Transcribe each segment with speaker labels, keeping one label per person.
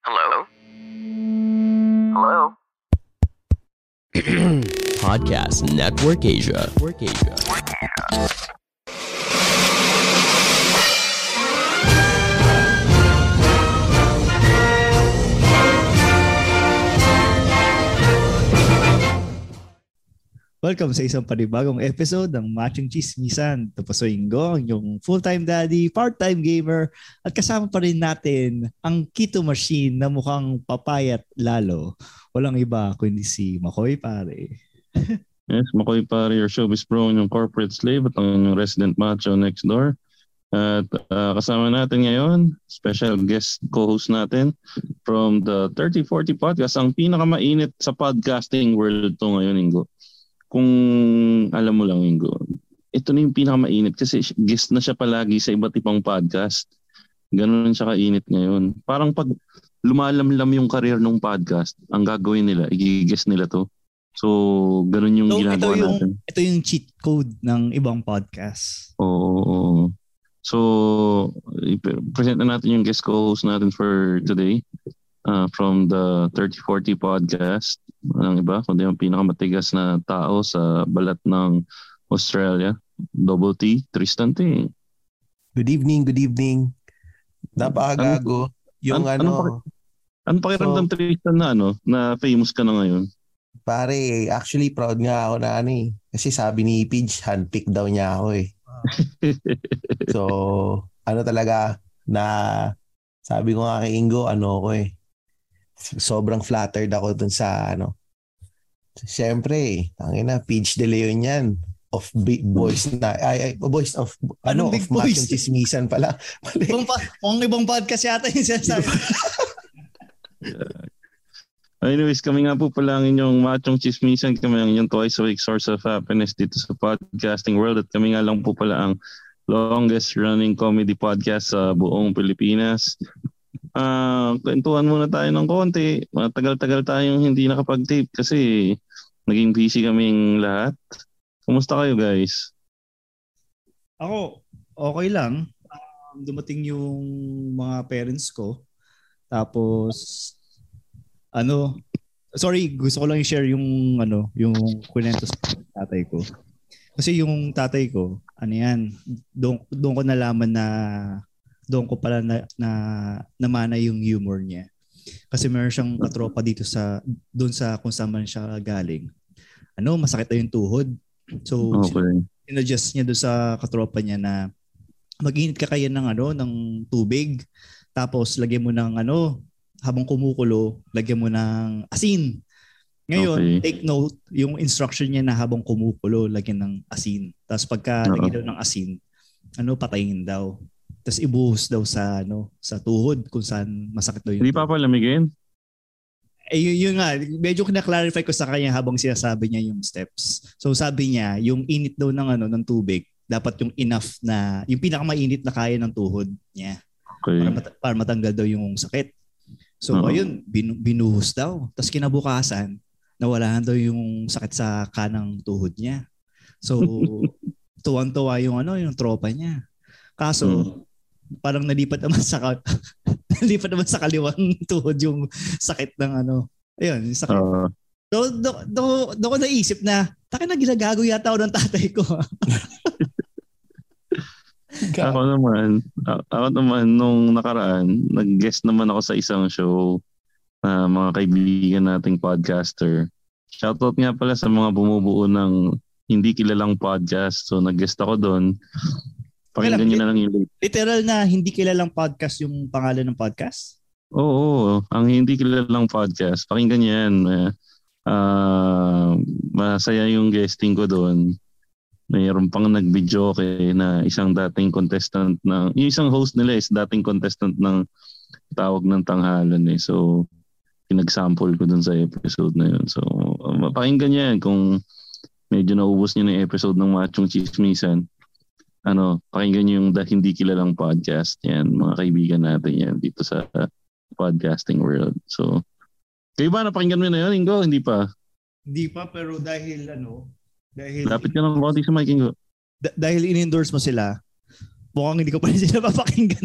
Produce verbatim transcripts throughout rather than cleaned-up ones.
Speaker 1: Hello? Hello?
Speaker 2: Podcast Network Asia. Network Asia.
Speaker 3: Welcome sa isang panibagong episode ng Matching Chismisan. Tapos so Ingo, yung full-time daddy, part-time gamer, at kasama pa rin natin ang Keto Machine na mukhang papayat lalo. Walang iba kundi si Makoy pare.
Speaker 4: Yes, Makoy pare, your showbiz bro, yung corporate slave at ang resident macho next door. At uh, kasama natin ngayon, special guest co-host natin from the thirty forty podcast, ang pinakamainit sa podcasting world to ngayon, Ingo. Kung alam mo lang, Ingo, ito na yung pinakamainit kasi guest na siya palagi sa iba't ibang podcast. Ganun siya kainit ngayon. Parang pag lumalamlam yung career ng podcast, ang gagawin nila, i-guest nila to. So, ganun yung so, ginagawa
Speaker 3: ito yung,
Speaker 4: natin.
Speaker 3: Ito yung cheat code ng ibang podcast.
Speaker 4: Oo. oo. So, i-present na natin yung guest co-host natin for today. Uh, from the thirty forty podcast. Anong iba? Kundi yung pinakamatigas na tao sa balat ng Australia. Double T, Tristan T.
Speaker 5: Good evening, good evening. Napakagago. Yung
Speaker 4: an-
Speaker 5: ano...
Speaker 4: Anong pakiramdam, so, Tristan, na ano, na famous ka na ngayon?
Speaker 5: Pare, actually proud nga ako na ano eh. Kasi sabi ni Pidge, handpick daw niya ako eh. So, ano talaga, na sabi ko nga kay Ingo, ano ako eh. Sobrang flattered ako dun sa ano. Siyempre, tangin na, Pidge De Leon yan. Of big boys na, ay, ay, boys of, ano,
Speaker 3: big
Speaker 5: of
Speaker 3: boys?
Speaker 5: Matching Chismisan pala.
Speaker 3: Ibang pa, kung ibang podcast yata yung sinasabi.
Speaker 4: Anyways, kami nga po pala ang inyong Machong Chismisan. Kami ang inyong twice a week source of happiness dito sa podcasting world. At kami nga lang po pala ang longest running comedy podcast sa buong Pilipinas. Ah, uh, kwentuhan muna tayo ng konti. Matagal-tagal tayong hindi nakapag-tape kasi naging busy kaming lahat. Kumusta kayo, guys?
Speaker 3: Ako, okay lang. Um, dumating yung mga parents ko. Tapos ano, sorry, gusto ko lang i-share yung ano, yung kwento sa tatay ko. Kasi yung tatay ko, ano yan, doon doon ko nalaman na doon ko pala na, na namana yung humor niya. Kasi meron siyang katropa dito sa doon sa kung saan man siya galing. Ano, masakit na yung tuhod. So,
Speaker 4: okay.
Speaker 3: Sinadjust niya doon sa katropa niya na mag-init ka kaya ng ano, ng tubig. Tapos lagyan mo ng ano, habang kumukulo, lagyan mo ng asin. Ngayon, okay. Take note, yung instruction niya na habang kumukulo, lagyan ng asin. Tapos pagka uh-huh. lagyan daw ng asin, ano, patayin daw. Tapos ibuhos daw sa ano, sa tuhod kung saan masakit daw yung
Speaker 4: Hindi pa palamigin?
Speaker 3: Eh yun, yun nga, medyo kina-clarify ko sa kanya habang sinasabi niya yung steps. So sabi niya, yung init daw ng ano ng tubig, dapat yung enough na, yung pinakamainit na kaya ng tuhod niya.
Speaker 4: Okay.
Speaker 3: Para, mat- para matanggal daw yung sakit. So uh-huh. ayun, bin- binuhos daw. Tapos kinabukasan, nawala daw yung sakit sa kanang tuhod niya. So tuwang-tuwa yung ano, yung tropa niya. Kaso hmm. parang nalipat naman sa nalipat naman sa kaliwang tuhod yung sakit ng ano. Ayun, yung sakit. Uh, do do do, do ko naisip na, taka na ginagago yata ako ng tatay ko.
Speaker 4: ako naman, ako naman nung nakaraan, nag-guest naman ako sa isang show na uh, mga kaibigan nating podcaster. Shoutout nga pala sa mga bumubuo ng hindi kilalang podcast. So nag-guest ako doon. Pakinggan nyo na lang yung link.
Speaker 3: Literal na hindi kilalang podcast yung pangalan ng podcast?
Speaker 4: Oo, oo. Ang hindi kilalang podcast. Pakinggan nyo yan. Uh, masaya yung guesting ko doon. Mayroon pang nag-video kay na isang dating contestant ng, yung isang host nila is dating contestant ng Tawag ng Tanghalan eh. So, pinag-sample ko doon sa episode na yun. So, uh, pakinggan nyo yan kung medyo naubos nyo na yung episode ng Machong Chismisan. Ano, pakinggan nyo yung The Hindi Kilalang Podcast. Yan, mga kaibigan natin yan dito sa uh, podcasting world. So, kayo ba napakinggan mo na yun, Ingo? Hindi pa?
Speaker 3: Hindi pa, pero dahil ano, dahil...
Speaker 4: Lapit ka ng konti sa mic, Ingo.
Speaker 3: D- dahil in-endorse mo sila, mukhang hindi ko pa rin sila papakinggan na.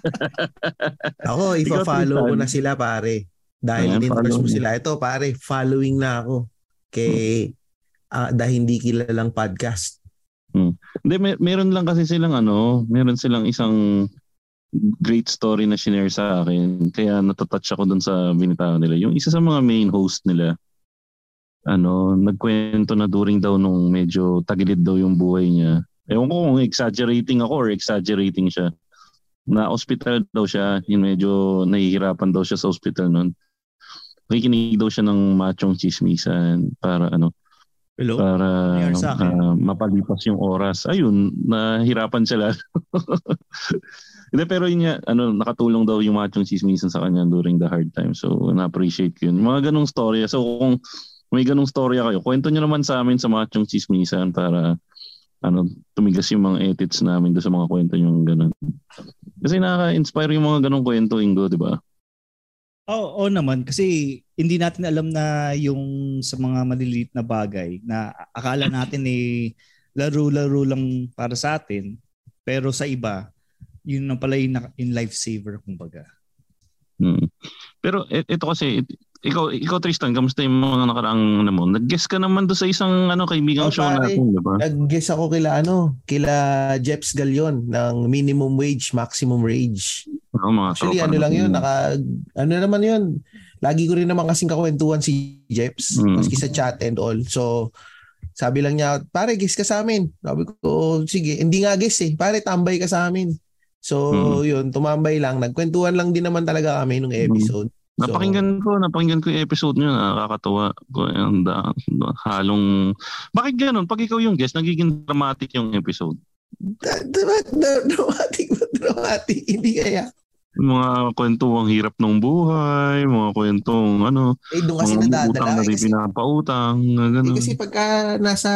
Speaker 5: Ako, ipa-follow ko na sila, pare. Dahil din-endorse mo sila. Ito, pare, following na ako. Kay, hmm. uh, dahil hindi kilalang podcast.
Speaker 4: Hmm. Hindi, may, meron lang kasi silang ano, meron silang isang great story na shinare sa akin. Kaya natatouch ako dun sa binitaw nila. Yung isa sa mga main host nila, ano, nagkwento na during daw nung medyo tagilid daw yung buhay niya. Ewan ko kung exaggerating ako or exaggerating siya. Na hospital daw siya, yung medyo nahihirapan daw siya sa hospital noon. Nakikinig daw siya ng machong chismisan para ano,
Speaker 3: Hello?
Speaker 4: para uh, mapalipas yung oras. Ayun, nahirapan siya lang. Hindi, pero yun nga, ano, nakatulong daw yung machong chismisan sa kanya during the hard time. So, na-appreciate yun. Mga ganong story. So, kung may ganong story kayo, kwento nyo naman sa amin sa machong chismisan para ano, tumigas yung mga edits namin doon sa mga kwento yung ganon. Kasi nakaka-inspire yung mga ganong kwento, Ingo, di ba?
Speaker 3: Oo, oo naman. Kasi hindi natin alam na yung sa mga maliliit na bagay na akala natin eh laro-laro lang para sa atin. Pero sa iba, yun na pala yung in life saver kumbaga.
Speaker 4: Hmm. Pero ito kasi, ikaw, ikaw Tristan, kamusta yung mga nakaraang ano mo? Nag-guest ka naman doon sa isang ano kaibigang oh, show pare, natin, di ba?
Speaker 5: Nag-guest ako kila ano, kila Jeps Galion ng Minimum Wage, Maximum Rage.
Speaker 4: Oh, mga
Speaker 5: actually, ano lang yun, naka, ano naman yun, lagi ko rin naman kasing kakwentuhan si Jeps, hmm. maski sa chat and all. So, sabi lang niya, pare, guest ka sa amin. Sabi ko, oh, sige, hindi nga guest eh, pare, tambay ka sa amin. So, hmm. yun, tumambay lang. Nagkwentuhan lang din naman talaga kami nung episode. Hmm.
Speaker 4: So, napakinggan ko, napakinggan ko yung episode niyo, nakakatawa. And, uh, halong, bakit gano'n? Pag ikaw yung guest, nagiging dramatic yung episode.
Speaker 5: Dramatic ba? Dramatic? Hindi kaya.
Speaker 4: Mga kwentong hirap ng buhay, mga kwentong ano,
Speaker 5: eh, doon kasi nadadala.
Speaker 4: Na rin kasi, pinapautang, gano'n.
Speaker 5: Eh, kasi pagka nasa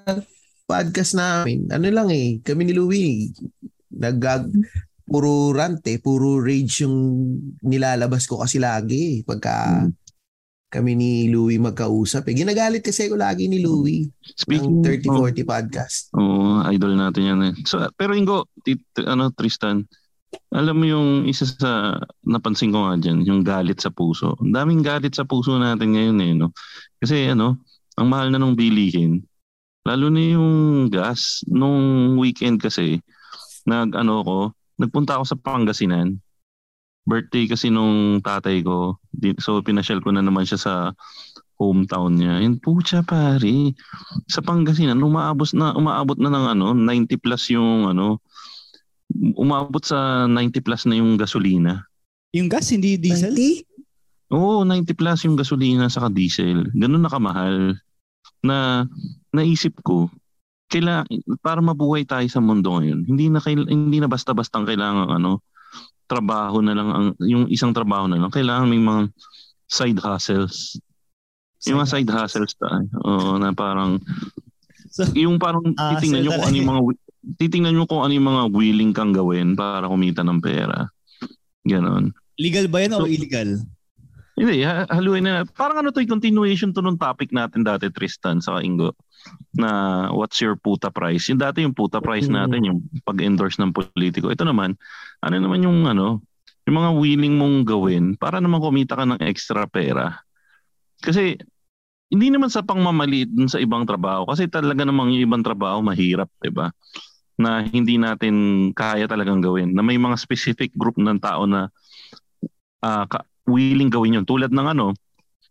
Speaker 5: podcast namin, ano lang eh, kami ni Louie, nag puro rant eh, puro rage yung nilalabas ko kasi lagi eh, pagka hmm. kami ni Louie magkausap eh. Ginagalit kasi ko lagi ni Louie ng thirty forty oh, podcast.
Speaker 4: Oo, oh, idol natin yan eh. So, pero Ingo, tit, ano, Tristan, alam mo yung isa sa napansin ko nga dyan, yung galit sa puso. Ang daming galit sa puso natin ngayon eh, no? Kasi ano, ang mahal na nung bilihin. Lalo na yung gas. Nung weekend kasi, nag ano ko, nagpunta ako sa Pangasinan. Birthday kasi nung tatay ko. So pinasyal ko na naman siya sa hometown niya. Yun pucha pare. Sa Pangasinan, umaabot na umaabot na ng ano, ninety plus yung ano, umabot sa ninety plus na yung gasolina.
Speaker 3: Yung gas hindi diesel?
Speaker 5: ninety?
Speaker 4: Oo, ninety plus yung gasolina saka diesel. Ganun na kamahal. Na naisip ko, kailangan para mabuhay tayo sa mundo ngayon. Hindi na kail, hindi na basta-bastang kailangan ano, trabaho na lang ang yung isang trabaho na lang. Kailangan may mga side hustles. Side yung mga side hustles tayo. Oo, na parang so, yung parang uh, titingnan niyo kung ano yung mga titingnan niyo kung ano yung mga willing kang gawin para kumita ng pera. Ganon.
Speaker 3: Legal ba yan so, o illegal?
Speaker 4: Hindi, haluin na. Parang ano to, yung continuation to nung topic natin dati, Tristan, sa Ingo, na what's your puta price? Yung dati yung puta price natin, yung pag-endorse ng politiko. Ito naman, ano naman yung ano, yung mga willing mong gawin para naman kumita ka ng extra pera. Kasi, hindi naman sa pangmamaliit dun sa ibang trabaho. Kasi talaga namang yung ibang trabaho mahirap, diba? Na hindi natin kaya talagang gawin. Na may mga specific group ng tao na uh, ka- willing gawin yun. Tulad ng ano,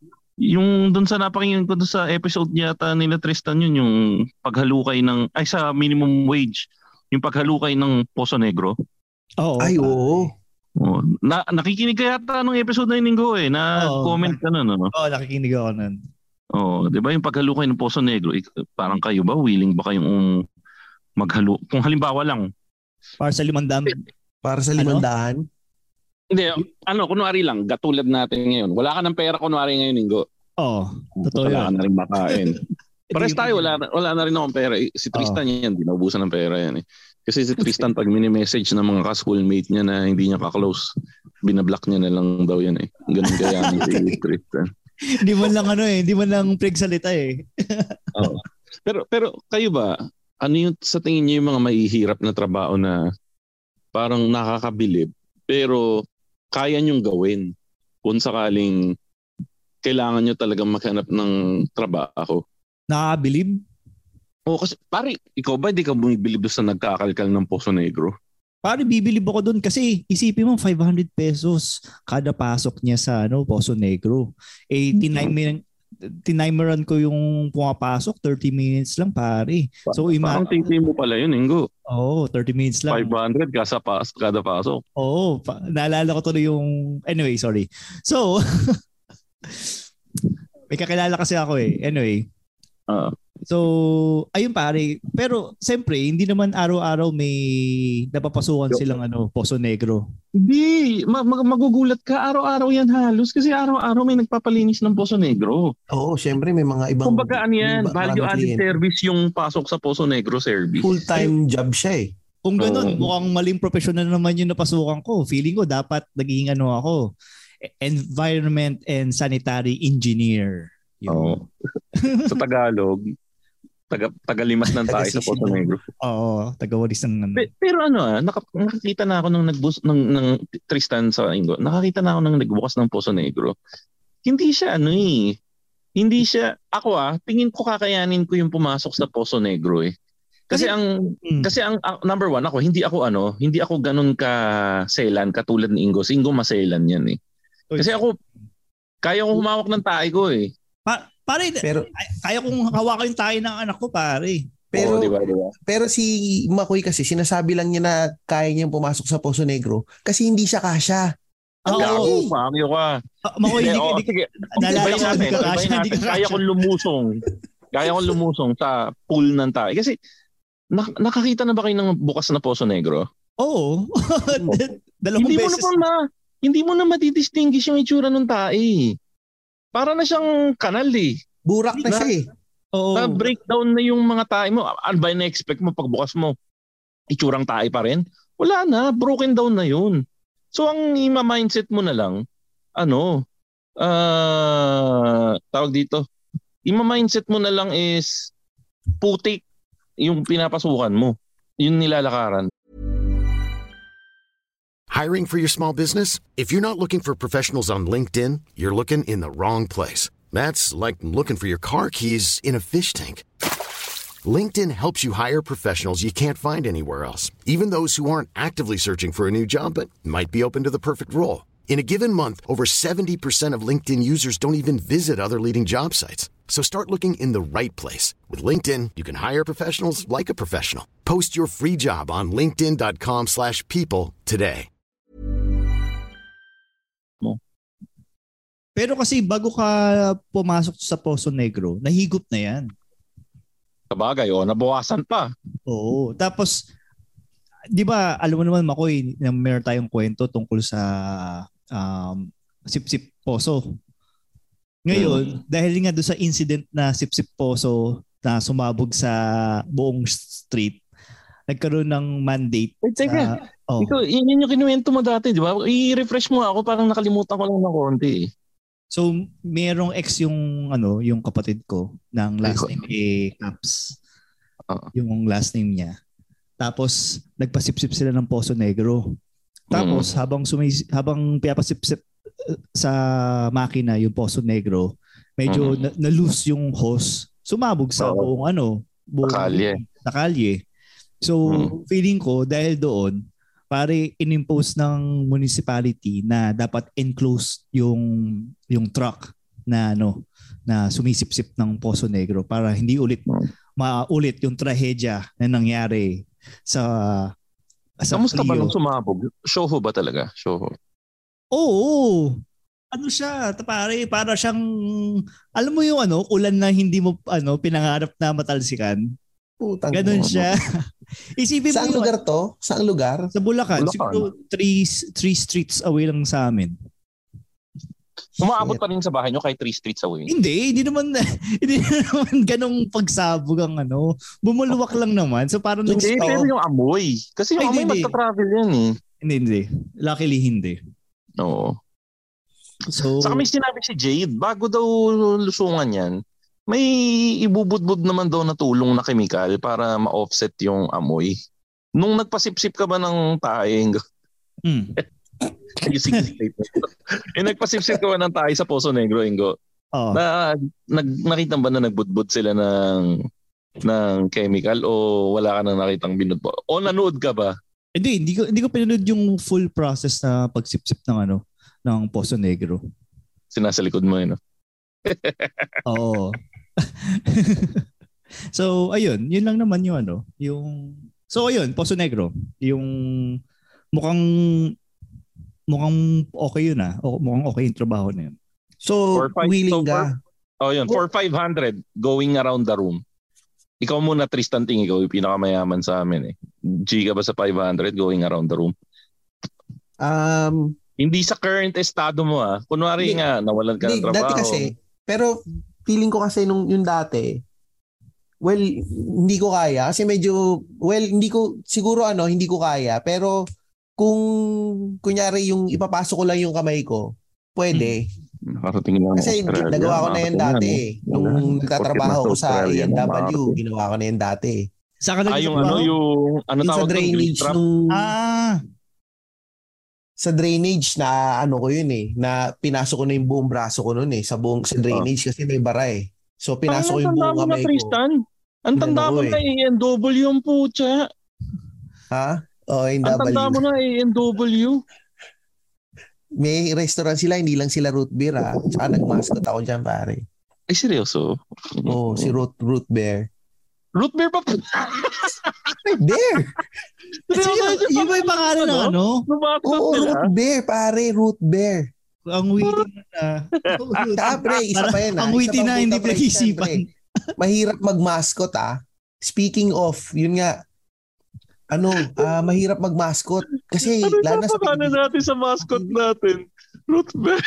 Speaker 4: yung dun sa napakinggan ko dun sa episode yata nila Tristan yun, yung paghalukay ng, ay sa minimum wage, yung paghalukay ng Poso Negro.
Speaker 5: Oo. Ay, oo.
Speaker 4: Oh, na, nakikinig ka yata nung episode na yun, Ingo eh, na oo, comment ka nun, ano?
Speaker 3: Oo, nakikinig ako nun.
Speaker 4: Oo, di ba yung paghalukay ng Poso Negro, parang kayo ba, willing ba kayong um, maghalo? Kung halimbawa lang.
Speaker 3: Para sa limandaan.
Speaker 5: Para sa limandaan? Ano?
Speaker 4: Hindi, ano, kunwari lang, katulad natin ngayon. Wala ka ng pera kunwari ngayon, Ingo.
Speaker 3: Oo, totoo
Speaker 4: wala yun. Wala ka na rin makain. Pares tayo, wala, wala na rin akong pera. Si Tristan oh. yan, di naubusan ng pera yan eh. Kasi si Tristan, pag mini-message ng mga ka-schoolmate niya na hindi niya ka-close, binablock niya na lang daw yan eh. Ganun kaya si Tristan.
Speaker 3: Hindi man lang ano eh, hindi man lang pregsalita eh.
Speaker 4: Oo. Pero, pero kayo ba, ano yung sa tingin niyo yung mga mahihirap na trabaho na parang nakakabilib? Pero kaya nyong gawin kung sakaling kailangan nyo talagang maghanap ng trabaho.
Speaker 3: Nakakabilib?
Speaker 4: O kasi pare, ikaw ba hindi ka bumibilib doon sa nagkakalkal ng Poso Negro?
Speaker 3: Pare, bibilib ako doon kasi isipin mo five hundred pesos kada pasok niya sa ano Poso Negro. Eh tinimer tinimeran ko yung pumapasok thirty minutes lang pare. So ima-
Speaker 4: parang titi mo pala yun, Ingo.
Speaker 3: Oo, oh, thirty minutes lang.
Speaker 4: five hundred kada, pas- kada pasok.
Speaker 3: Oo, pa- naalala ko tuloy yung anyway, sorry. So may kakilala kasi ako eh. Anyway.
Speaker 4: Uh,
Speaker 3: so, ayun pare. Pero, siyempre, hindi naman araw-araw may napapasukan silang ano, Poso Negro.
Speaker 4: Hindi. Mag- magugulat ka. Araw-araw yan halos. Kasi araw-araw may nagpapalinis ng Poso Negro.
Speaker 5: Oo, syempre may mga ibang...
Speaker 4: Kumbaga ano yan, value-added service yung pasok sa Poso Negro service.
Speaker 5: Full-time job siya eh.
Speaker 3: Kung ganun,
Speaker 4: Oo.
Speaker 3: mukhang maling professional naman yung napasukan ko. Feeling ko dapat naging ano ako, environment and sanitary engineer.
Speaker 4: Oo. Sa Tagalog, taga, tagalimas ng tayo sa Poso Negro.
Speaker 3: Oo, tagawalis ng...
Speaker 4: Pe- Pero ano ah, naka, nakakita na ako nung nagbus ng, ng Tristan sa Ingo. Nakakita na ako nang nagbukas ng Poso Negro. Hindi siya ano eh. Hindi siya, ako ah, tingin ko kakayanin ko yung pumasok sa Poso Negro eh. Kasi, kasi ang hmm. kasi ang uh, number one ako, hindi ako ano, hindi ako ganun ka selan katulad ni Ingo. Si Ingo maselan yan eh. Kasi ako kaya kong humawak ng tae ko eh.
Speaker 3: Pa- pare, pero, kaya kong hawakan yung tayo ng anak ko, pare.
Speaker 5: Pero,
Speaker 4: oh, diba, diba?
Speaker 5: pero si Makoy kasi, sinasabi lang niya na kaya niyang pumasok sa Poso Negro kasi hindi siya kasya.
Speaker 4: Ang gago, pangyo ka.
Speaker 3: Uh, Makoy, hindi,
Speaker 4: oh,
Speaker 3: hindi,
Speaker 4: sige.
Speaker 3: Nalala ko,
Speaker 4: natin,
Speaker 3: hindi ka kasya,
Speaker 4: hindi ka kaya kong lumusong. Kaya kong lumusong sa pool ng tayo. Kasi, nak- nakakita na ba kayo ng bukas na Poso Negro?
Speaker 3: Oo. Dalawang
Speaker 4: hindi
Speaker 3: beses.
Speaker 4: Mo na, hindi mo na matidistinguish yung itsura ng tae. Para na siyang kanal eh.
Speaker 5: Burak na, na siya eh.
Speaker 3: Oo.
Speaker 4: Na breakdown na yung mga tae mo. Ano ba yung na-expect mo pagbukas mo? Itsurang tae pa rin? Wala na. Broken down na yun. So ang ima-mindset mo na lang, ano, uh, tawag dito, ima-mindset mo na lang is putik yung pinapasukan mo. Yung nilalakaran.
Speaker 1: Hiring for your small business? If you're not looking for professionals on LinkedIn, you're looking in the wrong place. That's like looking for your car keys in a fish tank. LinkedIn helps you hire professionals you can't find anywhere else, even those who aren't actively searching for a new job but might be open to the perfect role. In a given month, over seventy percent of LinkedIn users don't even visit other leading job sites. So start looking in the right place. With LinkedIn, you can hire professionals like a professional. Post your free job on linkedin.com slash people today.
Speaker 3: Pero kasi bago ka pumasok sa Poso Negro, nahigop na yan.
Speaker 4: Sabagay, o, nabawasan pa.
Speaker 3: Oo. Tapos, di ba, alam mo naman, Makoy, na meron tayong kwento tungkol sa um, Sip-Sip Poso. Ngayon, hmm. dahil nga doon sa incident na Sip-Sip Poso na sumabog sa buong street, nagkaroon ng mandate.
Speaker 4: Wait, teka.
Speaker 3: Sa, oh.
Speaker 4: Ito, yun yung kinuwento mo dati, di ba? I-refresh mo ako, parang nakalimutan ko lang ng konti eh.
Speaker 3: So, merong ex yung ano, yung kapatid ko ng last name eh Caps. Uh-huh. Yung last name niya. Tapos nagpasipsip sila ng Poso Negro. Tapos mm. habang sumis habang pinapasipsip sa makina yung Poso Negro, medyo mm. na- na-loose yung hose. Sumabog sa uh-huh. buong ano, buong
Speaker 4: kalye.
Speaker 3: Sa kalye. So, mm. feeling ko dahil doon pare inimpose ng municipality na dapat enclose yung yung truck na ano na sumisipsip ng Poso Negro para hindi ulit maulit yung trahedya na nangyari sa sa
Speaker 4: Kamusta ba nung sumabog? Shoho ba talaga? Shoho.
Speaker 3: Oo. Ano siya, pare, para siyang alam mo yung ano, ulan na hindi mo ano pinangarap na matalsikan.
Speaker 5: Putang
Speaker 3: ganun mo. Siya. Isipin
Speaker 5: Saan
Speaker 3: mo
Speaker 5: lugar to? Saan lugar?
Speaker 3: Sa Bulacan.
Speaker 4: Bulacan.
Speaker 3: Siguro three, three streets away lang sa amin.
Speaker 4: Umaabot pa rin sa bahay nyo kahit three streets away?
Speaker 3: Hindi. Hindi naman, hindi naman ganong pagsabog ang ano. Bumuluwak lang naman. So parang
Speaker 4: hindi,
Speaker 3: nag-stop.
Speaker 4: pero yung amoy. Kasi yung Ay, amoy magta-travel yan eh.
Speaker 3: Hindi, hindi. Luckily, hindi.
Speaker 4: Oo.
Speaker 3: So,
Speaker 4: saka may sinabi si Jade, bago daw lusungan yan, may ibubudbud naman daw na tulong na kemikal para ma-offset yung amoy. Nung nagpasipsip ka ba ng taeng?
Speaker 3: Mm.
Speaker 4: Ayusin yung statement. Eh, nagpasipsip ka ba ng tayo sa Poso Negro, Ingo?
Speaker 3: Oo.
Speaker 4: Na, nag, nakita ba na nagbudbud sila ng ng chemical o wala ka nang nakitang binudbud? O nanood ka ba?
Speaker 3: Hindi, hindi ko hindi ko pinanood yung full process na pagsipsip ng ano, ng Poso Negro.
Speaker 4: Sinasa likod mo, eh, no?
Speaker 3: Oo. So, ayun, yun lang naman yung ano, yung so ayun, Poso Negro, yung mukhang mukhang okay yun ah. O, mukhang okay yung trabaho na yun.
Speaker 5: So,
Speaker 4: For five-
Speaker 5: willing
Speaker 4: so
Speaker 5: ka.
Speaker 4: Oh, yun. For five hundred, going around the room. Ikaw muna, Tristan Ting, ikaw yung pinakamayaman sa amin eh. G ka ba sa five hundred going around the room?
Speaker 5: Um,
Speaker 4: Hindi sa current estado mo ah. Kunwari
Speaker 5: Hindi.
Speaker 4: nga, nawalan ka
Speaker 5: Hindi,
Speaker 4: ng trabaho.
Speaker 5: dati kasi, pero feeling ko kasi nung yung dati, well, hindi ko kaya kasi medyo, well, hindi ko, siguro ano, hindi ko kaya, pero kung kunyari yung ipapasok ko lang yung kamay ko, pwede.
Speaker 4: Nakarating lang
Speaker 5: Kasi
Speaker 4: Australia.
Speaker 5: nagawa ko na yan
Speaker 4: Nakarating
Speaker 5: dati
Speaker 4: na,
Speaker 5: eh.
Speaker 4: no?
Speaker 5: Nung
Speaker 4: Wala.
Speaker 5: nagtatrabaho ko sa A
Speaker 4: Australia
Speaker 5: and
Speaker 4: na,
Speaker 5: W,
Speaker 4: nakarating.
Speaker 5: ginawa ko na yan dati eh.
Speaker 3: Saan ka
Speaker 4: Ah, yung ano,
Speaker 3: nagtatrabaho?
Speaker 4: yung, ano
Speaker 5: Yung sa
Speaker 4: tawag doon?
Speaker 5: drainage
Speaker 4: Grease trap?
Speaker 5: nung,
Speaker 3: Ah,
Speaker 5: sa drainage na ano ko yun eh, na pinasok ko na yung buong braso ko noon eh, sa buong sa drainage kasi may bara eh. So pinasok ko
Speaker 4: Ang
Speaker 5: yung
Speaker 4: tanda
Speaker 5: buong
Speaker 4: mo na,
Speaker 5: kamay ko.
Speaker 4: Tristan. Ang
Speaker 5: Inano
Speaker 4: tanda
Speaker 5: ko
Speaker 4: mo
Speaker 5: eh.
Speaker 4: na A and W yung pucha.
Speaker 5: Ha? Oh, yung
Speaker 4: Ang tanda mo
Speaker 5: W.
Speaker 4: na A and W.
Speaker 5: May restaurant sila, hindi lang sila root beer ah. Tsaka nag-mascot ako dyan pare.
Speaker 4: Ay, seryoso?
Speaker 5: Oh, si root root beer.
Speaker 4: Root beer pa po.
Speaker 5: Ay, beer!
Speaker 4: Seryoso?
Speaker 3: yun ba yung pangalan ng ano?
Speaker 4: Lumakot
Speaker 5: Oo,
Speaker 4: nila.
Speaker 5: root beer pare, root beer.
Speaker 3: Ang willing na.
Speaker 5: Tsaka pre, isa pa yan ah.
Speaker 3: Ang
Speaker 5: Isa
Speaker 3: witty
Speaker 5: pang
Speaker 3: na hindi
Speaker 5: puta price yan,
Speaker 3: pinag-isipan.
Speaker 5: pre. Mahirap mag-mascot ah. Speaking of, yun nga, ano, ah mahirap mag-mascot. Kasi
Speaker 4: Ano
Speaker 5: lalo na
Speaker 4: sa
Speaker 5: sa
Speaker 4: pangalan
Speaker 5: Pilipinas.
Speaker 4: natin sa mascot natin? Root beer.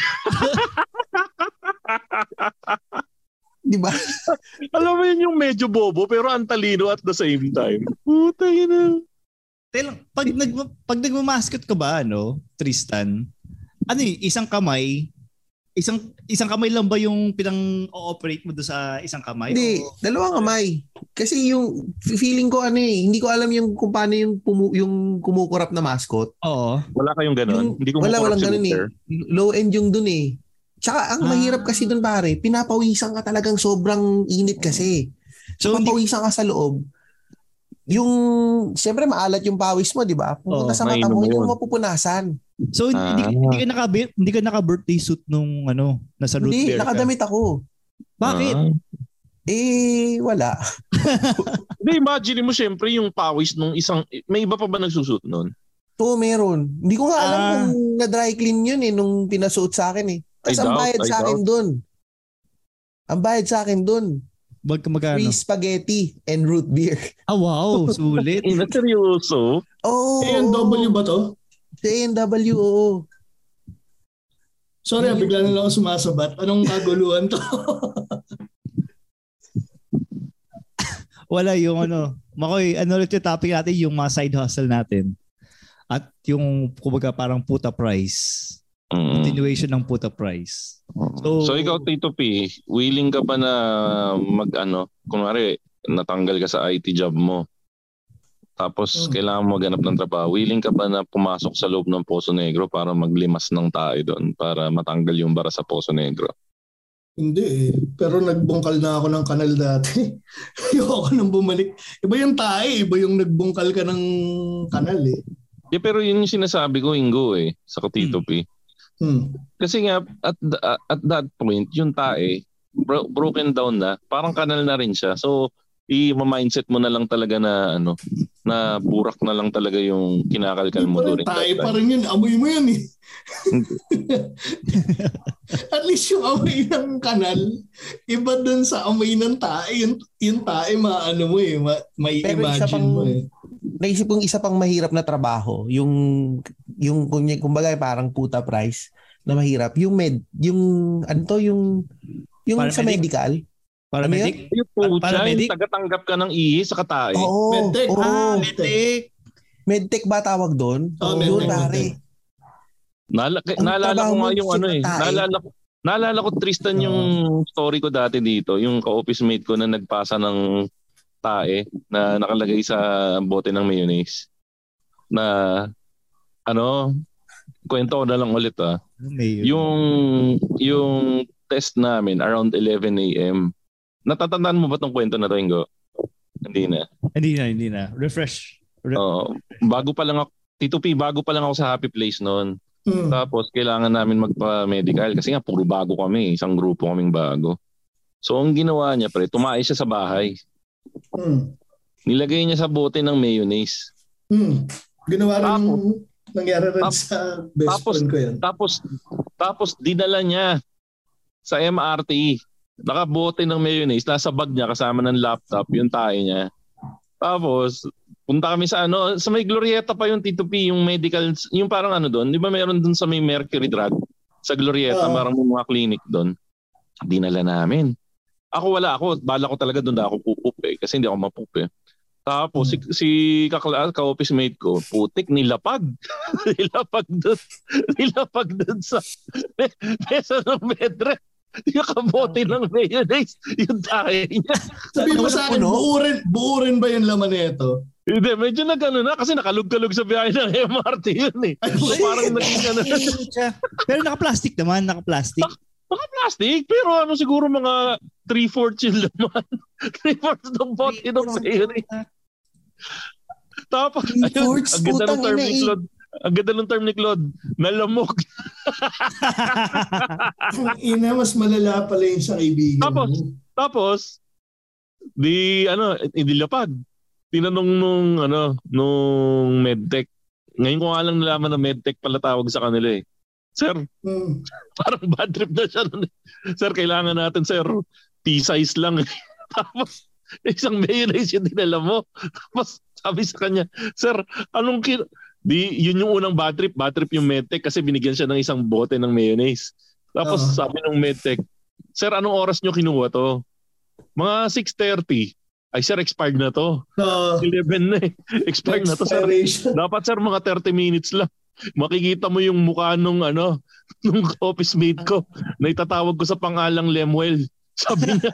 Speaker 5: Di ba?
Speaker 4: Alam mo yun yung medyo bobo pero ang talino at the same time. Puta yun.
Speaker 3: Tel, pag nag pag nagma-mascot ka ba ano, Tristan? Ano eh, isang kamay, isang isang kamay lang ba yung pinang-ooperate mo do sa isang kamay?
Speaker 5: Hindi,
Speaker 3: O-
Speaker 5: dalawang kamay. Kasi yung feeling ko ano eh, hindi ko alam yung kung paano yung, pumu, yung kumukurap na mascot.
Speaker 3: Oo.
Speaker 4: Wala kayong ganun?
Speaker 5: Yung,
Speaker 4: Hindi ko
Speaker 5: wala,
Speaker 4: makurap
Speaker 5: walang
Speaker 4: si
Speaker 5: ganun eh.
Speaker 4: Luther.
Speaker 5: Low end yung dun eh. Tsaka ang
Speaker 3: Ah.
Speaker 5: mahirap kasi dun pare, pinapawisan ka talagang sobrang init kasi.
Speaker 3: So hindi
Speaker 5: Papawisan ka sa loob. Yung, siyempre maalat yung pawis mo, di ba? Pupunta
Speaker 3: Oo,
Speaker 5: sa mata
Speaker 4: mainom
Speaker 5: mo, hindi
Speaker 4: yun.
Speaker 5: mo mapupunasan.
Speaker 3: so hindi,
Speaker 4: Ah.
Speaker 3: hindi ka naka hindi ka naka birthday suit nung ano, nasa root
Speaker 5: Hindi,
Speaker 3: beer ka.
Speaker 5: nakadamit ako.
Speaker 3: Bakit?
Speaker 4: Ah.
Speaker 5: Eh, wala.
Speaker 4: Hindi, imagine mo syempre yung pawis nung isang, may iba pa ba nagsusut nun?
Speaker 5: To, meron. Hindi ko nga alam
Speaker 3: Ah.
Speaker 5: kung na-dry clean yun eh, nung pinasuot sa akin eh. Tapos
Speaker 4: I
Speaker 5: ang
Speaker 4: doubt,
Speaker 5: bayad
Speaker 4: I
Speaker 5: sa akin
Speaker 4: doubt.
Speaker 5: dun. Ang bayad sa akin dun.
Speaker 3: Wag ka magkano?
Speaker 5: Free spaghetti and root beer.
Speaker 3: Ah, wow, sulit.
Speaker 4: Eh, na seryoso?
Speaker 5: Oh,
Speaker 6: A and W ba to?
Speaker 5: Sa A and W, oo.
Speaker 6: Sorry, ah, bigla na lang ako sumasabat. Anong kaguluhan to?
Speaker 3: Wala yung ano. Makoy, ano ulit yung topic natin, yung mga side hustle natin. At yung, kumbaga, parang puta price.
Speaker 4: Mm.
Speaker 3: Continuation ng puta price. So-
Speaker 4: So, ikaw, Tito P, willing ka ba na mag ano, kunwari, natanggal ka sa I T job mo, tapos
Speaker 6: Hmm.
Speaker 4: kailangan mo maghanap ng trabaho, willing ka ba na pumasok sa loob ng Poso Negro para maglimas ng tae doon, para matanggal yung bara sa Poso Negro?
Speaker 6: Hindi eh. Pero nagbungkal na ako ng kanal dati. Ayoko nang bumalik. Iba yung tae, iba yung nagbungkal ka ng kanal eh.
Speaker 4: Yeah, pero yun yung sinasabi ko, Ingo eh, sa Tito P.
Speaker 6: Hmm.
Speaker 4: Kasi nga, at, th- at that point, yung tae, bro- broken down na, parang kanal na rin siya. So, i-mindset mo na lang talaga na, ano, na burak na lang talaga yung kinakalkal mo
Speaker 6: Pero
Speaker 4: during
Speaker 6: tae
Speaker 4: that
Speaker 6: pa
Speaker 4: time.
Speaker 6: rin yun. Amoy mo yan eh. At least yung amoy ng kanal, iba dun sa amoy ng tae. Yung, yung tae, maano mo eh. Ma, may
Speaker 5: Pero isa
Speaker 6: imagine
Speaker 5: pang-
Speaker 6: mo eh.
Speaker 5: Naisip kong isa pang mahirap na trabaho, yung, yung kunya- kumbaga parang puta price na mahirap. Yung med, yung, ano to, yung, yung sa
Speaker 3: Paramedic?
Speaker 5: medical.
Speaker 3: Para
Speaker 5: Ano
Speaker 3: medic?
Speaker 4: Yung pucha,
Speaker 3: Para medic?
Speaker 4: yung tagatanggap ka ng ihi sa katae.
Speaker 5: Oo,
Speaker 6: Medtech.
Speaker 5: oo.
Speaker 3: Ah,
Speaker 6: Medtech.
Speaker 3: medic.
Speaker 5: Medtech ba tawag doon?
Speaker 6: Oh,
Speaker 5: Yun,
Speaker 6: medtech,
Speaker 5: pare.
Speaker 6: medtech.
Speaker 4: Nala-
Speaker 5: Ang
Speaker 4: naalala
Speaker 5: trabaho
Speaker 4: ko nga
Speaker 5: mo,
Speaker 4: yung ano eh.
Speaker 5: tae.
Speaker 4: Naalala ko, naalala ko Tristan yung story ko dati dito. Yung ka-office mate ko na nagpasa ng tae na nakalagay sa bote ng mayonnaise. Na ano, kwento ko na lang ulit ah.
Speaker 3: May,
Speaker 4: yung yung test namin around eleven a.m. Natatandaan mo ba tong kwento na to, Ingo? Hindi na.
Speaker 3: Hindi na, hindi na. Refresh. Re-
Speaker 4: Oo. Bago pa lang ako, Tito P, bago pa lang ako sa Happy Place noon.
Speaker 6: Mm.
Speaker 4: Tapos kailangan namin magpa-medical kasi nga puro bago kami, isang grupo kaming bago. So ang ginawa niya pre, tumae siya sa bahay.
Speaker 6: Mm.
Speaker 4: Nilagay niya sa bote ng mayonnaise.
Speaker 6: Mm. Ginawa rin
Speaker 4: Tapos,
Speaker 6: yung nangyari rin
Speaker 4: tapos,
Speaker 6: sa best
Speaker 4: tapos,
Speaker 6: friend ko yan.
Speaker 4: Tapos, tapos dinala niya sa M R T. Nakabote ng mayonnaise, nasa bag niya kasama ng laptop, yung tae niya. Tapos, punta kami sa ano, sa may Glorieta pa yung Tito P, yung medical, yung parang ano doon. Di ba meron doon sa may Mercury Drug? Sa Glorieta,
Speaker 6: uh,
Speaker 4: parang mga clinic doon. Dinala namin. Ako wala ako, bala ko talaga doon na ako pupup eh, kasi hindi ako mapup eh. Tapos hmm. si, si kakla, ka-office mate ko, putik, nilapag. nilapag doon. Nilapag doon sa mesa ng bedre. Yung kabote ng mayonnaise, yung tae niya.
Speaker 6: Sabi mo sa akin, buo rin, buo rin ba yung laman nito?
Speaker 4: Hindi, medyo nag-ano na kasi nakalug-kalug sa biyahe ng M R T yun eh. Ay, so, parang naging ano.
Speaker 3: Pero naka-plastic naman, naka-plastic.
Speaker 4: Naka-plastic, pero ano siguro mga three-fourths yung laman. three-fourths ng bote ng mayonnaise. Tapos, ayun, ang ganda ng term ni Claude. Ang ganda ng term ni Claude, nalamog.
Speaker 6: Ina, mas malala pala yung sa kaibigan.
Speaker 4: Tapos, tapos, di, ano, idilapag. Tinanong nung, ano, nung medtech. Ngayon ko nga lang nalaman na medtech pala tawag sa kanila eh. Sir, hmm. parang bad trip na siya. Sir, kailangan natin, sir, T-size lang. Tapos, isang mayonnaise yung dinala mo. Tapos, sabi sa kanya, sir, anong kin... Di, yun yung unang bad trip. Bad trip yung medtech kasi binigyan siya ng isang bote ng mayonnaise. Tapos, uh-huh. sabi ng medtech, sir, anong oras nyo kinuha to? Mga six thirty. Ay, sir, expired na to. Uh, eleven na eh. Expired na to, sir. Dapat, sir, mga thirty minutes lang. Makikita mo yung mukha nung ano, nung office mate ko na itatawag ko sa pangalang Lemuel. Sabi niya,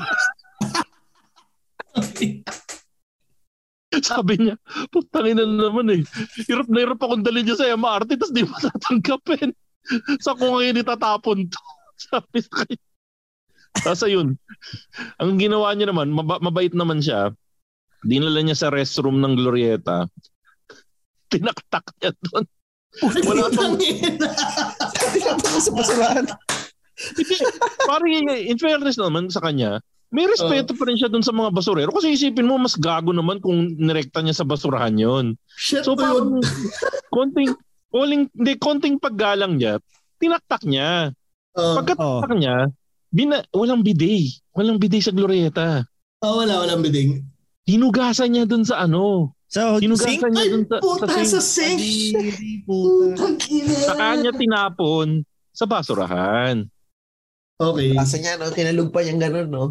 Speaker 4: sabi niya, putangin na naman eh. Hirap na hirap akong dalhin niya sa M R T tapos di mo tatanggapin. Sa ko ngayon itatapon to. Sabi sa kanya. Tapos ayun, ang ginawa niya naman, mab- mabait naman siya. Dinala niya sa restroom ng Glorieta. Tinaktak niya doon. Wala pang...
Speaker 5: Tinaktak sa basurahan.
Speaker 4: Parang in fairness naman sa kanya, may respeto uh, pa rin siya dun sa mga basurero. Kasi isipin mo, mas gago naman kung nirekta niya sa basurahan yon. So parang konting, konting, hindi, konting paggalang niya, tinaktak niya. Uh, Pagkataktak uh, niya, bina, walang bidet. Walang bidet sa Glorieta.
Speaker 6: Oh, wala, walang bidet.
Speaker 4: Hinugasan niya dun sa ano.
Speaker 3: So,
Speaker 4: hinugasan niya dun sa,
Speaker 6: puta, sa sink.
Speaker 4: Sa sink. Sa kanya tinapon sa basurahan.
Speaker 6: Okay.
Speaker 5: Kasi niya, no? Kinalug pa niyang gano'n, no?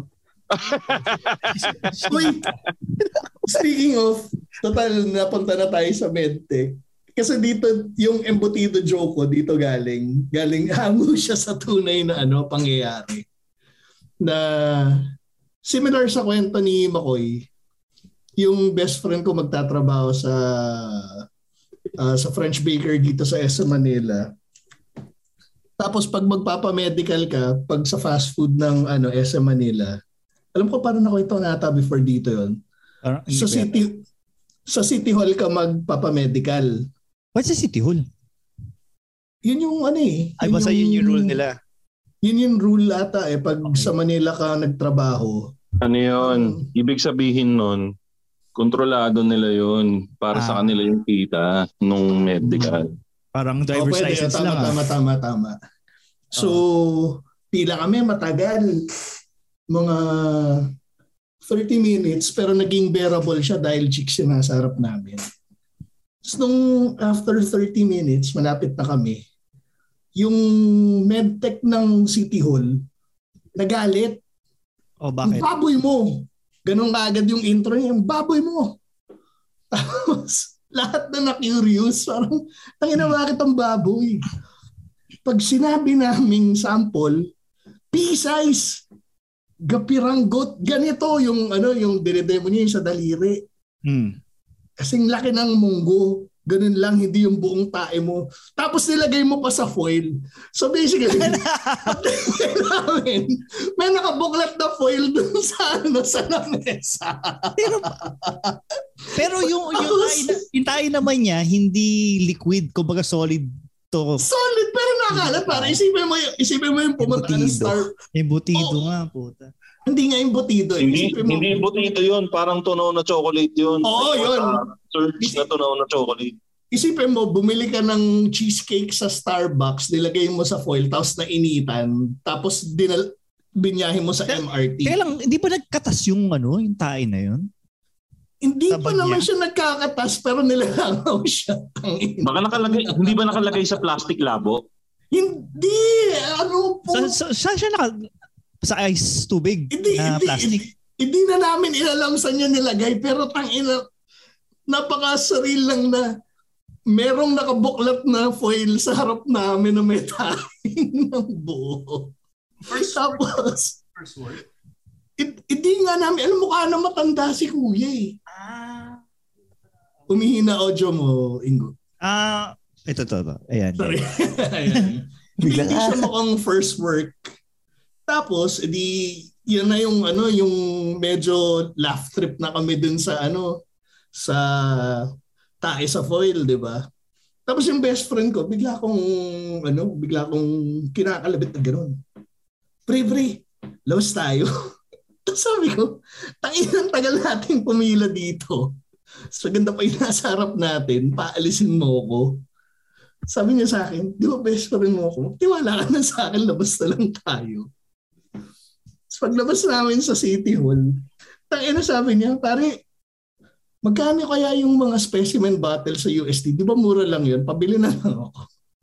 Speaker 6: Wait. Speaking of, total, napunta na tayo sa medtech. Kasi dito, yung embutido joke ko, dito galing. Galing, hango siya sa tunay na ano, pangyayari. Na, similar sa kwento ni Makoy, yung best friend ko magtatrabaho sa uh, sa French baker dito sa S M Manila. Tapos pag magpapa-medical ka, pag sa fast food ng ano S M Manila, alam ko parang ako ito nata before dito yon. Uh, sa city sa City Hall ka magpapa-medical.
Speaker 3: What's sa City Hall?
Speaker 6: Yun yung ano eh.
Speaker 3: Ay, basta yun yung rule nila.
Speaker 6: Yun yung rule ata eh. Pag okay. Sa Manila ka nagtrabaho.
Speaker 4: Ano yun? Um, Ibig sabihin nun, kontrolado nila yun para ah. sa kanila yung kita nung medical.
Speaker 3: Parang driver's okay, license
Speaker 6: tama,
Speaker 3: lang.
Speaker 6: Tama, ah. tama, tama. So, uh-huh. pila kami matagal. Mga thirty minutes pero naging bearable siya dahil chicks yung nasa harap namin. So, nung after thirty minutes, malapit na kami, yung medtech ng City Hall, nagalit.
Speaker 3: Oh, bakit?
Speaker 6: Yung baboy mo. Ganun kaagad yung intro niya, yung baboy mo. Tapos, lahat na na-curious. Parang, tangina bakit ang baboy? Pag sinabi naming sample, pea-size, gapiranggot, ganito yung ano yung dinedemo niya sa daliri.
Speaker 3: Hmm.
Speaker 6: Kasing laki ng munggo Ganun lang, hindi yung buong tae mo. Tapos nilagay mo pa sa foil. So basically, namin, may nakabuklat na foil dun sa, ano, sa lamesa.
Speaker 3: Pero, pero yung, yung, tae, yung tae naman niya, hindi liquid, kumbaga solid to.
Speaker 6: Solid, pero nakalat. Para isipin mo, isipin mo yung pumunta ka ng Star.
Speaker 3: Embutido oh. nga, puta.
Speaker 6: Hindi nga embutido.
Speaker 4: Hindi, hindi embutido yun. Parang tunaw na chocolate yun.
Speaker 6: Oo, like, yun.
Speaker 4: Uh, Surge na tunaw na chocolate.
Speaker 6: Isipin mo, bumili ka ng cheesecake sa Starbucks, nilagay mo sa foil, tapos nainitan, tapos dinal- binyahin mo sa M R T.
Speaker 3: Kaya lang, hindi ba nagkatas yung, ano, yung tae na yun?
Speaker 6: Hindi
Speaker 3: Sabag
Speaker 6: pa naman
Speaker 3: niya?
Speaker 6: siya nagkakatas, pero nilalangaw siya.
Speaker 4: Baka nakalagay, hindi ba nakalagay sa plastic labo?
Speaker 6: Hindi! Ano po?
Speaker 3: Sa, sa, saan siya naka... Sa ice tubig
Speaker 6: Hindi,
Speaker 3: na
Speaker 6: hindi,
Speaker 3: plastic?
Speaker 6: Hindi, hindi na namin ilalam saan niya nilagay, pero tangina, napaka-surreal lang na merong nakabuklat na foil sa harap namin na may taing ng buo. First, Tapos,
Speaker 3: first word?
Speaker 6: Hindi nga namin, alam mo ka na matanda si kuya eh.
Speaker 3: Ah.
Speaker 6: Umihina audio mo, Ingo.
Speaker 3: Ah, ito, ito, ito. Ayan.
Speaker 6: Sorry. Ayan. Hindi siya mukhang first work. Tapos, edi, yan na yung, ano, yung medyo laugh trip na kami dun sa, ano, sa tae sa foil, di ba? Tapos yung best friend ko, bigla akong, ano, bigla akong kinakalabit na gano'n. Pre, pre, lawas tayo. Tapos sabi ko, tangin ang tagal nating pumila dito. So ganda pa yung nasa harap natin, paalisin mo ko. Sabi niya sa akin, di ba best friend mo ako? Tiwala ka na sa akin, labas na lang tayo. So paglabas namin sa City Hall, tangin na sabi niya, pare, magkano kaya yung mga specimen bottle sa U S T? Di ba mura lang yun? Pabili na lang ako.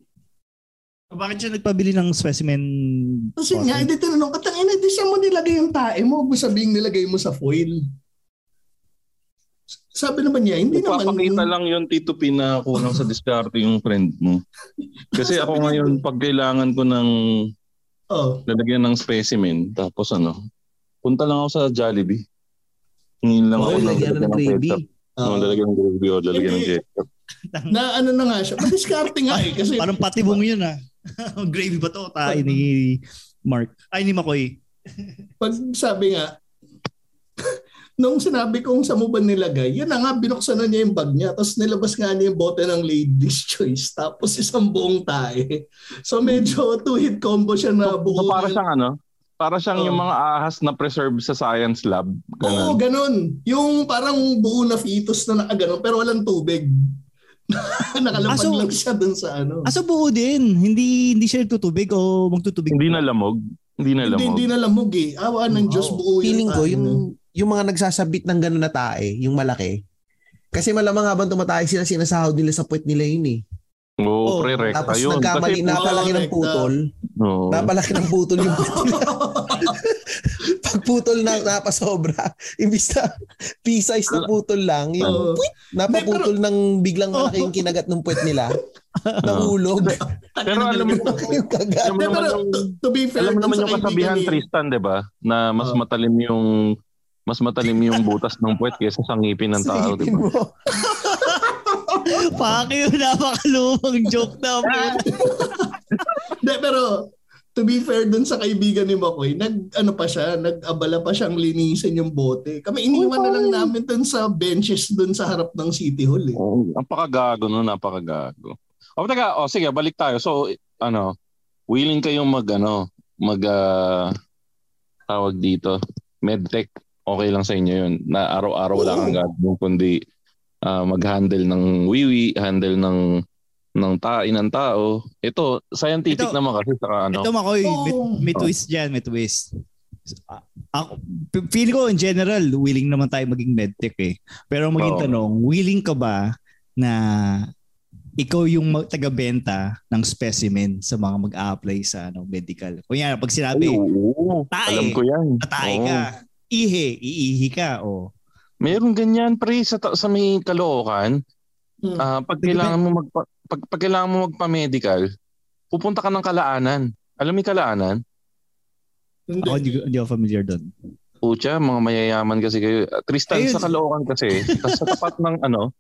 Speaker 3: Bakit siya nagpabili ng specimen?
Speaker 6: Kasi nga, hindi tinanong, katangin na, di siya mo nilagay yung tae mo, sabing nilagay mo sa foil. Sabi naman niya, hindi naman.
Speaker 4: Papakita lang yun, Tito P, na kulang sa diskarte yung friend mo. Kasi ako ngayon, pag kailangan ko ng oh. lalagyan ng specimen, tapos ano, punta lang ako sa Jollibee. Hingin lang
Speaker 5: oh,
Speaker 4: ako ng
Speaker 5: lalagyan ng gravy.
Speaker 4: Oh. Lalagyan ng gravy o lalagyan ng ketchup.
Speaker 6: Na ano na nga siya, madiskarte nga eh. Kasi,
Speaker 3: parang patibong yun ah. Gravy ba to? Tayo ni Mark. Ay, ni Makoy.
Speaker 6: Pag sabi nga, nung sinabi kong sa mo ba nilagay, yun na nga, binuksan na niya yung bag niya. Tapos nilabas nga niya yung bote ng Lady's Choice. Tapos isang buong tae. So medyo two-hit combo siya na buo.
Speaker 4: So, para siyang ano? Para siyang oh. yung mga ahas na preserve sa science lab.
Speaker 6: Ganun. Oo, ganun. Yung parang buo na fetus na nakaganon pero walang tubig. Nakalapag Aso, lang siya dun sa ano.
Speaker 3: Aso buo din. Hindi hindi siya tutubig o magtutubig.
Speaker 4: Hindi na lamog. Hindi na lamog.
Speaker 6: Hindi, hindi na lamog eh. Awa ng Diyos, oh. buo
Speaker 5: Feeling
Speaker 6: yung
Speaker 5: ko, yung, yung mga nagsasabit ng gano'n na tae, yung malaki. Kasi malamang habang tumatay sila, sinasahod nila sa puwet nila yun eh.
Speaker 4: Oo, oh, pre-recta
Speaker 5: tapos
Speaker 4: yun.
Speaker 5: Tapos nagkamali,
Speaker 4: kasi,
Speaker 5: napalaki oh, ng putol. Oh. Napalaki ng putol yung puwet nila. Pag putol na napasobra, imbis na pea-size na putol lang, yung oh. puwet, napaputol ng biglang malaki yung kinagat ng puwet nila. Nahulog.
Speaker 4: Pero alam mo, alam mo naman yung,
Speaker 6: to be fair,
Speaker 4: alam mo naman yung kasabihan, Tristan, di ba? Na mas matalim yung mas matalim yung butas ng puwet kaysa sa ngipin ng tao, di ba?
Speaker 3: Pakyo, napakalumang joke na po.
Speaker 6: De, pero to be fair dun sa kaibigan ni Makoy, nag ano pa siya, nag-abala pa siyang linisin yung bote. Kami iniwan oh, na lang namin dun sa benches dun sa harap ng City Hall eh.
Speaker 4: Oh, napakagago no, napakagago. O taga, oh sige, balik tayo. So ano, willing kayong mag ano, mag uh, tawag dito, medtech. Okay lang sa inyo yun. Na araw-araw oh. lang ang gagawin kundi uh, mag-handle ng wiwi, handle ng ng tae ng tao. Ito, scientific ito, naman kasi saka ano.
Speaker 3: Ito Makoy, oh. may, may twist dyan, may twist. Ako, feel ko in general, willing naman tayo maging medtech eh. Pero maging oh. tanong, willing ka ba na ikaw yung taga-benta ng specimen sa mga mag-a-apply sa ano, medical? Kunya, pag sinabi,
Speaker 4: ay, oo,
Speaker 3: tae,
Speaker 4: alam ko yan.
Speaker 3: Tae ka, ihe, iihi ka. Oh.
Speaker 4: Meron ganyan pre sa, sa may Caloocan. Hmm. Uh, pag kailangan mo mag pag, pag kailangan mo magpa-medical, pupunta ka ng Kalaanan. Alam mo 'yung Kalaanan?
Speaker 3: Hindi. Ako hindi, hindi ako familiar doon.
Speaker 4: Pucha, mga mayayaman kasi kayo. Tristan, ayun. Sa Caloocan kasi, sa tapat ng ano,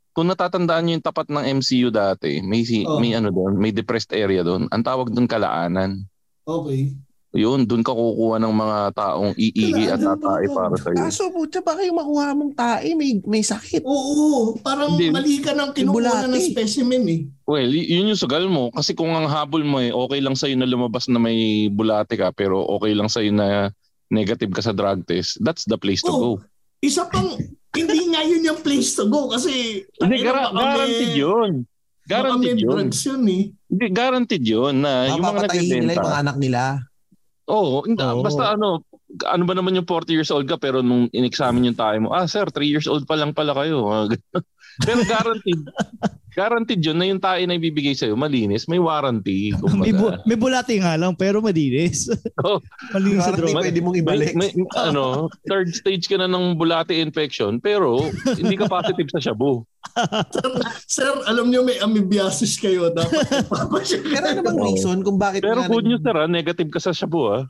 Speaker 4: kung natatandaan niyo yung tapat ng M C U dati, may si,
Speaker 6: Oh.
Speaker 4: may ano doon, may depressed area doon. Ang tawag doon Kalaanan.
Speaker 6: Okay.
Speaker 4: Yun, doon ka kukuha ng mga taong iigi at
Speaker 6: Kalaanan
Speaker 4: tatae
Speaker 6: ba?
Speaker 4: para sa iyo.
Speaker 5: Kaso puta, baka yung makuha mong tae, may, may sakit.
Speaker 6: Oo, parang
Speaker 4: Hindi.
Speaker 6: mali ka ng kinukuha ng
Speaker 5: Bulati.
Speaker 6: specimen eh.
Speaker 4: Well, y- yun yung sugal mo kasi kung ang habol mo eh okay lang sa na lumabas na may bulate ka pero okay lang sa na negative ka sa drug test, that's the place to
Speaker 6: Oh,
Speaker 4: go.
Speaker 6: Isa pang, hindi nga yun yung place to go kasi
Speaker 4: Hindi,
Speaker 6: ano,
Speaker 4: gara-
Speaker 6: baka may-
Speaker 4: guaranteed yun.
Speaker 6: baka may
Speaker 4: Guaranteed yun.
Speaker 6: drugs yun eh.
Speaker 4: Hindi, guaranteed yun na yung mga
Speaker 5: Mapapatayin nila yung mga
Speaker 4: nagbebenta.
Speaker 5: anak nila.
Speaker 4: Oo, hindi,
Speaker 3: Oo.
Speaker 4: basta ano, ano ba naman yung forty years old ka pero nung in-examine yung tayo mo, ah sir, three years old pa lang pala kayo. Ah, ganun. Pero guaranteed, guaranteed yun na yung tayo na ibibigay sa'yo, malinis, may warranty.
Speaker 3: may, bu-
Speaker 4: kumbaga.
Speaker 3: may bulati nga lang pero madinis.
Speaker 4: Oh,
Speaker 3: Malinis sa
Speaker 5: Parang
Speaker 3: drone.
Speaker 5: hindi pwede mong
Speaker 4: may,
Speaker 5: ibalik.
Speaker 4: may, ano, third stage ka na ng bulate infection pero hindi ka positive sa shabu.
Speaker 6: Sir, alam niyo may amoebiasis kayo. Dapat ipapasya
Speaker 5: Pero ano bang reason kung bakit
Speaker 4: Pero
Speaker 5: nga
Speaker 4: good
Speaker 5: nag-
Speaker 4: news sir, ah, negative ka sa shabu ah.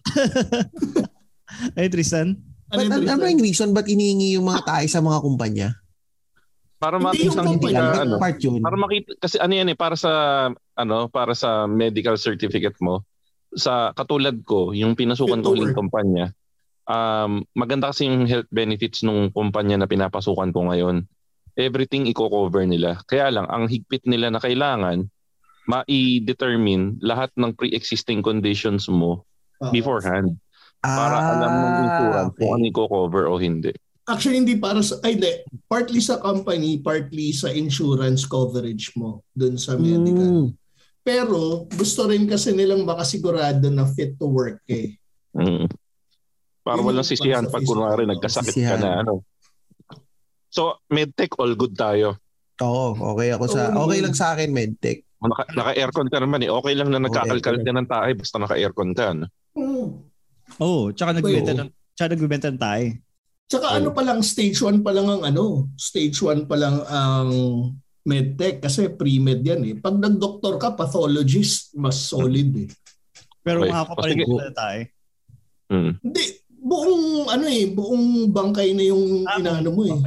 Speaker 3: Ay, Tristan.
Speaker 6: Ano
Speaker 5: Ba't,
Speaker 6: yung
Speaker 5: ano, ano
Speaker 6: reason?
Speaker 5: yung reason ba't iniingi yung mga tae sa mga kumpanya?
Speaker 4: Para
Speaker 6: Hindi yung
Speaker 4: makita
Speaker 5: Hindi
Speaker 6: kumpanya.
Speaker 5: lang,
Speaker 4: ka,
Speaker 5: ba't
Speaker 4: ano,
Speaker 5: part yun?
Speaker 4: para makita kasi ano yan eh para sa ano para sa medical certificate mo sa katulad ko yung pinasukan
Speaker 6: Fit to
Speaker 4: ko yung
Speaker 6: work.
Speaker 4: kumpanya um maganda kasi yung health benefits nung kumpanya na pinapasukan ko ngayon, everything i-cover nila, kaya lang ang higpit nila na kailangan ma-determine lahat ng pre-existing conditions mo
Speaker 6: Oo.
Speaker 4: beforehand para alam ng insurance kung ano i-cover o hindi.
Speaker 6: Actually, hindi para sa, ay hindi, partly sa company, partly sa insurance coverage mo dun sa medical.
Speaker 5: Mm.
Speaker 6: Pero gusto rin kasi nilang makasigurado na fit to work eh.
Speaker 4: Mm. Para
Speaker 6: Yun
Speaker 4: walang
Speaker 6: yung
Speaker 4: sisihan
Speaker 6: para sa
Speaker 4: pag
Speaker 6: physical,
Speaker 4: kunwari
Speaker 6: no?
Speaker 4: nagkasakit ka
Speaker 5: Sisihan.
Speaker 4: na ano. So, medtech all good tayo.
Speaker 5: Oo, okay ako sa
Speaker 6: Oo.
Speaker 5: okay lang sa akin medtech.
Speaker 4: Naka, naka-aircon ka naman eh. Okay lang na nagkakalkal ka ng tae basta naka-aircon ka. No?
Speaker 6: Hmm.
Speaker 3: Oh, tsaka nagbebenta
Speaker 6: Oo.
Speaker 3: ng tsaka nagbebenta ng tayo.
Speaker 6: Tsaka ano pa lang, stage one pa lang ang ano, stage one pa lang ang medtech kasi pre-med yan eh. Pag nag-doktor ka, pathologist, mas solid eh.
Speaker 3: Pero
Speaker 4: Okay.
Speaker 3: makakaparin
Speaker 4: Sige.
Speaker 3: ko na tayo.
Speaker 4: Hmm.
Speaker 6: Hindi, buong ano eh, buong bangkay na yung inaano mo eh.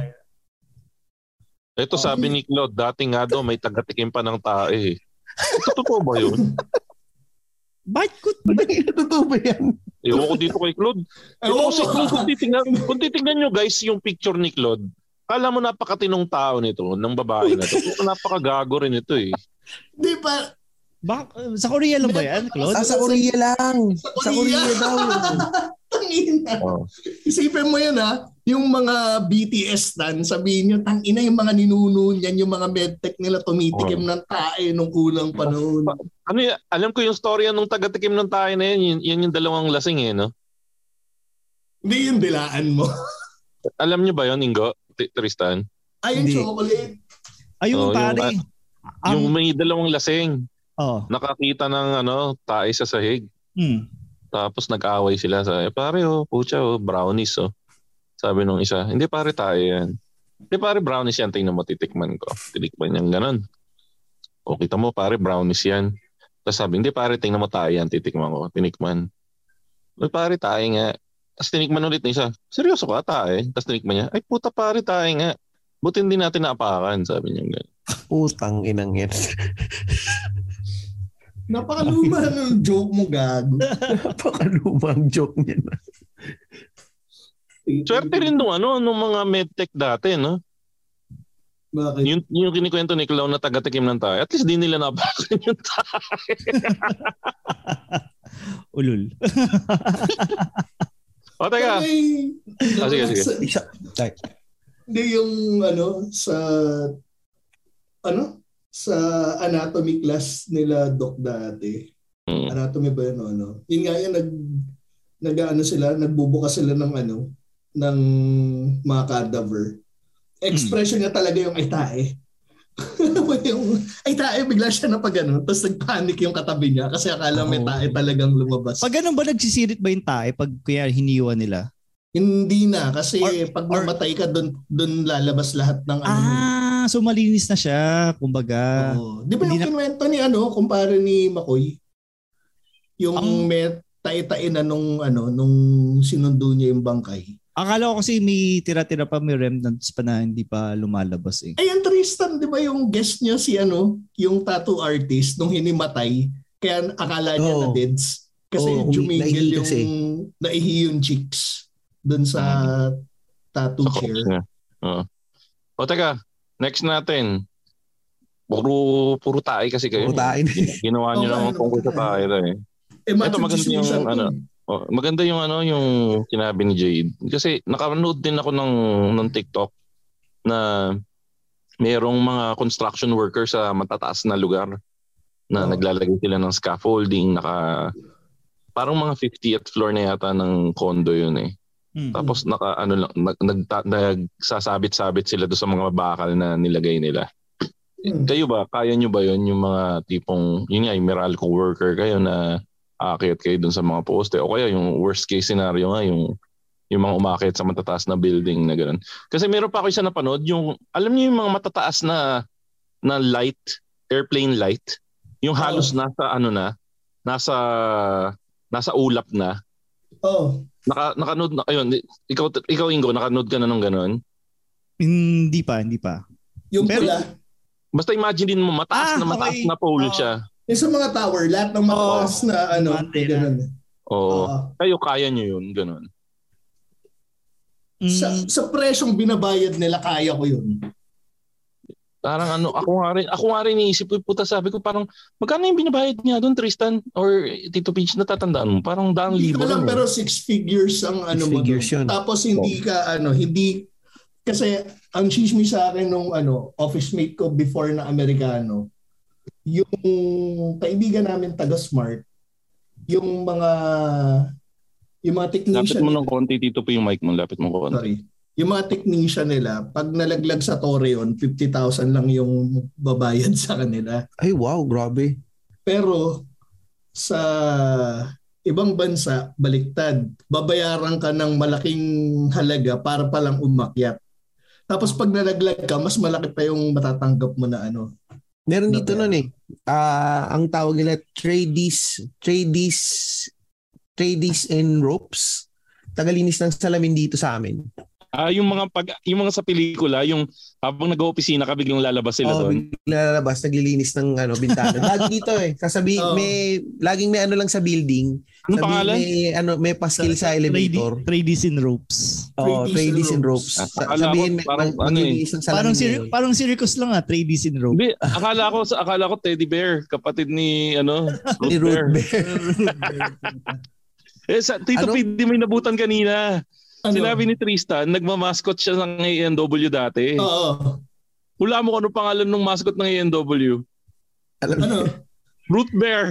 Speaker 4: Ito
Speaker 6: Oh,
Speaker 4: sabi ni Claude, dati nga daw may tagatikim pa ng tae eh. Ito totoo ba yun?
Speaker 3: Bakit ko?
Speaker 5: Totoo ba yan?
Speaker 4: Ewan ko dito kay Claude. Ito
Speaker 6: Oo.
Speaker 4: kasi kung, kung, titignan, kung titignan nyo guys yung picture ni Claude, kala mo napakatinong tao nito, ng babae na to. Napakagago rin ito eh.
Speaker 6: Di pa,
Speaker 3: Bak sa Korea lang ba yan, Claude?
Speaker 5: Ah, sa Korea lang.
Speaker 6: Sa
Speaker 5: Sa
Speaker 6: Korea.
Speaker 5: Korea daw.
Speaker 6: tangina.
Speaker 4: Oh.
Speaker 6: Isipin mo yan ha, yung mga B T S stan, sabihin nyo, tangina yung mga ninuno niyan, yung mga medtech nila tumitikim
Speaker 4: Oh.
Speaker 6: ng tae nung unang panahon.
Speaker 4: Ano y- alam ko yung storya nung tagatikim ng tayo na yun, yun, yun yung dalawang lasing eh, no?
Speaker 6: Hindi yung dilaan mo.
Speaker 4: Alam nyo ba yun, Ingo? T- Tristan?
Speaker 6: Ay, yung
Speaker 5: Hindi.
Speaker 6: chocolate.
Speaker 3: Ayun,
Speaker 4: Oh, yung-
Speaker 3: pare. Ang,
Speaker 4: Yung may dalawang lasing,
Speaker 3: oh.
Speaker 4: nakakita ng ano, tayo sa sahig.
Speaker 3: Hmm.
Speaker 4: Tapos nag-away sila sa, eh, pare oh, pucha oh, brownies oh. Sabi nung isa, hindi pare tayo yan. Hindi pare brownies yan, tingnan mo titikman ko. Tinikman niyang ganun. O kita mo pare brownies yan. Tapos sabi, hindi pare tingnan mo tayo yan, titikman ko. Tinikman. Ay pare tayo nga. Tapos tinikman ulit ng isa, seryoso ka tayo? Tapos tinikman niya, ay puta pare tayo nga. Buti hindi natin naapakan, sabi niya ganun.
Speaker 5: Putang inang yan.
Speaker 6: Napakaluma ng joke mo, gago.
Speaker 5: Napakalumang joke niya na.
Speaker 4: Swerte rin nung ano, nung mga medtech dati, no?
Speaker 6: Bakit?
Speaker 4: Yung, yung kinikwento ni Clown na taga-tikim ng tayo, at least di nila napakan yung tayo.
Speaker 3: Ulul.
Speaker 4: O, teka.
Speaker 6: Ay,
Speaker 4: Ah, sige, sige.
Speaker 6: sa-
Speaker 5: Isa, ay,
Speaker 6: Hindi yung ano, sa ano? Sa anatomy class nila Doc dati.
Speaker 4: Hmm.
Speaker 6: Anatomy ba yun o ano? Yun nga yun, nag, nag ano sila, nagbubukas sila ng ano, ng mga cadaver. Expression niya talaga yung ay tae. yung ay tae, bigla siya na pag ano, tapos nagpanic yung katabi niya kasi akala may
Speaker 5: Oo.
Speaker 6: tae talagang lumabas.
Speaker 3: Pag ganun ba nagsisirit ba yung tayo pag kaya hiniwa nila?
Speaker 6: Hindi na kasi
Speaker 3: Or-
Speaker 6: pag
Speaker 3: or-
Speaker 6: namatay ka doon doon lalabas lahat ng ano.
Speaker 3: Ah, so malinis na siya, kumbaga.
Speaker 6: Oo. Di ba
Speaker 3: Hindi
Speaker 6: yung
Speaker 3: na-
Speaker 6: kinuwento ni ano, kumpare ni Makoy? Yung
Speaker 3: Ang-
Speaker 6: may tae-tae na nung ano, nung sinundo niya yung bangkay.
Speaker 3: Akala ko kasi may tira-tira pa, may remnants pa na hindi pa lumalabas eh.
Speaker 6: Ayan, Tristan, di ba yung guest niya si ano, yung tattoo artist nung hinimatay, kaya akala niya
Speaker 5: Oo.
Speaker 6: na deads. Kasi
Speaker 5: Oo,
Speaker 6: jumingil
Speaker 5: naihi
Speaker 6: yung,
Speaker 5: kasi.
Speaker 6: naihi yung cheeks dun sa tattoo
Speaker 4: Sa
Speaker 6: chair.
Speaker 4: corpse niya. Oo. O teka, next natin. Puro puro tae kasi kayo.
Speaker 5: Puro tae.
Speaker 4: Ginawa niyo
Speaker 6: Oo,
Speaker 4: naman
Speaker 6: ano,
Speaker 4: tungkol sa
Speaker 6: ano,
Speaker 4: tae na eh.
Speaker 6: Eh,
Speaker 4: Ito maganda yung
Speaker 6: Massachusetts
Speaker 4: ano,
Speaker 6: to.
Speaker 4: oh, maganda yung ano yung sinabi ni Jade. Kasi nakanood din ako ng ng TikTok na mayroong mga construction worker sa matataas na lugar na
Speaker 6: Oh.
Speaker 4: naglalagay sila ng scaffolding, naka parang mga fiftieth floor na yata ng condo yun eh.
Speaker 3: Hmm.
Speaker 4: Tapos naka ano lang nag, nag, nagsasabit-sabit sila do sa mga bakal na nilagay nila.
Speaker 6: Hmm.
Speaker 4: Kayo ba, kaya nyo ba yun yung mga tipong, yun nga, yung Meralco worker kayo na aakyat kayo dun sa mga poste o kaya yung worst case scenario nga, yung, yung mga umakyat sa matataas na building na gano'n. Kasi meron pa ako isa napanood, yung, alam niyo yung mga matataas na na light, airplane light, yung halos
Speaker 6: Oh.
Speaker 4: nasa ano na, nasa nasa ulap na.
Speaker 6: Oh.
Speaker 4: Naka, nakanood na, ayun, ikaw, ikaw Ingo, nakanood ka na nung gano'n?
Speaker 3: Hindi pa, hindi pa.
Speaker 6: Yung
Speaker 3: Pero-
Speaker 6: pula.
Speaker 4: Basta imagine din mo, mataas
Speaker 3: Ah,
Speaker 4: na mataas
Speaker 3: okay.
Speaker 4: na pole
Speaker 6: Oo.
Speaker 4: siya.
Speaker 6: Yung sa mga tower, lahat ng mataas na ano,
Speaker 3: Antena.
Speaker 6: ganun.
Speaker 4: Oo.
Speaker 6: Oo.
Speaker 4: Kayo, kaya nyo yun, gano'n.
Speaker 3: Mm,
Speaker 6: Sa, sa presyong binabayad nila, kaya ko yun.
Speaker 4: Parang ano, ako nga rin, ako nga rin iisip ko, puta sabi ko, parang, magkano yung binabayad niya doon, Tristan? Or Tito Peach, natatandaan mo? Parang daang
Speaker 6: Hindi
Speaker 4: libo
Speaker 6: ko
Speaker 4: lang.
Speaker 6: alam,
Speaker 4: Eh.
Speaker 6: pero six figures ang ano mo.
Speaker 5: figures
Speaker 6: dun.
Speaker 5: yun.
Speaker 6: Tapos hindi ka, ano, hindi, kasi ang chismis sa akin nung ano, office mate ko before na Amerikano, yung kaibigan namin taga-Smart, yung mga, yung mga
Speaker 4: Lapit
Speaker 6: technician
Speaker 4: mo
Speaker 6: nila,
Speaker 4: ng konti, Tito, po yung mic mo. Lapit mo konti.
Speaker 6: sorry, yung mga technician nila, pag nalaglag sa Torreon, fifty thousand lang yung babayad sa kanila.
Speaker 5: Ay, wow, grabe.
Speaker 6: Pero sa ibang bansa, baliktad. Babayaran ka ng malaking halaga para palang umakyat. Tapos pag nalaglag ka, mas malaki pa yung matatanggap mo na ano.
Speaker 5: Meron dito
Speaker 6: Napera.
Speaker 5: nun eh. Ah, ang tawag nila tradies, tradies, tradies and ropes. Tagalinis ng salamin dito sa amin.
Speaker 4: Ah, yung mga pag yung mga sa pelikula, yung habang nag-oopisina ka biglang lalabas sila
Speaker 5: Oh,
Speaker 4: doon.
Speaker 5: bigla lalabas, naglilinis ng ano, bintana. Lagi dito eh. Sasabi,
Speaker 6: Oo.
Speaker 5: may, laging may ano lang sa building.
Speaker 4: Anong
Speaker 5: Sabi,
Speaker 4: pangalan?
Speaker 5: may, ano, may paskil sa elevator.
Speaker 3: Tradies in ropes.
Speaker 5: Oh,
Speaker 6: Tradies
Speaker 5: tradies
Speaker 6: and
Speaker 5: and
Speaker 6: ropes.
Speaker 5: ropes.
Speaker 4: Ah,
Speaker 5: Sa-
Speaker 4: akala ko
Speaker 5: Sabihin, may,
Speaker 4: parang
Speaker 5: mag-
Speaker 4: ano eh.
Speaker 5: maglilinis ng salamin
Speaker 3: Parang, sir,
Speaker 5: ngayon.
Speaker 3: parang circus lang ah, tradies in ropes.
Speaker 4: Hindi, akala ko sa akala ko Teddy Bear, kapatid ni ano,
Speaker 5: Ni
Speaker 4: Root
Speaker 5: Root
Speaker 4: Bear.
Speaker 5: Bear.
Speaker 4: Eh sa Tito
Speaker 5: Ano?
Speaker 4: P, di may nabutan kanina.
Speaker 6: Ano?
Speaker 4: Sinabi ni Tristan, nagmamascot siya ng A N W dati.
Speaker 6: Oo.
Speaker 4: Hula mo kung ano pangalan ng mascot ng A N W?
Speaker 5: Alam
Speaker 6: Ano?
Speaker 4: Root Bear.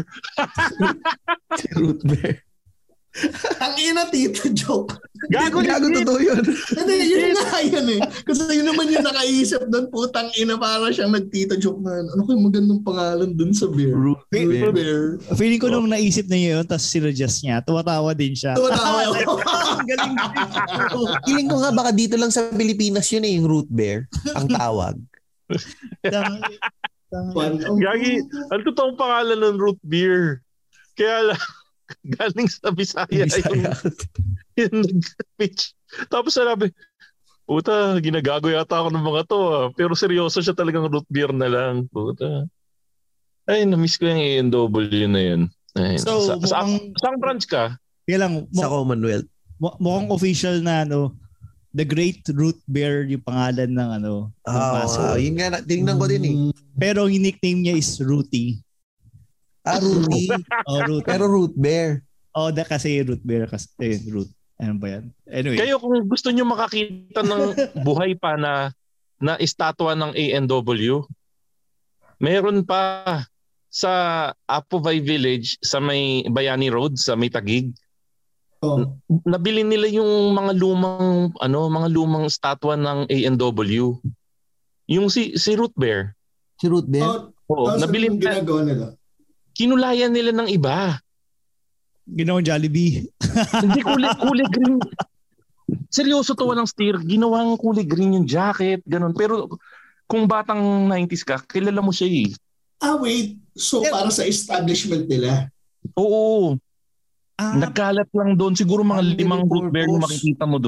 Speaker 5: si Root Bear.
Speaker 6: Ang ina, tito, joke.
Speaker 4: Gago ni
Speaker 5: Gago,
Speaker 4: Smith.
Speaker 5: totoo yun.
Speaker 6: Hindi, yun nga yun eh. Kasi yun naman yung nakaisip doon, putang ina, para siyang nagtito joke na, ano kayong magandang pangalan doon sa bear?
Speaker 5: Root
Speaker 6: Root
Speaker 5: Bear.
Speaker 6: bear.
Speaker 3: Feeling ko nung naisip na yun, tapos sinuggest niya, tuwatawa din siya.
Speaker 6: Tuwatawa ako.
Speaker 3: Ang galing.
Speaker 5: Feeling ko nga baka dito lang sa Pilipinas yun eh, yung Root Bear, ang tawag.
Speaker 3: Tang- tang-
Speaker 4: Gagi, ang totoong pangalan ng root beer. Kaya lang, galing sa Bisaya,
Speaker 5: Bisaya.
Speaker 4: yung, yung nag-pitch. Tapos sabi, puta, ginagago yata ako ng mga to ah. Pero seryoso siya talagang root beer na lang. Puta. Ay, na-miss ko yung A N W na yun. Ay,
Speaker 3: So,
Speaker 4: sa, sa,
Speaker 3: mukhang-
Speaker 4: saan branch ka?
Speaker 3: Kaya lang,
Speaker 5: Sa
Speaker 3: mu-
Speaker 5: Commonwealth.
Speaker 3: mu- mukhang official na ano, The Great Root Bear yung pangalan ng ano, ng
Speaker 5: Ah,
Speaker 3: mascot.
Speaker 5: yun nga, tinignan ko din eh.
Speaker 3: Pero yung nickname niya is Rooty.
Speaker 5: Ah, Rooty.
Speaker 3: Oh, Root.
Speaker 5: Pero Root Bear.
Speaker 3: Oh, da kasi Root Bear kasi ayun, Root. Ano ba yan? Anyway.
Speaker 4: Kayo kung gusto nyo makakita ng buhay pa na na estatwa ng A N W, meron pa sa Apovay Village sa may Bayani Road sa may Taguig.
Speaker 6: Oh.
Speaker 4: Nabili nila yung mga lumang ano, mga lumang estatwa ng A N W. Yung si si Root Bear.
Speaker 5: Si Root Bear.
Speaker 6: Oh,
Speaker 4: Oo,
Speaker 6: tapos
Speaker 4: nabili
Speaker 6: anong
Speaker 4: nila.
Speaker 6: ginagawa nila?
Speaker 4: Kinulayan nila ng iba.
Speaker 3: Ginawang Jollibee.
Speaker 4: Hindi kulay kulay green. Seryoso to, walang steer. Ginawang kulay green yung jacket, ganun. Pero kung batang nineties ka, kilala mo siya eh.
Speaker 6: Ah, wait. So, para sa establishment nila.
Speaker 4: Oo.
Speaker 3: Ah,
Speaker 4: Nagkalat lang doon. Siguro mga
Speaker 5: Ang
Speaker 4: limang root bear yung
Speaker 5: purpose.
Speaker 4: makikita mo doon.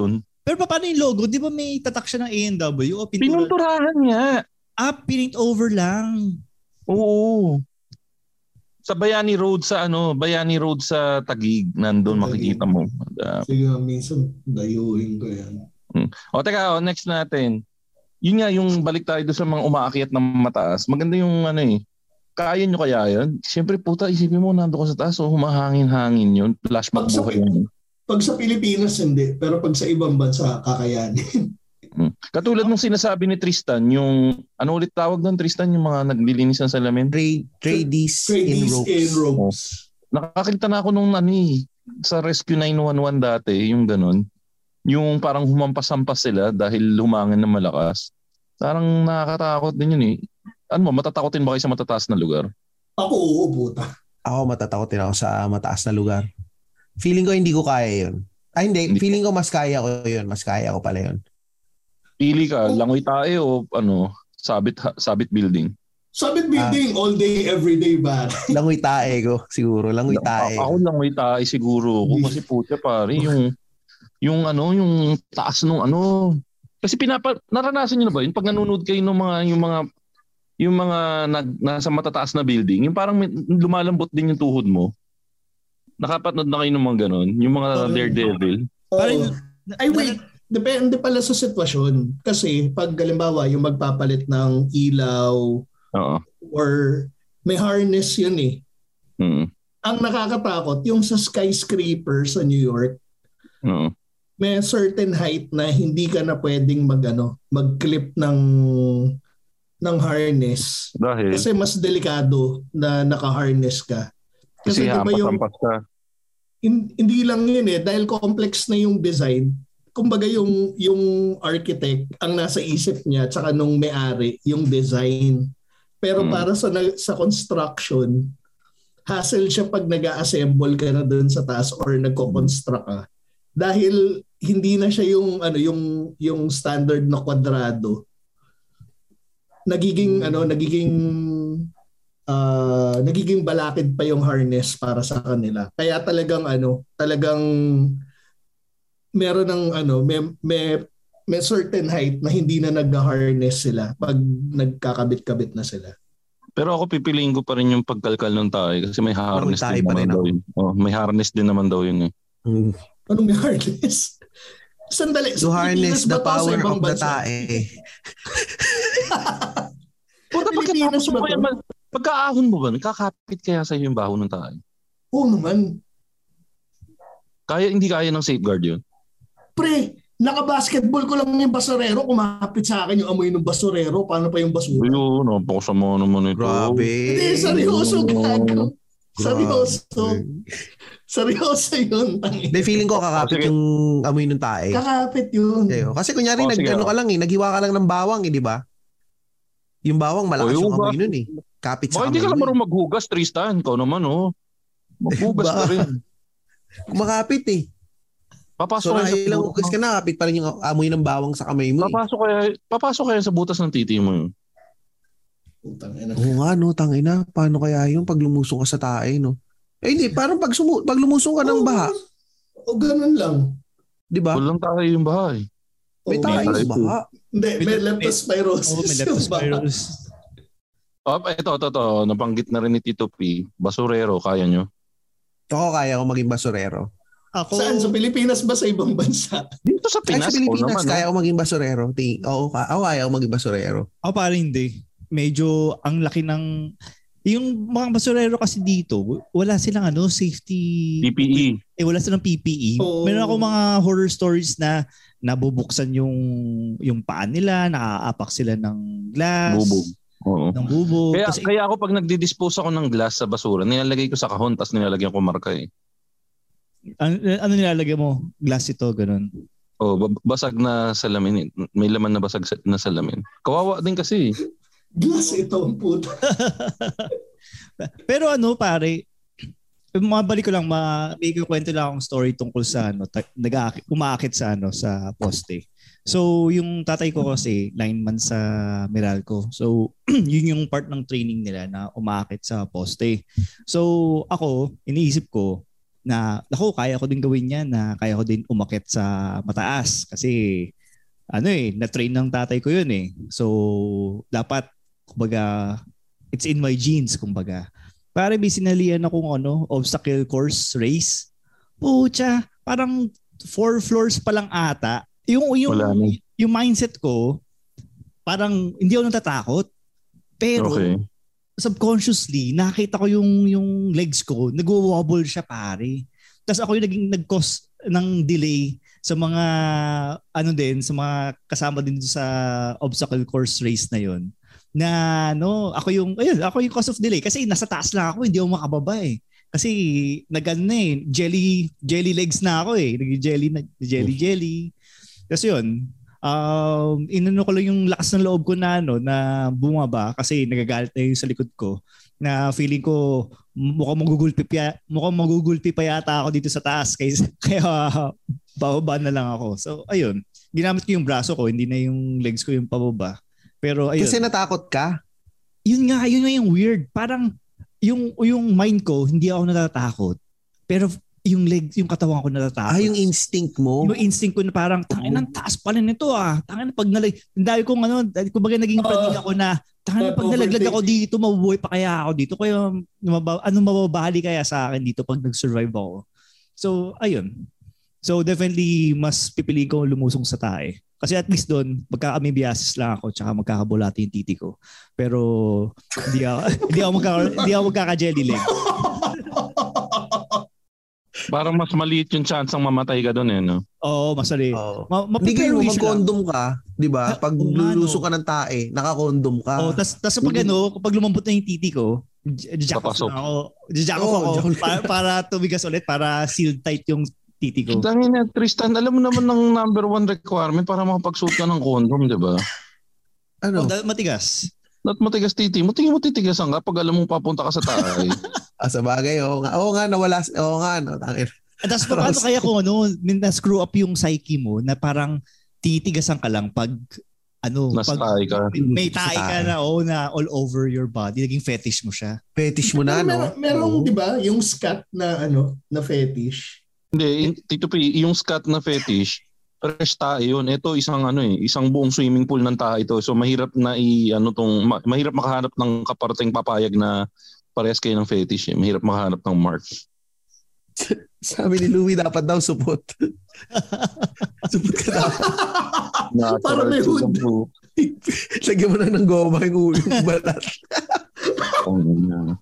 Speaker 3: Pero paano yung logo? Di ba may tatak siya ng A and W? O pintura?
Speaker 4: Pinunturahan nga.
Speaker 3: Ah, paint over lang.
Speaker 4: Oo. Sa Bayani Road sa ano, Bayani Road sa Taguig, nandun makikita mo. Uh,
Speaker 6: Sige, minsan dayuhin ko yan.
Speaker 4: Hmm. O teka, o, next natin. Yun nga, yung balik tayo doon sa mga umaakyat ng mataas. Maganda yung ano eh. Kaya nyo kaya yun? Siyempre puta, isipin mo, nando ka sa taas, so humahangin-hangin yun. Flash magbuhay yun.
Speaker 6: Pag sa Pilipinas, hindi. Pero pag sa ibang bansa, kakayanin.
Speaker 4: Hmm. Katulad nung sinasabi ni Tristan, yung, ano ulit tawag doon, Tristan, yung mga naglilinis ng salamin?
Speaker 5: Trade, tradies, in ropes.
Speaker 6: in ropes.
Speaker 4: Oh. Nakakita na ako nung ano eh, sa Rescue nine one one dati, yung ganun. Yung parang humampas-hampas sila dahil humangin ng malakas. Parang nakakatakot din yun eh. Ano mo, matatakotin ba kayo sa matataas na lugar?
Speaker 6: Ako, oo, puta.
Speaker 5: Ako matatakotin ako sa mataas na lugar. Feeling ko hindi ko kaya yun. Ay hindi, hindi. Feeling ko mas kaya ko yun. Mas kaya ko pala yun.
Speaker 4: Pili ka, oh. Langoy tae o ano, sabit sabit building?
Speaker 6: Sabit building, ah. all day, every day ba?
Speaker 5: Langoy tae ko, siguro. Langoy tae.
Speaker 4: Ako langoy tae siguro. Kung kasi puta pare, yung, yung ano, yung taas nung ano. Kasi pinapa, naranasan nyo na ba yun? Pag nanonood kayo ng mga, yung mga, yung mga nag, nasa matataas na building, yung parang lumalambot din yung tuhod mo. Nakapatnod na kayo ng mga ganon? Yung mga oh, daredevil?
Speaker 6: Oh. Parang, ay wait. Depende pala sa sitwasyon. Kasi pag halimbawa yung magpapalit ng ilaw
Speaker 4: uh-huh.
Speaker 6: or may harness yun eh.
Speaker 4: Uh-huh.
Speaker 6: Ang nakakatakot, yung sa skyscraper sa New York,
Speaker 4: uh-huh.
Speaker 6: may certain height na hindi ka na pwedeng mag, ano, mag-clip ng, ng harness.
Speaker 4: Dahil?
Speaker 6: Kasi mas delikado na naka-harness ka.
Speaker 4: Kasi, Kasi diba yung, ka.
Speaker 6: Hindi lang yun eh. Dahil complex na yung design, kumbaga yung yung architect ang nasa isip niya tsaka nung may-ari yung design. Pero hmm. para sa sa construction, hassle siya pag nag-assemble ka na doon sa taas or nagko-construct ka. Dahil hindi na siya yung ano yung yung standard na kwadrado. Nagiging hmm. ano, nagiging uh, nagiging balakid pa yung harness para sa kanila. Kaya talagang ano, talagang meron ng ano, may, may, may certain height na hindi na nag-harness sila pag nagkakabit-kabit na sila.
Speaker 4: Pero ako pipiliin ko pa rin yung pagkalkal ng tae kasi may harness oh, din naman daw yun. Oh, may harness din naman daw yun eh.
Speaker 5: Mm.
Speaker 6: Anong may harness? Sandali.
Speaker 5: To harness the power of the tae.
Speaker 4: Pagka pagkatapos mo kaya, pagkaahon mo ba, nakakapit kaya sa yung baho ng tae?
Speaker 6: Oo naman.
Speaker 4: Kaya, hindi kaya ng safeguard yun?
Speaker 6: Pre, naka-basketball ko lang yung basurero, kumapit sa akin yung amoy ng basurero, paano pa yung basura?
Speaker 4: Ayun, napakasama naman ito.
Speaker 5: Grabe.
Speaker 6: Hindi, seryoso gago. Seryoso. Seryoso yun.
Speaker 5: Hindi, feeling ko kakapit oh, yung amoy ng tae.
Speaker 6: Kakapit yun.
Speaker 5: Kasi kunyari, oh, nag-ano ka lang eh, naghiwa ka lang ng bawang eh, di ba? Yung bawang, malakas oh, yung amoy nun eh. Kapit sa amoy.
Speaker 4: Bakit hindi ka lang marunong maghugas, Tristan? Ikaw naman oh. Maghugas ka rin.
Speaker 5: Kumakapit eh.
Speaker 4: Papasok
Speaker 5: so,
Speaker 4: kaya
Speaker 5: ilang ugas ka na, kapit pa rin yung amoy ng bawang sa kamay mo.
Speaker 4: Papasok kaya, papasok kaya sa butas ng titi mo yun.
Speaker 5: Oo nga no, tangina. Paano kaya yung pag lumusong ka sa tae, no? Eh hindi, parang pag, sumu- pag lumusong ka ng baha.
Speaker 6: O, o ganun lang.
Speaker 5: Di ba?
Speaker 4: Walang tae yung baha eh.
Speaker 5: May tae yung baha.
Speaker 6: Hindi, may leptospirosis.
Speaker 3: Oo, may leptospirosis.
Speaker 4: Oh, ito, ito, ito. Nabanggit na rin ni Tito P. Basurero, kaya nyo?
Speaker 5: Ako kaya ko maging basurero.
Speaker 6: Ako, saan? Sa Pilipinas ba sa ibang bansa?
Speaker 4: Dito sa Pinas.
Speaker 5: Ay, sa Pilipinas,
Speaker 4: naman,
Speaker 5: kaya ko maging basurero. Oo, ako kaya ko maging basurero.
Speaker 3: Ako parang hindi. Medyo ang laki ng... Yung mga basurero kasi dito, wala silang ano, safety...
Speaker 4: P P E.
Speaker 3: Eh, wala silang P P E. Oh. Meron ako mga horror stories na nabubuksan yung yung paan nila, nakaapak sila ng glass.
Speaker 4: Bubog. Oo.
Speaker 3: Ng bubog.
Speaker 4: Kaya,
Speaker 3: kasi,
Speaker 4: kaya ako pag nagdi-dispose ako ng glass sa basura, nilalagay ko sa kahon, tapos nilalagyan ko marka eh.
Speaker 3: Ano, ano nilalagay mo? Glass ito, ganun.
Speaker 4: Oh, basag na salamin. May laman na basag na salamin. Kawawa din kasi.
Speaker 6: Glass ito ang puta.
Speaker 3: Pero ano pare, mabalik ko lang, ma- may kwento lang akong story tungkol sa ano, nag umaakit sa ano sa poste. So yung tatay ko kasi lineman sa Meralco. So yun yung part ng training nila na umaakit sa poste. So ako, iniisip ko, na ako kaya ko din gawin yan, na kaya ko din umakyat sa mataas kasi ano eh, na-train ng tatay ko yun eh. So, dapat, kumbaga, it's in my genes, kumbaga. Para may sinalihan akong ano, obstacle course race. Pucha, parang four floors pa lang ata. Yung, yung, yung mindset ko, parang hindi ako natatakot. Pero, okay. subconsciously, nakita ko yung, yung legs ko, nag-wobble siya pare. Tapos ako yung naging nag-cause ng delay sa mga, ano din, sa mga kasama din sa obstacle course race na yon. Na, no, ako yung, ayun, ako yung cause of delay. Kasi nasa taas lang ako, hindi ako makababa eh. Kasi, nag-ano na eh, jelly, jelly legs na ako eh. Nag-jelly, jelly, jelly. Kasi yun, Um, inano ko lang yung lakas ng loob ko na ano na bumaba kasi nagagalit na yung sa likod ko na feeling ko mukhang magugulpi pa mukhang magugulpi pa yata ako dito sa taas kaya kaya bababa na lang ako. So ayun, ginamit ko yung braso ko, hindi na yung legs ko yung pababa. Pero ayun.
Speaker 5: Kasi natakot ka?
Speaker 3: Yun nga, yun nga yung weird. Parang yung yung mind ko hindi ako natatakot. Pero yung leg, yung katawan ko natatakot.
Speaker 5: Ah, yung instinct mo?
Speaker 3: Yung instinct ko na parang, tangin ang taas pala nito ah. Tangin pag nalag, dahil kong ano, kumbaga naging praning ako na, tangin pag nalaglag ako dito, mabubuhay pa kaya ako dito. Kaya, ano mababali kaya sa akin dito pag nag-survive ako. So, ayun. So, definitely, mas pipiliin ko lumusong sa tae. Kasi at least doon, magkaka-amibiasis lang ako, tsaka magkakabulati yung titi ko. Pero, hindi ako, hindi ako, magkaka, hindi ako magkaka-jelly leg.
Speaker 4: Parang mas maliit yung chance ang mamatay ka doon eh, no?
Speaker 3: Oo, mas maliit.
Speaker 5: Oh. Ma- Hindi kayo mag-condom ka, di ba? Pag lulusok ka ng tae, naka-condom ka.
Speaker 3: Oh, tas tas pag ano, kapag lumambot na yung titi ko, jack off na ako. Jack off oh, ako para, para tumigas ulit, para sealed tight yung titi ko.
Speaker 4: Dangin na, Tristan, alam mo naman ng number one requirement para makapagsuot ka ng condom, di ba?
Speaker 3: Ano? Oh, matigas.
Speaker 4: Not matigas titi mo. Tingin mo titigasan ka pag alam mo papunta ka sa tae.
Speaker 5: Ah, sa bagay, oo nga. Oo nga, nawala. Oo nga, no. Tangin.
Speaker 3: At tapos paano kaya kung ano, na-screw up yung psyche mo na parang titigasan ka lang pag ano,
Speaker 4: Nas
Speaker 3: pag
Speaker 4: tae ka.
Speaker 3: may tae ka na, oh, na all over your body. Naging fetish mo siya.
Speaker 5: Fetish mo na, no?
Speaker 6: Merong, merong di ba, yung scat na ano, na fetish.
Speaker 4: Hindi, Tito P, yung scat na fetish, fresh tae yun. Ito isang ano eh, isang buong swimming pool ng tae ito. So mahirap na i ano tong ma, mahirap makahanap ng kaparteng papayag na parehas kayo ng fetish eh. Mahirap makahanap ng mark.
Speaker 5: Sabi ni Louie dapat daw supot. Supot ka dapat.
Speaker 6: Para may hood.
Speaker 5: Lagyan mo na ng goma yung ulo yung balat.
Speaker 4: Oh, yeah.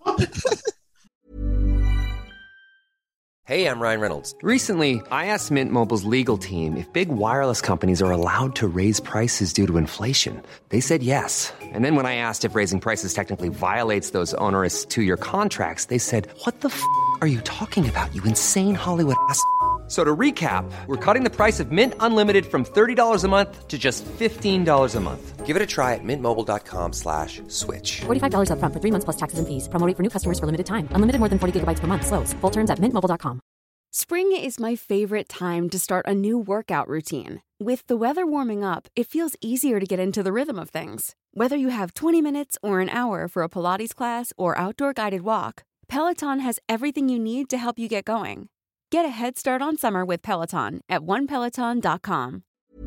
Speaker 7: Hey, I'm Ryan Reynolds. Recently, I asked Mint Mobile's legal team if big wireless companies are allowed to raise prices due to inflation. They said yes. And then when I asked if raising prices technically violates those onerous two-year contracts, they said, what the f*** are you talking about, you insane Hollywood ass f- So to recap, we're cutting the price of Mint Unlimited from thirty dollars a month to just fifteen dollars a month. Give it a try at mintmobile.com slash switch.
Speaker 8: forty-five dollars up front for three months plus taxes and fees. Promo rate for new customers for limited time. Unlimited more than forty gigabytes per month. Slows full terms at mint mobile dot com.
Speaker 9: Spring is my favorite time to start a new workout routine. With the weather warming up, it feels easier to get into the rhythm of things. Whether you have twenty minutes or an hour for a Pilates class or outdoor guided walk, Peloton has everything you need to help you get going. Get a head start on summer with Peloton at one peloton dot com.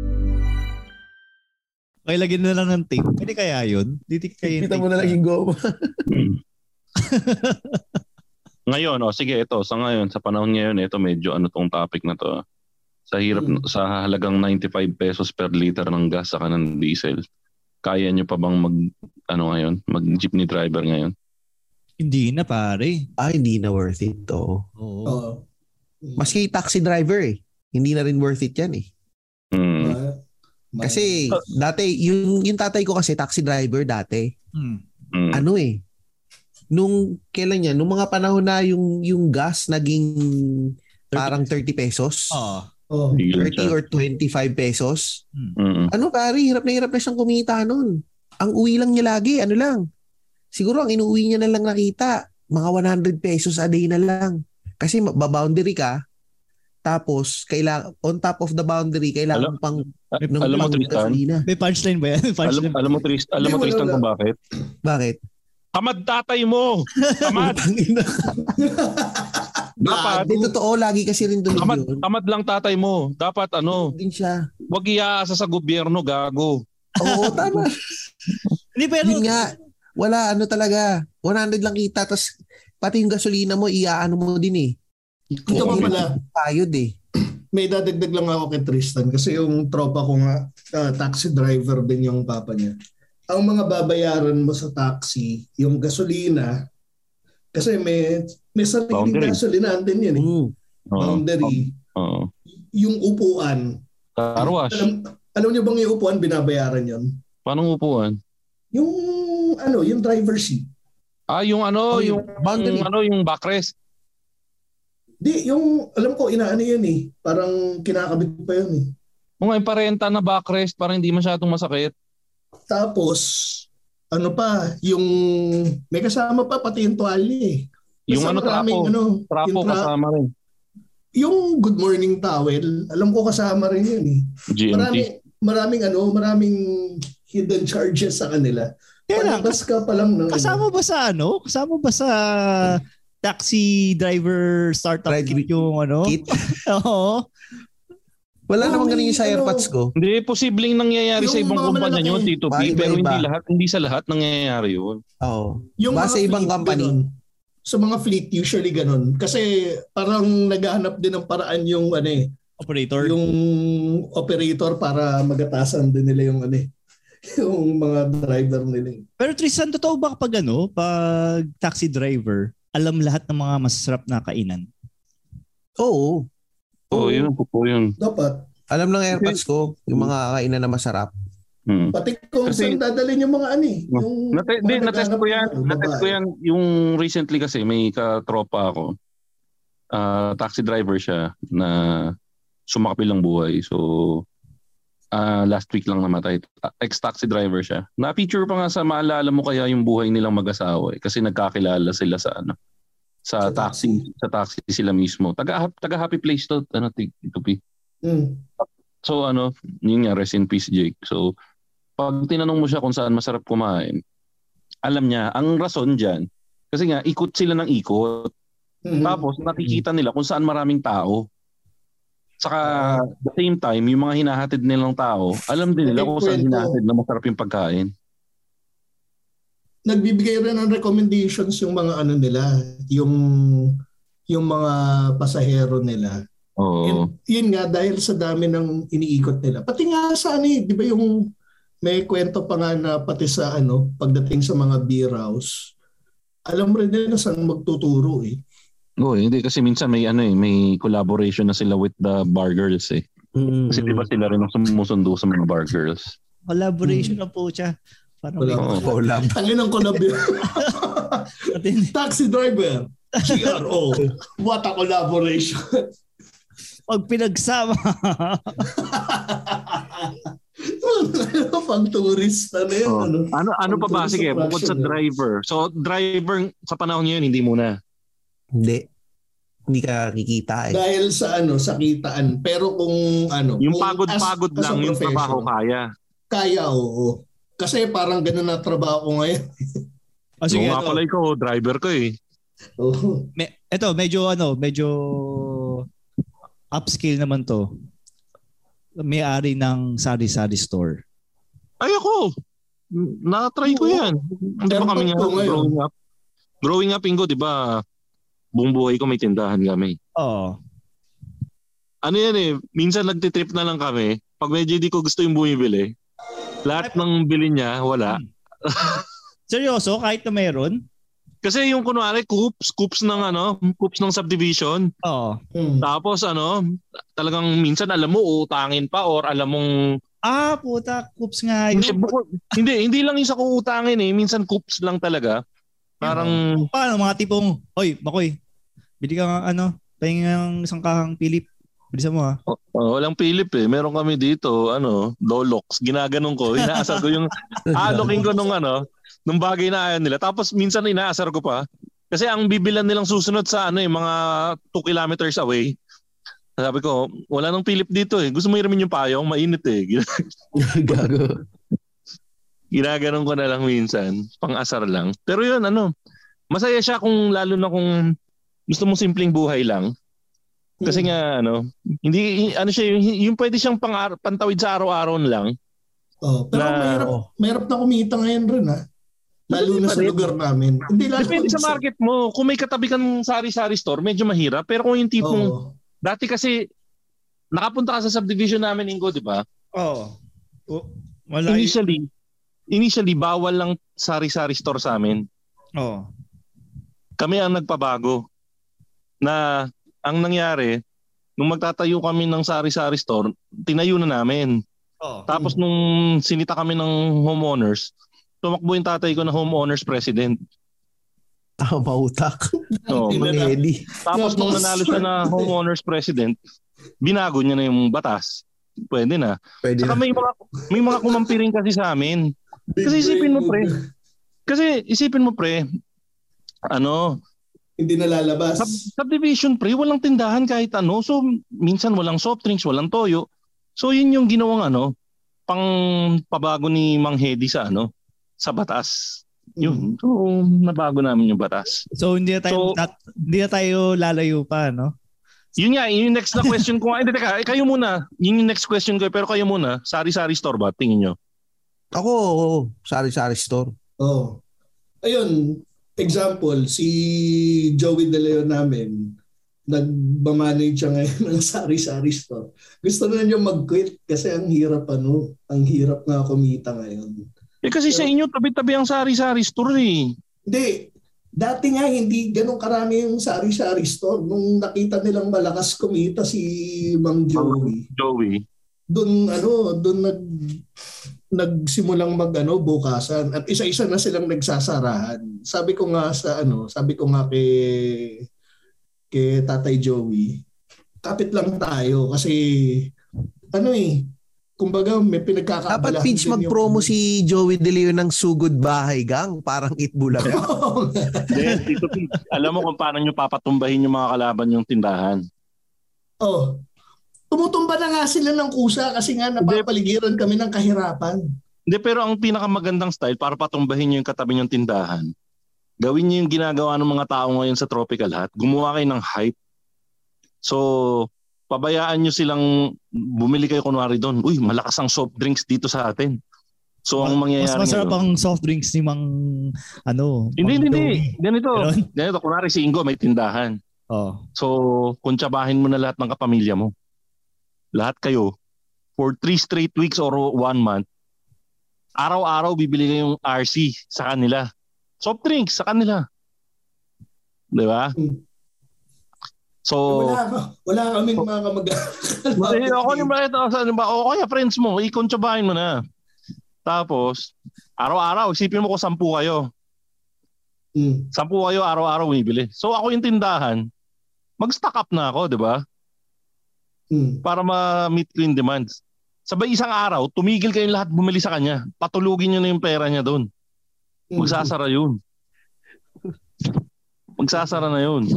Speaker 3: Kaya lagyan na lang ng tape. Pwede kaya yun? Ditik kayo yung
Speaker 5: tape. Kita mo na lang yung goma.
Speaker 4: Ngayon, oh, sige, ito. Sa ngayon, sa panahon ngayon, ito medyo ano tong topic na to. Sa hirap, hmm. sa halagang ninety-five pesos per liter ng gas saka ng diesel. Kaya nyo pa bang mag, ano ngayon, mag jeepney driver ngayon?
Speaker 3: Hindi na pare.
Speaker 5: Ah, hindi na worth it to.
Speaker 3: Oo.
Speaker 6: Oh.
Speaker 5: Maski taxi driver eh. Hindi na rin worth it yan eh.
Speaker 4: Hmm.
Speaker 6: Uh,
Speaker 5: kasi dati, yung, yung tatay ko kasi taxi driver dati.
Speaker 3: Hmm.
Speaker 4: Hmm.
Speaker 5: Ano eh. Nung kailan yan? Nung mga panahon na yung, yung gas naging parang thirty pesos.
Speaker 3: Oo.
Speaker 6: Oh.
Speaker 5: thirty or twenty-five pesos.
Speaker 4: Hmm.
Speaker 5: Ano pare, hirap na hirap na siyang kumita nun. Ang uwi lang niya lagi, ano lang. Siguro ang inuwi niya na lang nakita, mga one hundred pesos a day na lang. Kasi baboundary ka, tapos kailangan, on top of the boundary, kailangan alam, pang
Speaker 4: alam, alam mo Tristan?
Speaker 3: May punchline ba yan? Punchline.
Speaker 4: Alam, alam mo Tristan, alam mo Tristan kung bakit?
Speaker 5: Bakit?
Speaker 4: Tamad tatay mo! Tamad! Dapat.
Speaker 5: Hindi, totoo. Lagi kasi rin doon
Speaker 4: Tamad,
Speaker 5: yun.
Speaker 4: tamad lang tatay mo. Dapat ano.
Speaker 5: Din siya.
Speaker 4: Huwag iaasa sa gobyerno, gago.
Speaker 5: Oo, tama.
Speaker 3: Hindi, pero...
Speaker 5: Yun nga. Wala, ano talaga. one hundred lang kita. Tapos pati yung gasolina mo, iaano mo din eh.
Speaker 6: Ito pa pala.
Speaker 5: Tayod eh.
Speaker 6: May dadagdag lang ako kay Tristan kasi yung tropa ko nga, uh, taxi driver din yung papa niya. Ang mga babayaran mo sa taxi, yung gasolina, kasi may may sariling gasolina din yan eh.
Speaker 5: Mm.
Speaker 6: Boundary.
Speaker 4: Uh, uh,
Speaker 6: yung upuan.
Speaker 4: Car wash.
Speaker 6: Alam, alam niyo bang yung upuan binabayaran yon?
Speaker 4: Paano upuan?
Speaker 6: Yung ano, yung driver seat.
Speaker 4: Ah, yung ano,
Speaker 5: oh,
Speaker 4: yung,
Speaker 5: yung boundary.
Speaker 4: Yung, ano, yung backrest.
Speaker 6: Di, yung, alam ko, inaano yan eh. Parang kinakabit pa yun eh.
Speaker 4: Mga parenta na backrest, parang hindi masyadong masakit.
Speaker 6: Tapos, ano pa, yung, may kasama pa pati yung tuwalya eh.
Speaker 4: Yung ano, trapo.
Speaker 6: Ano,
Speaker 4: trapo
Speaker 6: yung tra-
Speaker 4: kasama rin.
Speaker 6: Yung good morning towel, alam ko kasama rin yun eh.
Speaker 4: G M T.
Speaker 6: Maraming, maraming ano, maraming hidden charges sa kanila. Palabas ka pa lang ng
Speaker 3: kasama
Speaker 6: ano.
Speaker 3: ba sa ano? Kasama ba sa taxi driver startup
Speaker 5: Ride
Speaker 3: kit yung ano?
Speaker 5: Kit?
Speaker 3: Oo.
Speaker 5: Wala
Speaker 6: Oh,
Speaker 5: namang ganun yung sa
Speaker 6: ano,
Speaker 5: AirPods ko.
Speaker 4: Hindi, posibleng nangyayari
Speaker 6: Yung
Speaker 4: sa ibang
Speaker 6: mga
Speaker 4: kumpanya
Speaker 6: malalaki.
Speaker 4: yun, Tito
Speaker 5: Ba,
Speaker 4: P, pero
Speaker 5: iba-iba.
Speaker 4: hindi lahat, hindi sa lahat nangyayari yun.
Speaker 5: Oo.
Speaker 6: Yung
Speaker 5: Ba
Speaker 6: mga
Speaker 5: sa ibang
Speaker 6: fleet,
Speaker 5: company.
Speaker 6: ganun. Sa mga fleet, usually ganun. Kasi parang naghahanap din ng paraan yung ano eh,
Speaker 3: Operator.
Speaker 6: yung operator para magatasan din nila yung ano eh, yung mga driver nila.
Speaker 3: Pero Tristan, totoo ba kapag ano, pag taxi driver, alam lahat ng mga masasarap na kainan?
Speaker 5: Oo.
Speaker 4: Oo, yun, po yun.
Speaker 6: Dapat.
Speaker 5: Alam ng AirPods ko, yung mga kainan na masarap.
Speaker 4: Hmm.
Speaker 6: Pati kung
Speaker 4: Kasi-
Speaker 6: saan dadalhin yung mga ano eh. Yung
Speaker 4: Nate,
Speaker 6: mga
Speaker 4: di, natest
Speaker 6: naghahanap
Speaker 4: ko yan.
Speaker 6: ng
Speaker 4: Natest ko
Speaker 6: babae.
Speaker 4: yan. Yung recently kasi may katropa ako. Uh, taxi driver siya na sumakapil ng buhay. So, uh, last week lang namatay. Ex-taxi driver siya. Na-feature pa nga sa maalala mo kaya yung buhay nilang mag-asawa eh. Kasi nagkakilala sila sa ano sa,
Speaker 6: Sa
Speaker 4: taxi. Sa taxi sila mismo. Taga, taga Happy Place to. Ano, Tito P.
Speaker 6: Hmm.
Speaker 4: So ano, yun nga, rest in peace Jake. So, pag tinanong mo siya kung saan masarap kumain, alam niya, ang rason dyan, kasi nga, ikot sila ng ikot.
Speaker 6: Mhm.
Speaker 4: Tapos, nakikita nila kung saan maraming tao. Saka, at the same time, yung mga hinahatid nilang tao, alam din nila kung saan
Speaker 6: Kwento.
Speaker 4: hinahatid na masarap yung pagkain.
Speaker 6: Nagbibigay rin ng recommendations yung mga ano nila, yung yung mga pasahero nila.
Speaker 4: Oo.
Speaker 6: And yun nga, dahil sa dami ng iniikot nila. Pati nga sa ano eh, di ba yung may kwento pa nga na pati sa ano, pagdating sa mga beer house, alam rin nila saan magtuturo eh.
Speaker 4: Oo, hindi kasi minsan may ano eh, may collaboration na sila with the bar girls eh.
Speaker 5: Mm.
Speaker 4: Kasi di ba sila rin ang sumusundo sa mga bar girls.
Speaker 3: Collaboration na po siya. Parang
Speaker 6: Wala.
Speaker 4: Oo.
Speaker 5: Collab.
Speaker 6: Tangin ang collab yun. Taxi driver, G R O. What a collaboration.
Speaker 3: pag pinagsama.
Speaker 6: Ano pang turista na yun?
Speaker 4: Oh.
Speaker 6: Ano,
Speaker 4: Ano ano pa ba?
Speaker 6: Pang
Speaker 4: Sige,
Speaker 6: tourist
Speaker 4: bukod sa
Speaker 6: attraction,
Speaker 4: driver. So driver sa panahon ngayon hindi muna.
Speaker 5: Hindi. Hindi ka kikita eh.
Speaker 6: Dahil sa ano, sa kitaan. Pero kung ano,
Speaker 4: Yung
Speaker 6: kung
Speaker 4: pagod-pagod
Speaker 6: as- as a
Speaker 4: lang yung trabaho
Speaker 6: professional,
Speaker 4: kaya.
Speaker 6: Kaya, oo. Kasi parang ganun na trabaho ko ngayon.
Speaker 3: Oh, sige,
Speaker 4: Yung nga
Speaker 3: ito.
Speaker 4: pala ikaw, driver ko eh.
Speaker 6: Oo.
Speaker 3: Me, ito, medyo ano, medyo upscale naman to. May-ari ng sari-sari store.
Speaker 4: Ay ako, na-try ko
Speaker 6: Oo.
Speaker 4: yan. Hindi ba
Speaker 6: Meron
Speaker 4: kami
Speaker 6: pa
Speaker 4: nga
Speaker 6: ito ngayon.
Speaker 4: growing up? Growing up, Ingo, di ba, buong buhay ko may tindahan kami.
Speaker 3: Oo.
Speaker 4: Ano yan eh, minsan nagtitrip na lang kami. Pag medyo di ko gusto yung bumibili, lahat ng bili niya, wala.
Speaker 3: Seryoso? Kahit na meron?
Speaker 4: Kasi yung kunwari, coops, coops ng ano, coops ng subdivision.
Speaker 3: Oo.
Speaker 6: Hmm.
Speaker 4: Tapos ano, talagang minsan alam mo, utangin pa or alam mong
Speaker 3: Ah, puta. Coops nga
Speaker 4: Hindi,
Speaker 3: yun.
Speaker 4: bukod, hindi, hindi lang yung sa kuutangin eh. Minsan coops lang talaga. Parang,
Speaker 3: Paano mga tipong, oy, Makoy, bili ka nga ano, pahingin ng isang kahang Philip. Bilisan mo ha.
Speaker 4: oh, oh, walang Philip eh. Meron kami dito, ano, Dolox. Ginaganon ko. Inaasar ko yung, alokin ko nung ano, nung bagay na ayaw nila. Tapos minsan inaasar ko pa. Kasi ang bibilan nilang susunod sa ano eh, mga two kilometers away. Sabi ko, wala nang Philip dito eh. Gusto mo iramin yung payong? Mainit eh.
Speaker 5: Gago.
Speaker 4: Ginaganon ko na lang minsan. Pang-asar lang. Pero yun, ano, masaya siya kung lalo na kung gusto mong simpleng buhay lang. Kasi hmm. nga ano, hindi ano siya yung, yung pwede siyang pang pantawid sa araw-araw lang.
Speaker 6: Oh, pero na, mahirap, oh. mahirap na kumita ngayon rin ha. Lalo na sa lugar namin. Hindi lalo
Speaker 4: depende sa market mo. Kung may katabi kang sari-sari store, medyo mahirap. Pero kung yung tipong oh. dati kasi nakapunta ka sa subdivision namin, Ingo, di ba?
Speaker 3: Oo. Oh.
Speaker 4: Wala initially, y- initially, bawal lang sari-sari store sa amin.
Speaker 3: Oo. Oh.
Speaker 4: Kami ang nagpabago. Na ang nangyari, nung magtatayo kami ng sari-sari store, tinayo na namin. Oh. Tapos nung sinita kami ng homeowners, tumakbo yung tatay ko na homeowners president.
Speaker 5: Ah, mautak.
Speaker 4: No,
Speaker 5: Manghedi.
Speaker 4: Tapos nung nanalo siya na homeowners president, binago niya na yung batas. Pwede na. Pwede Saka na. may mga may mga kumampiring kasi sa amin. Kasi isipin mo pre. Kasi isipin mo pre, ano,
Speaker 6: hindi nalalabas.
Speaker 4: Sub- subdivision pre, walang tindahan kahit ano. So minsan walang soft drinks, walang toyo. So yun yung ginawang ano, pang pabago ni Mang Hedi sa ano, sa batas. Yun. So nabago namin yung batas.
Speaker 3: So hindi na tayo so, not, hindi na tayo lalayo pa, no?
Speaker 4: Yun nga, yung next na question ko. Hindi, teka, kayo muna. Yun yung next question ko. Pero kayo muna, sari-sari store ba? Tingin nyo?
Speaker 5: Ako, oo. Sari-sari store.
Speaker 6: Oo. Oh. Ayun, example, si Joey De Leon namin, nagmamanage siya ngayon ng sari-sari store. Gusto na niya mag-quit kasi ang hirap ano, ang hirap nga kumita ngayon.
Speaker 4: Eh kasi Pero, sa inyo, tabi-tabi ang sari-sari store eh.
Speaker 6: Hindi. Dati nga hindi ganun karami yung sari-sari store. Nung nakita nilang malakas kumita si Mang Joey.
Speaker 4: Joey.
Speaker 6: Doon ano, doon nag nagsimulang mag-ano bukasan at isa-isa na silang nagsasarahan. Sabi ko nga sa ano, sabi ko nga kay kay Tatay Joey, kapit lang tayo kasi ano eh, kumbaga may pinagkakaabalahan.
Speaker 5: Dapat Pidge mag-promo yung... si Joey De Leon ng Sugod Bahay Gang, parang Itbulaga.
Speaker 4: Then, dito, alam mo kung paano nyo papatumbahin yung mga kalaban yung tindahan.
Speaker 6: Oh. Tumutumba na nga sila ng kusa kasi nga napapaligiran kami ng kahirapan.
Speaker 4: Hindi, pero ang pinakamagandang style para patumbahin nyo yung katabi yung tindahan, gawin nyo yung ginagawa ng mga tao ngayon sa Tropical Hut, gumawa kayo ng hype. So, pabayaan nyo silang bumili kayo kunwari doon. Uy, malakas ang soft drinks dito sa atin. So, ang mangyayari
Speaker 3: mas masarap
Speaker 4: ngayon,
Speaker 3: ang soft drinks ni Mang, ano,
Speaker 4: Hindi, Mang hindi. Ganito. Ganito. Ganito. Kunwari si Ingo may tindahan.
Speaker 3: Oh.
Speaker 4: So, kuntsabahin mo na lahat ng kapamilya mo. Lahat kayo. For three straight weeks or one month, araw-araw bibili kayong R C sa kanila. Soft drinks sa kanila. Di ba? Hmm. So,
Speaker 6: wala, wala kaming mga kamag-anak.
Speaker 4: Eh, ako yung bakit ano ba? O kaya friends mo, i-kontsabahin mo na. Tapos, araw-araw, isipin mo kung sampu kayo. Mm. Sampu kayo, araw-araw bibili. So, ako yung tindahan, mag-stock up na ako, di ba? Mm. Para ma-meet ko yung demands. Sabay isang araw, tumigil kayong lahat bumili sa kanya. Patulugin nyo na yung pera niya doon. Magsasara yun. Magsasara na yun.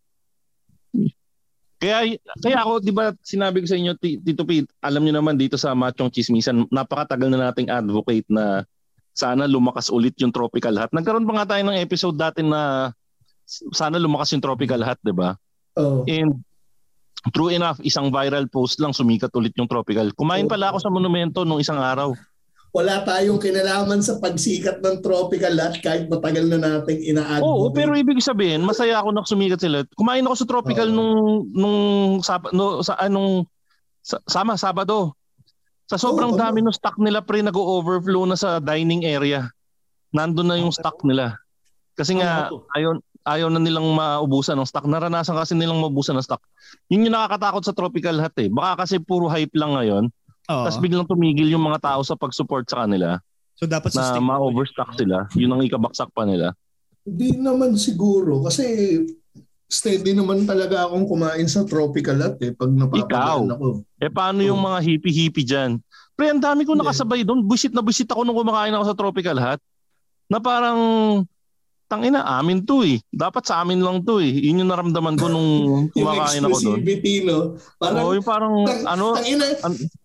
Speaker 4: Kaya kaya ako, 'di ba, sinabi ko sa inyo, Tito Pete, alam niyo naman dito sa Machong Chismisan, napakatagal na nating advocate na sana lumakas ulit yung Tropical Hut. Nagkaroon pa nga tayo ng episode dati na sana lumakas yung Tropical Hut, 'di ba? Oh. And true enough, isang viral post lang sumikat ulit yung Tropical. Kumain pala ako sa monumento nung isang araw.
Speaker 6: Wala tayong kinalaman sa pagsikat ng Tropical Hut kahit matagal na nating ina-advocate.
Speaker 4: Oo, pero ibig sabihin, masaya ako na sumikat sila. Kumain ako sa Tropical oh. nung nung sa no, sa anong sa, sama Sabado. Sa sobrang oh, dami oh. ng stock nila pre, nag-overflow na sa dining area. Nandun na yung stock nila. Kasi nga oh, ayaw ayaw na nilang maubusan ng stock. Naranasan kasi nilang maubusan ng stock. Yun yung nakakatakot sa Tropical Hut eh. Baka kasi puro hype lang ngayon. Oh. Tapos biglang tumigil yung mga tao sa pag-support sa kanila.
Speaker 3: So dapat
Speaker 4: na ma-overstock sila. Yun ang ikabaksak pa nila.
Speaker 6: Hindi naman siguro kasi steady naman talaga akong kumain sa Tropical Hut eh pag napapagaan ako.
Speaker 4: Eh paano oh. yung mga hippie-hippie dyan? Pre, ang dami ko nakasabay doon. Buisit na buisit ako nung kumakain ako sa Tropical Hut. Na parang tangina, amin to eh. Dapat sa amin lang to eh. Yun yung naramdaman ko nung kumakain ako doon.
Speaker 6: Yung exclusivity, no?
Speaker 4: Parang, oh, yung parang
Speaker 6: tang,
Speaker 4: ano...
Speaker 6: Tangina,
Speaker 4: an-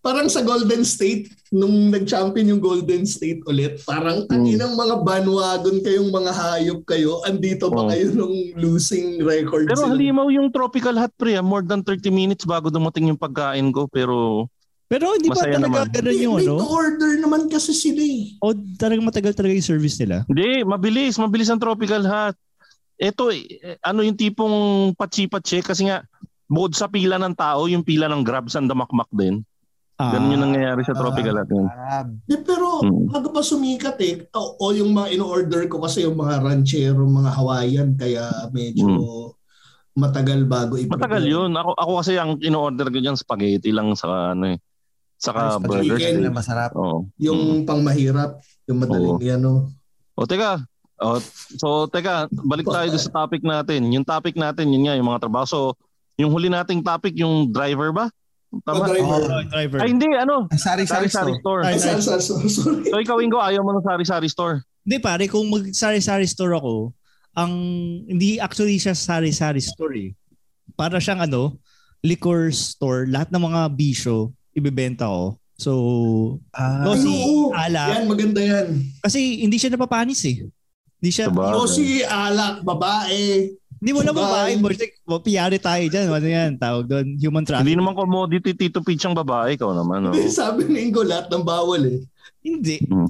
Speaker 6: parang sa Golden State, nung nag-champion yung Golden State ulit, parang mm. tanginang mga bandwagon kayong mga hayop kayo, andito pa oh. kayo nung losing record.
Speaker 4: Pero
Speaker 6: sila.
Speaker 4: halimaw yung tropical hot pre, more than thirty minutes bago dumating yung pagkain ko, pero
Speaker 3: pero hindi ba talaga ganun yung ano?
Speaker 6: May order naman kasi sila eh.
Speaker 3: O talagang matagal talaga yung service nila?
Speaker 4: Hindi, mabilis, mabilis ang tropical hot. Ito, ano yung tipong patsi-patsi kasi nga bukod sa pila ng tao, yung pila ng Grab sa damakmak din. Ah, ganun yung nangyayari sa tropical hot.
Speaker 6: Ah, di, pero hmm. bago pa sumikat eh, o, o yung mga in-order ko kasi yung mga ranchero, mga Hawaiian, kaya medyo hmm. matagal bago i-prepare.
Speaker 4: Matagal yun. Ako, ako kasi ang in-order ko dyan, spaghetti lang sa ano eh. Saka burgers.
Speaker 5: Chicken na masarap.
Speaker 4: Oh.
Speaker 6: Yung hmm. pangmahirap, yung madaling oh. yan. Oh.
Speaker 4: O teka, o, so teka, balik tayo sa topic natin. Yung topic natin, yun nga, yung mga trabaho. So, yung huli nating topic, yung driver ba? Tama?
Speaker 6: Oh, driver.
Speaker 3: Oh, driver.
Speaker 4: Ay, hindi, ano?
Speaker 5: Sari-sari store.
Speaker 4: store.
Speaker 6: Ay, sari-sari store. Sorry.
Speaker 4: So, ikaw, Ingo, ayaw mo ng sari-sari store?
Speaker 3: Hindi, pare, kung mag-sari-sari store ako, ang, hindi actually siya sari-sari store eh. Para siyang, ano, liquor store. Lahat ng mga bisyo, ibebenta ko. So,
Speaker 6: ah, no, si oo,
Speaker 3: alak.
Speaker 6: Yan, maganda yan.
Speaker 3: Kasi hindi siya napapanis eh. Hindi siya.
Speaker 6: No, si alak, babae.
Speaker 3: Hindi mo na babae, Borsik. Piyari tayo dyan. Ano yan? Tawag doon, human trafficking.
Speaker 4: Hindi naman commodity Tito Peach ang babae. Ikaw naman. No?
Speaker 6: Sabi ni Ingo, lahat ng bawal eh.
Speaker 3: Hindi. Hmm.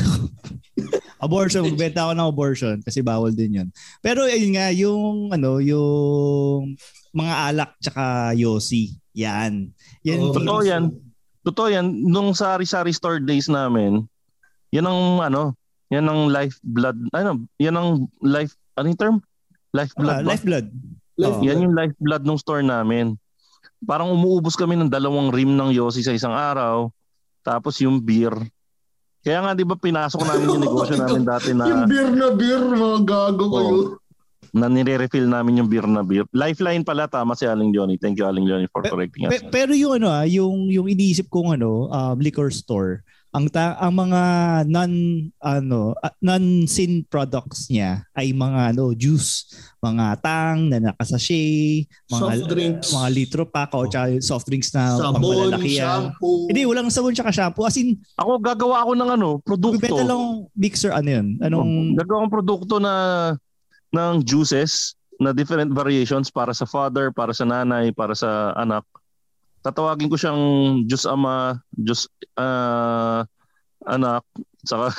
Speaker 3: Abortion. Magbenta ako ng abortion kasi bawal din yun. Pero ayun nga, yung ano, yung mga alak tsaka yosi. Yan. Yan.
Speaker 4: Oh, totoo yan. Totoo yan. Nung sari-sari store days namin, yan ang ano, yan ang lifeblood. Ano, yan ang life, ano yung term? Lifeblood.
Speaker 3: Uh, lifeblood.
Speaker 4: Oh. Yan yung lifeblood ng store namin. Parang umuubos kami ng dalawang rim ng yosi sa isang araw. Tapos yung beer. Kaya nga di ba pinasok namin yung negosyo namin dati na...
Speaker 6: Yung beer na beer, mga gago kayo.
Speaker 4: Oh, na nire-refill namin yung beer na beer. Lifeline pala, tama si Aling Johnny. Thank you, Aling Johnny, for correcting us.
Speaker 3: Pe- pero yung ano ah, yung, yung iniisip kong ano, um, liquor store, ang ta- ang mga non ano uh, non-sin products niya ay mga ano juice, mga tang na nakasachet, mga
Speaker 6: soft drinks,
Speaker 3: mga litro pack o tsaka soft drinks na
Speaker 6: sabon, shampoo.
Speaker 3: Hindi, walang sabon tsaka shampoo. As in,
Speaker 4: ako gagawa ako ng ano, produkto.
Speaker 3: Bibenta lang mixer ano yun? Anong
Speaker 4: gagawa akong produkto na ng juices na different variations para sa father, para sa nanay, para sa anak. Tatawagin ko siyang Diyos Ama, Diyos uh, Anak, saka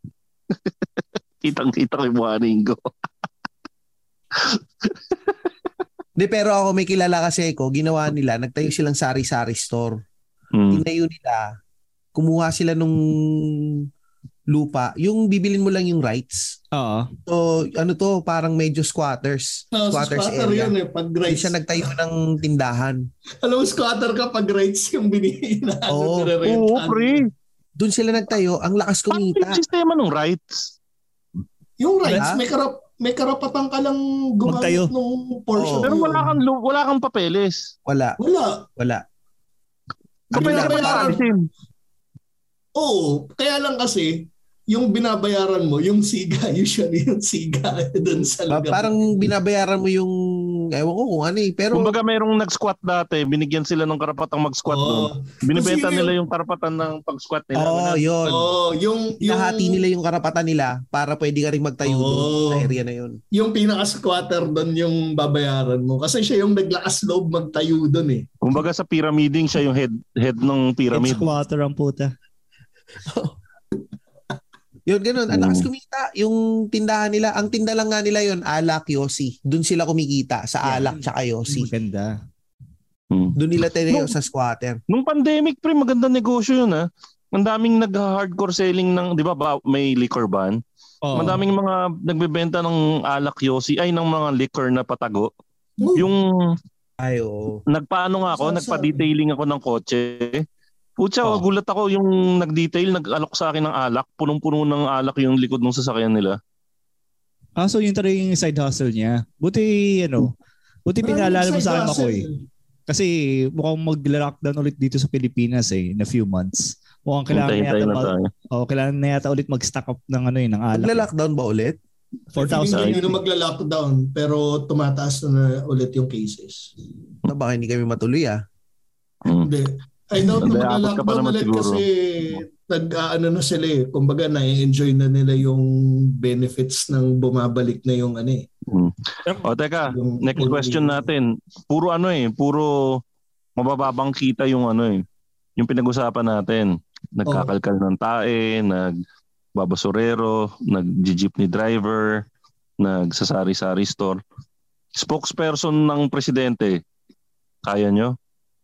Speaker 4: kitang-kita ko yung mukha ni Ingo.
Speaker 5: Di, pero ako may kilala kasi ako, ginawa nila, nagtayo silang sari-sari store. Hmm. Tinayo nila, kumuha sila nung lupa, yung bibilin mo lang yung rights.
Speaker 3: Oo.
Speaker 5: So, ano to, parang medyo squatters.
Speaker 6: No,
Speaker 5: squatters
Speaker 6: squatter
Speaker 5: area.
Speaker 6: Yun eh, pag rights.
Speaker 5: Siya nagtayo ng tindahan.
Speaker 6: Alam mo, squatter ka pag rights yung binihina.
Speaker 5: Oo,
Speaker 4: oo, pre.
Speaker 5: Doon sila nagtayo, ang lakas kumita.
Speaker 4: Paano yung sistema ng rights?
Speaker 6: Yung rights, ha? may karap may karapatan ka lang gumamit ng portion.
Speaker 4: Oh. Pero wala kang wala kang papeles.
Speaker 5: Wala.
Speaker 6: Wala.
Speaker 5: Wala.
Speaker 4: Kapag
Speaker 6: binabayaran. Oo, kaya lang kasi yung binabayaran mo, yung siga, usually yung siga doon sa lugar.
Speaker 5: Parang binabayaran mo yung, ewan ko kung ano eh. Pero,
Speaker 4: kumbaga mayroong nag-squat dati, binigyan sila ng karapatang mag-squat oh. doon. Binibenta nila yung karapatan ng pag-squat nila.
Speaker 5: Oo, oh, yun.
Speaker 6: Oh, yung, yung,
Speaker 5: nahati nila yung karapatan nila para pwede ka rin magtayo oh, doon sa area na yun.
Speaker 6: Yung pinaka-squatter doon yung babayaran mo. Kasi siya yung naglakas loob magtayo doon eh.
Speaker 4: Kumbaga sa pyramiding, siya yung head head ng pyramid.
Speaker 3: Head squatter ang puta.
Speaker 5: Yun, ganun. Ang lakas kumita. Yung tindahan nila, ang tinda lang nga nila yun, alak, yosi. Doon sila kumikita sa alak yeah. tsaka yosi.
Speaker 3: Maganda.
Speaker 5: Hmm. Doon nila tinayo sa squatter.
Speaker 4: Nung pandemic, pre, magandang negosyo yun, ha? Ang daming nag-hardcore selling ng, di ba, may liquor ban? Oh. Madaming mga nagbebenta ng alak, yosi, ay, ng mga liquor na patago. Ooh. Yung,
Speaker 5: ay, oh.
Speaker 4: nagpaano nga ako, so, nagpa-detailing ako ng kotse. Pucha, oh. gulat ako yung nag-detail, nag-alok sa akin ng alak. Punong-puno ng alak yung likod ng sasakyan nila.
Speaker 3: Ah, so yun talaga yung side hustle niya. Buti, ano, buti pinaalala mo sa akin ako eh. Kasi mukhang mag-lockdown ulit dito sa Pilipinas eh, in a few months. Mukhang kailangan na yata, mag, oh, kailangan na yata ulit mag-stock up ng, ano, eh, ng alak.
Speaker 5: Magla-lockdown ba ulit?
Speaker 3: four thousand.
Speaker 6: Hindi na magla-lockdown, pero tumataas na ulit yung cases.
Speaker 5: Na baka hindi kami matuloy ah.
Speaker 6: Hindi. I doubt na
Speaker 4: Hindi, abot ka pa
Speaker 6: mag-lockdown
Speaker 4: naman
Speaker 6: ulit
Speaker 4: siguro.
Speaker 6: kasi nag-ano na sila eh. Kumbaga na-enjoy na nila yung benefits ng bumabalik na yung ano eh.
Speaker 4: Hmm. O teka,
Speaker 6: Yung-
Speaker 4: next question natin. Puro ano eh, puro mabababang kita yung ano eh. Yung pinag-usapan natin. Nagkakalkal ng tae, nagbabasurero, nag-jeepney driver, nagsasari-sari store. Spokesperson ng presidente, kaya nyo?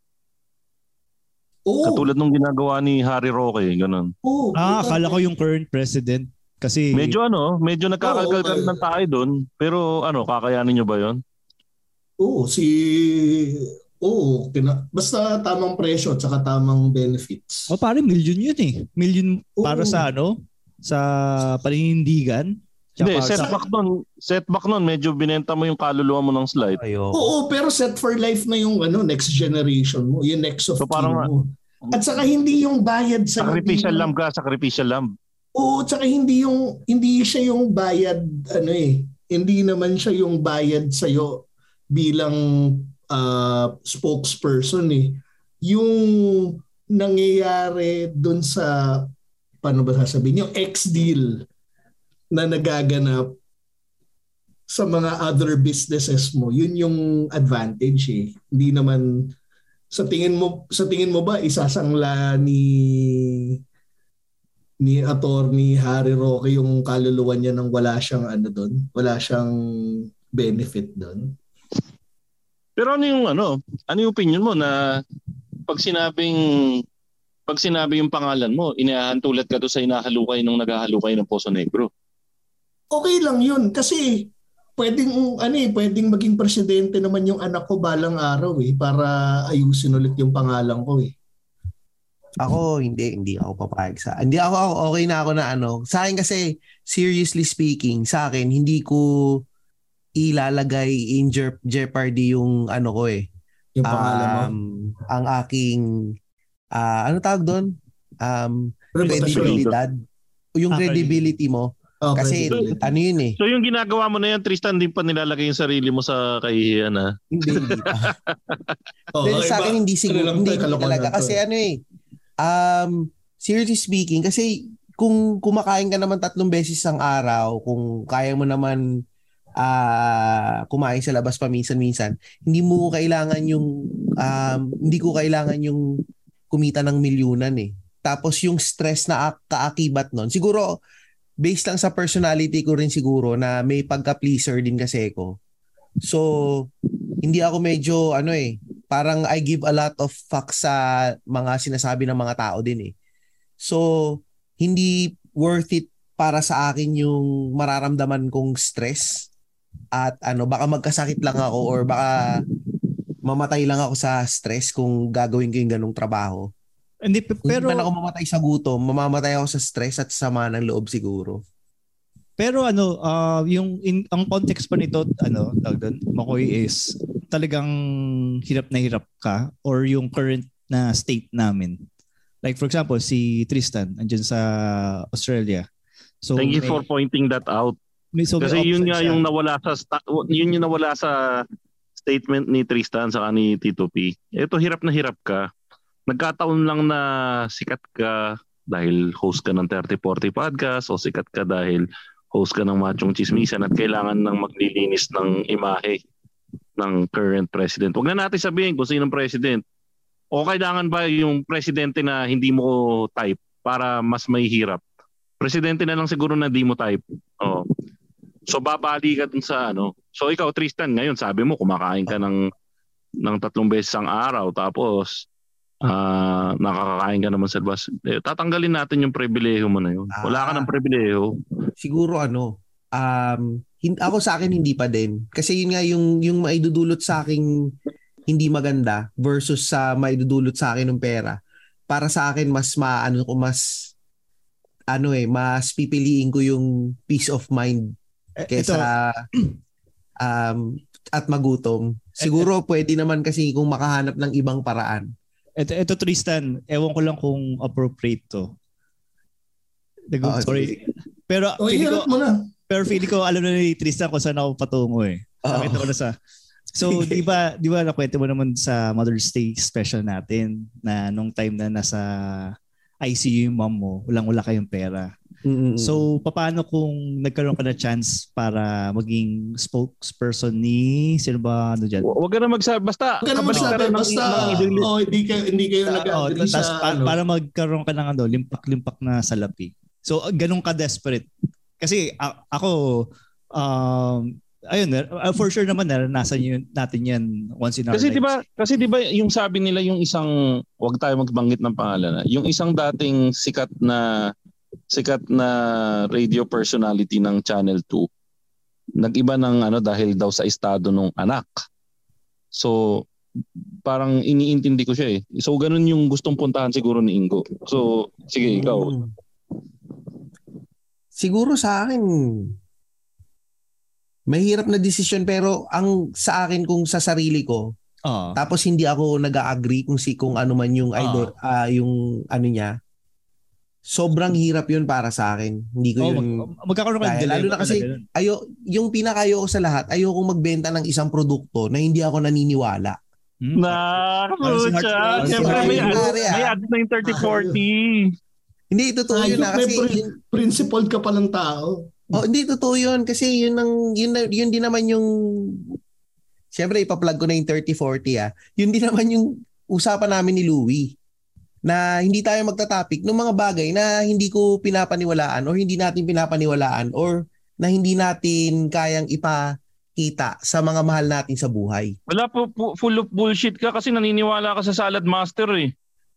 Speaker 6: Oo.
Speaker 4: Katulad nung ginagawa ni Harry Roque, ganun.
Speaker 6: Oo.
Speaker 3: Ah, akala ko yung current president. Kasi
Speaker 4: Medyo ano, medyo nagkakalkal
Speaker 6: Oo,
Speaker 4: ng tae doon. Pero ano, kakayanin nyo ba yon?
Speaker 6: Oo, si... Oo, kina... basta tamang presyo at saka tamang benefits.
Speaker 3: oh, pare, million yun eh. Million para
Speaker 6: Oo.
Speaker 3: sa ano? Sa paninindigan.
Speaker 4: Hindi,
Speaker 3: Tsaka sa-
Speaker 4: setback nun, setback nun, medyo binenta mo yung kaluluwa mo ng slide.
Speaker 5: Ayoko.
Speaker 6: Oo, pero set for life na yung ano next generation mo, yung next of
Speaker 4: So,
Speaker 6: kin
Speaker 4: parang-
Speaker 6: mo. At saka hindi yung bayad sa
Speaker 4: Sacrificial
Speaker 6: hindi-
Speaker 4: lamb ka, sacrificial lamb.
Speaker 6: Oo, tsaka hindi yung hindi siya yung bayad ano eh. Hindi naman siya yung bayad sa bilang uh, spokesperson eh. Yung nangyayari doon sa paano ba sasabihin yung ex-deal na nagaganap sa mga other businesses mo, yun yung advantage eh. Hindi naman sa tingin mo sa tingin mo ba isasangla ni ni attorney Harry Roque yung kaluluwa niya nang wala siyang ano doon, wala siyang benefit doon?
Speaker 4: Pero ano yung ano, ano yung opinion mo na pag sinabing pag sinabi yung pangalan mo, inahantulad ka doon sa inahalukay nung naghahalukay ng Poso Negro?
Speaker 6: Okay lang yun kasi pwedeng ano eh, pwedeng maging presidente naman yung anak ko balang araw eh para ayusin ulit yung pangalan ko eh.
Speaker 5: Ako, hindi, hindi ako papayag sa. Hindi ako, ako okay na ako na ano. Sa akin kasi, seriously speaking, sa akin, hindi ko ilalagay in je- jeopardy yung ano ko eh.
Speaker 6: Yung pangalan mo.
Speaker 5: Um, ang aking, ah ano tawag doon? Um,
Speaker 6: Reputasyon.
Speaker 5: credibility. Yung
Speaker 3: Ah,
Speaker 5: credibility mo.
Speaker 6: Okay.
Speaker 5: Kasi ano yun eh.
Speaker 4: So yung ginagawa mo na yan, Tristan, di pa nilalagay yung sarili mo sa kahihiyan ha?
Speaker 5: Hindi, hindi pa.
Speaker 6: Oh,
Speaker 5: Dahil sa akin, hindi siguro,
Speaker 6: ano lang
Speaker 5: hindi,
Speaker 6: to,
Speaker 5: hindi
Speaker 6: kalokohan
Speaker 5: talaga.
Speaker 6: lang to
Speaker 5: Kasi
Speaker 6: eh.
Speaker 5: ano eh, um, seriously speaking, kasi kung kumakain ka naman tatlong beses ang araw, kung kaya mo naman ah kumain sa labas paminsan-minsan, hindi mo kailangan yung, um, hindi ko kailangan yung kumita ng milyunan eh. Tapos yung stress na ak- kaakibat nun, siguro, based lang sa personality ko rin siguro na may pagka-pleaser din kasi ko. So, hindi ako medyo ano eh, parang I give a lot of fucks sa mga sinasabi ng mga tao din eh. So, hindi worth it para sa akin yung mararamdaman kong stress at ano, baka magkasakit lang ako or baka mamatay lang ako sa stress kung gagawin ko yung ganung trabaho.
Speaker 3: Hindi, pe- pero
Speaker 5: Hindi man ako mamatay sa gutom, mamamatay ako sa stress at sama ng loob siguro.
Speaker 3: pero ano, ah, yung in, ang context pa nito, ano, tawag doon, Makoy, is talagang hirap na hirap ka or yung current na state namin. Like for example, si Tristan andyan sa Australia. So
Speaker 4: Thank you
Speaker 3: may-
Speaker 4: for pointing that out.
Speaker 3: may- so may
Speaker 4: Kasi yun
Speaker 3: option
Speaker 4: nga
Speaker 3: siya.
Speaker 4: yung nawala sa sta- yun yung nawala sa statement ni Tristan sa ni Tito P. Ito, hirap na hirap ka. Nagkataon lang na sikat ka dahil host ka ng thirty forty podcast o sikat ka dahil host ka ng Machong Chismisan at kailangan ng maglilinis ng imahe ng current president. Huwag na natin sabihin kung sinong president. O kailangan ba yung presidente na hindi mo type para mas may hirap? Presidente na lang siguro na hindi mo type. Oh. So babali ka dun sa ano. So ikaw Tristan ngayon sabi mo kumakain ka ng ng tatlong beses ang araw tapos ah nakakakain ka naman sa labas. Eh, tatanggalin natin yung pribilehiyo mo na yun. Wala ka ng pribilehiyo.
Speaker 5: Siguro ano, um, hin- ako sa akin hindi pa din. Kasi yun nga yung, yung maidudulot sa akin hindi maganda versus sa maidudulot sa akin ng pera. Para sa akin mas maano ko mas ano eh, mas pipiliin ko yung peace of mind
Speaker 3: Eh,
Speaker 5: kaysa um, at magutom. Siguro pwede naman kasi kung makahanap ng ibang paraan.
Speaker 3: Ito, ito Tristan, ewan ko lang kung appropriate to. Nag-
Speaker 5: Ah,
Speaker 3: sorry. Pero
Speaker 6: O
Speaker 3: feeling ko,
Speaker 6: hirap mo na.
Speaker 3: pero feeling ko alam na ni Tristan kung saan ako patungo eh.
Speaker 5: Oo.
Speaker 3: Nakita ko na sa So, di ba, di ba nakwento mo naman sa Mother's Day special natin na nung time na nasa I C U yung mom mo, walang-wala kayong pera.
Speaker 5: Mm-mm.
Speaker 3: So, paano kung nagkaroon ka na chance para maging spokesperson ni sino ba ano dyan?
Speaker 4: Huwag ka na magsabi. Basta,
Speaker 6: Huwag ka na magsabi. Basta, oh, hindi kayo, hindi kayo
Speaker 3: Uh, oh,
Speaker 6: nag-agree
Speaker 3: tas,
Speaker 6: sa,
Speaker 3: pa-
Speaker 6: ano.
Speaker 3: para magkaroon ka ng ano, limpak-limpak na salapi. So, ganun ka desperate. Kasi a- ako, um, ayun, uh, for sure naman naranasan yun, natin yan once in our
Speaker 4: Kasi
Speaker 3: lives.
Speaker 4: 'di ba, kasi 'di ba yung sabi nila yung isang, wag tayo magbanggit ng pangalan, na, yung isang dating sikat na sikat na radio personality ng Channel two, nag-iba ng ano dahil daw sa estado ng anak. So parang iniintindi ko siya eh. So ganun yung gustong puntahan siguro ni Ingo. So sige, ikaw.
Speaker 5: Mm. Siguro sa akin, mahirap na desisyon, pero ang sa akin kung sa sarili ko,
Speaker 3: Oh.
Speaker 5: tapos hindi ako nag-agree kung si kung ano man yung idol, ah, yung ano niya. Sobrang hirap 'yun para sa akin. Hindi ko
Speaker 3: Oh,
Speaker 5: yun
Speaker 3: mag- magkakaroon ka ng
Speaker 5: kaya.
Speaker 3: dilemma
Speaker 5: Lalo na kasi
Speaker 3: talaga nun.
Speaker 5: ayo yung pinakayo ko sa lahat, ayoko magbenta ng isang produkto na hindi ako naniniwala.
Speaker 3: Hmm?
Speaker 4: Na,
Speaker 3: Parang si Heart-
Speaker 4: pucha.
Speaker 3: si
Speaker 4: Siyempre
Speaker 3: Heart-
Speaker 4: may
Speaker 5: Heart-
Speaker 4: ads,
Speaker 5: Heart-
Speaker 4: may ads na yung thirty forty.
Speaker 5: Hindi totoo yun na
Speaker 6: Ayok, may
Speaker 5: kasi
Speaker 6: pri-
Speaker 5: yun,
Speaker 6: principled ka palang tao.
Speaker 5: oh, hindi totoo yun kasi yun ang yun, na- yun din naman yung siyempre ipa-plug ko na yung thirty forty ah. Yun din naman yung usapan namin ni Louie na hindi tayo magta-topic ng mga bagay na hindi ko pinapaniwalaan or hindi natin pinapaniwalaan or na hindi natin kayang ipakita sa mga mahal natin sa buhay.
Speaker 4: Wala po, po full of bullshit ka kasi naniniwala ka sa Salad Master eh.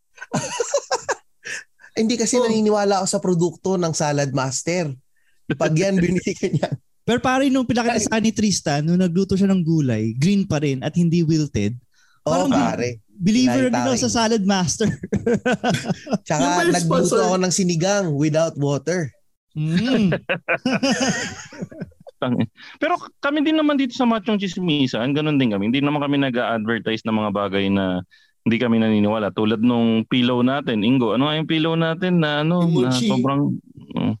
Speaker 5: Hindi kasi
Speaker 6: Oh.
Speaker 5: naniniwala ako sa produkto ng Salad Master. Pag yan binigyan niya.
Speaker 3: Pero pare, nung pinakita sa akin ni Tristan, nung nagluto siya ng gulay, green pa rin at hindi wilted,
Speaker 5: Oo,
Speaker 3: Parang
Speaker 5: pare.
Speaker 3: believer din
Speaker 5: Nakita
Speaker 3: ako
Speaker 5: ko
Speaker 3: sa
Speaker 5: yun.
Speaker 3: Salad Master.
Speaker 5: Tsaka
Speaker 6: Yung may
Speaker 5: nagluto
Speaker 6: sponsor.
Speaker 5: ako ng sinigang without water.
Speaker 3: Mm.
Speaker 4: Pero kami din naman dito sa Machong Chismisan, ganun din kami. Hindi naman kami nag-a-advertise ng mga bagay na hindi kami naniniwala. Tulad nung pillow natin. Ingo, ano nga yung pillow natin na ano, na
Speaker 6: Kimochi.
Speaker 4: sobrang... Uh,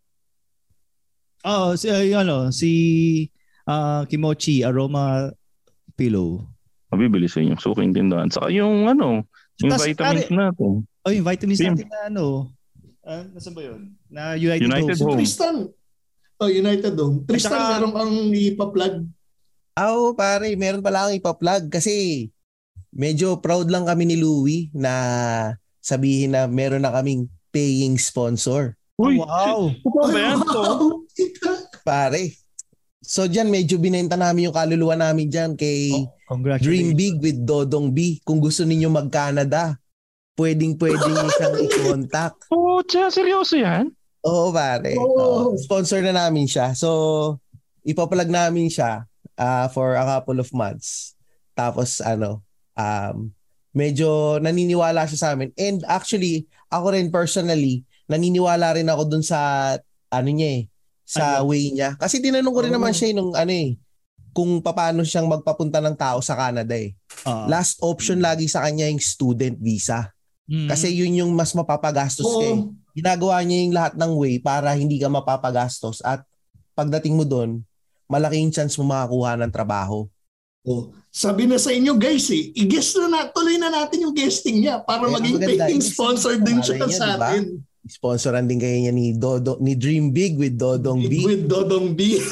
Speaker 3: Oh, si uh, yung ano, si uh, Kimochi Aroma Pillow.
Speaker 4: mabibili sa inyong suking tindahan. Saka yung ano, yung
Speaker 3: Tas,
Speaker 4: vitamins
Speaker 3: pare-
Speaker 4: natin.
Speaker 3: Oh, yung vitamins
Speaker 4: Sim.
Speaker 3: natin na ano, uh, nasaan ba yun? Na United,
Speaker 4: United
Speaker 3: Home.
Speaker 4: Home.
Speaker 6: Tristan. Oh, United Home. Tristan,
Speaker 3: Saka-
Speaker 6: meron kang ipa-plug.
Speaker 5: Ah, Oo, pare, meron pala akong ipa-plug kasi medyo proud lang kami ni Louie na sabihin na meron na kaming paying sponsor.
Speaker 4: Uy,
Speaker 3: Wow.
Speaker 4: Ano ba yan? To?
Speaker 5: Pare. So dyan, medyo binenta namin yung kaluluwa namin dyan kay
Speaker 3: Oh, congratulations.
Speaker 5: Dream Big with Dodong B. Kung gusto ninyo mag-Canada, pwedeng-pwedeng isang i-contact.
Speaker 4: Oh, tsa, seryoso yan?
Speaker 5: Oo, pare. Oo,
Speaker 6: Oo.
Speaker 5: sponsor na namin siya. So, ipapalag namin siya uh, for a couple of months. Tapos, ano, um, medyo naniniwala siya sa amin. And actually, ako rin personally, naniniwala rin ako dun sa, ano niya eh, sa way niya. Kasi tinanong ko rin naman siya eh, nung ano eh, kung paano siyang magpapunta ng tao sa Canada eh.
Speaker 3: Ah.
Speaker 5: Last option lagi sa kanya yung student visa.
Speaker 3: Mm.
Speaker 5: Kasi yun yung mas mapapagastos
Speaker 6: Oo.
Speaker 5: ka eh. Ginagawa niya yung lahat ng way para hindi ka mapapagastos at pagdating mo doon, malaking chance mo makakuha ng trabaho.
Speaker 6: Oh, sabi na sa inyo guys eh, i-guest na, na tuloy na natin yung guesting niya para
Speaker 5: Eh,
Speaker 6: maging
Speaker 5: maganda.
Speaker 6: paying
Speaker 5: Ibig
Speaker 6: sponsor
Speaker 5: sabihin,
Speaker 6: din
Speaker 5: pangalan
Speaker 6: siya
Speaker 5: niya,
Speaker 6: sa
Speaker 5: diba?
Speaker 6: atin.
Speaker 5: Sponsoran din kayo niya ni Dodo, ni Dream Big with Dodong B.
Speaker 6: With Dodong B.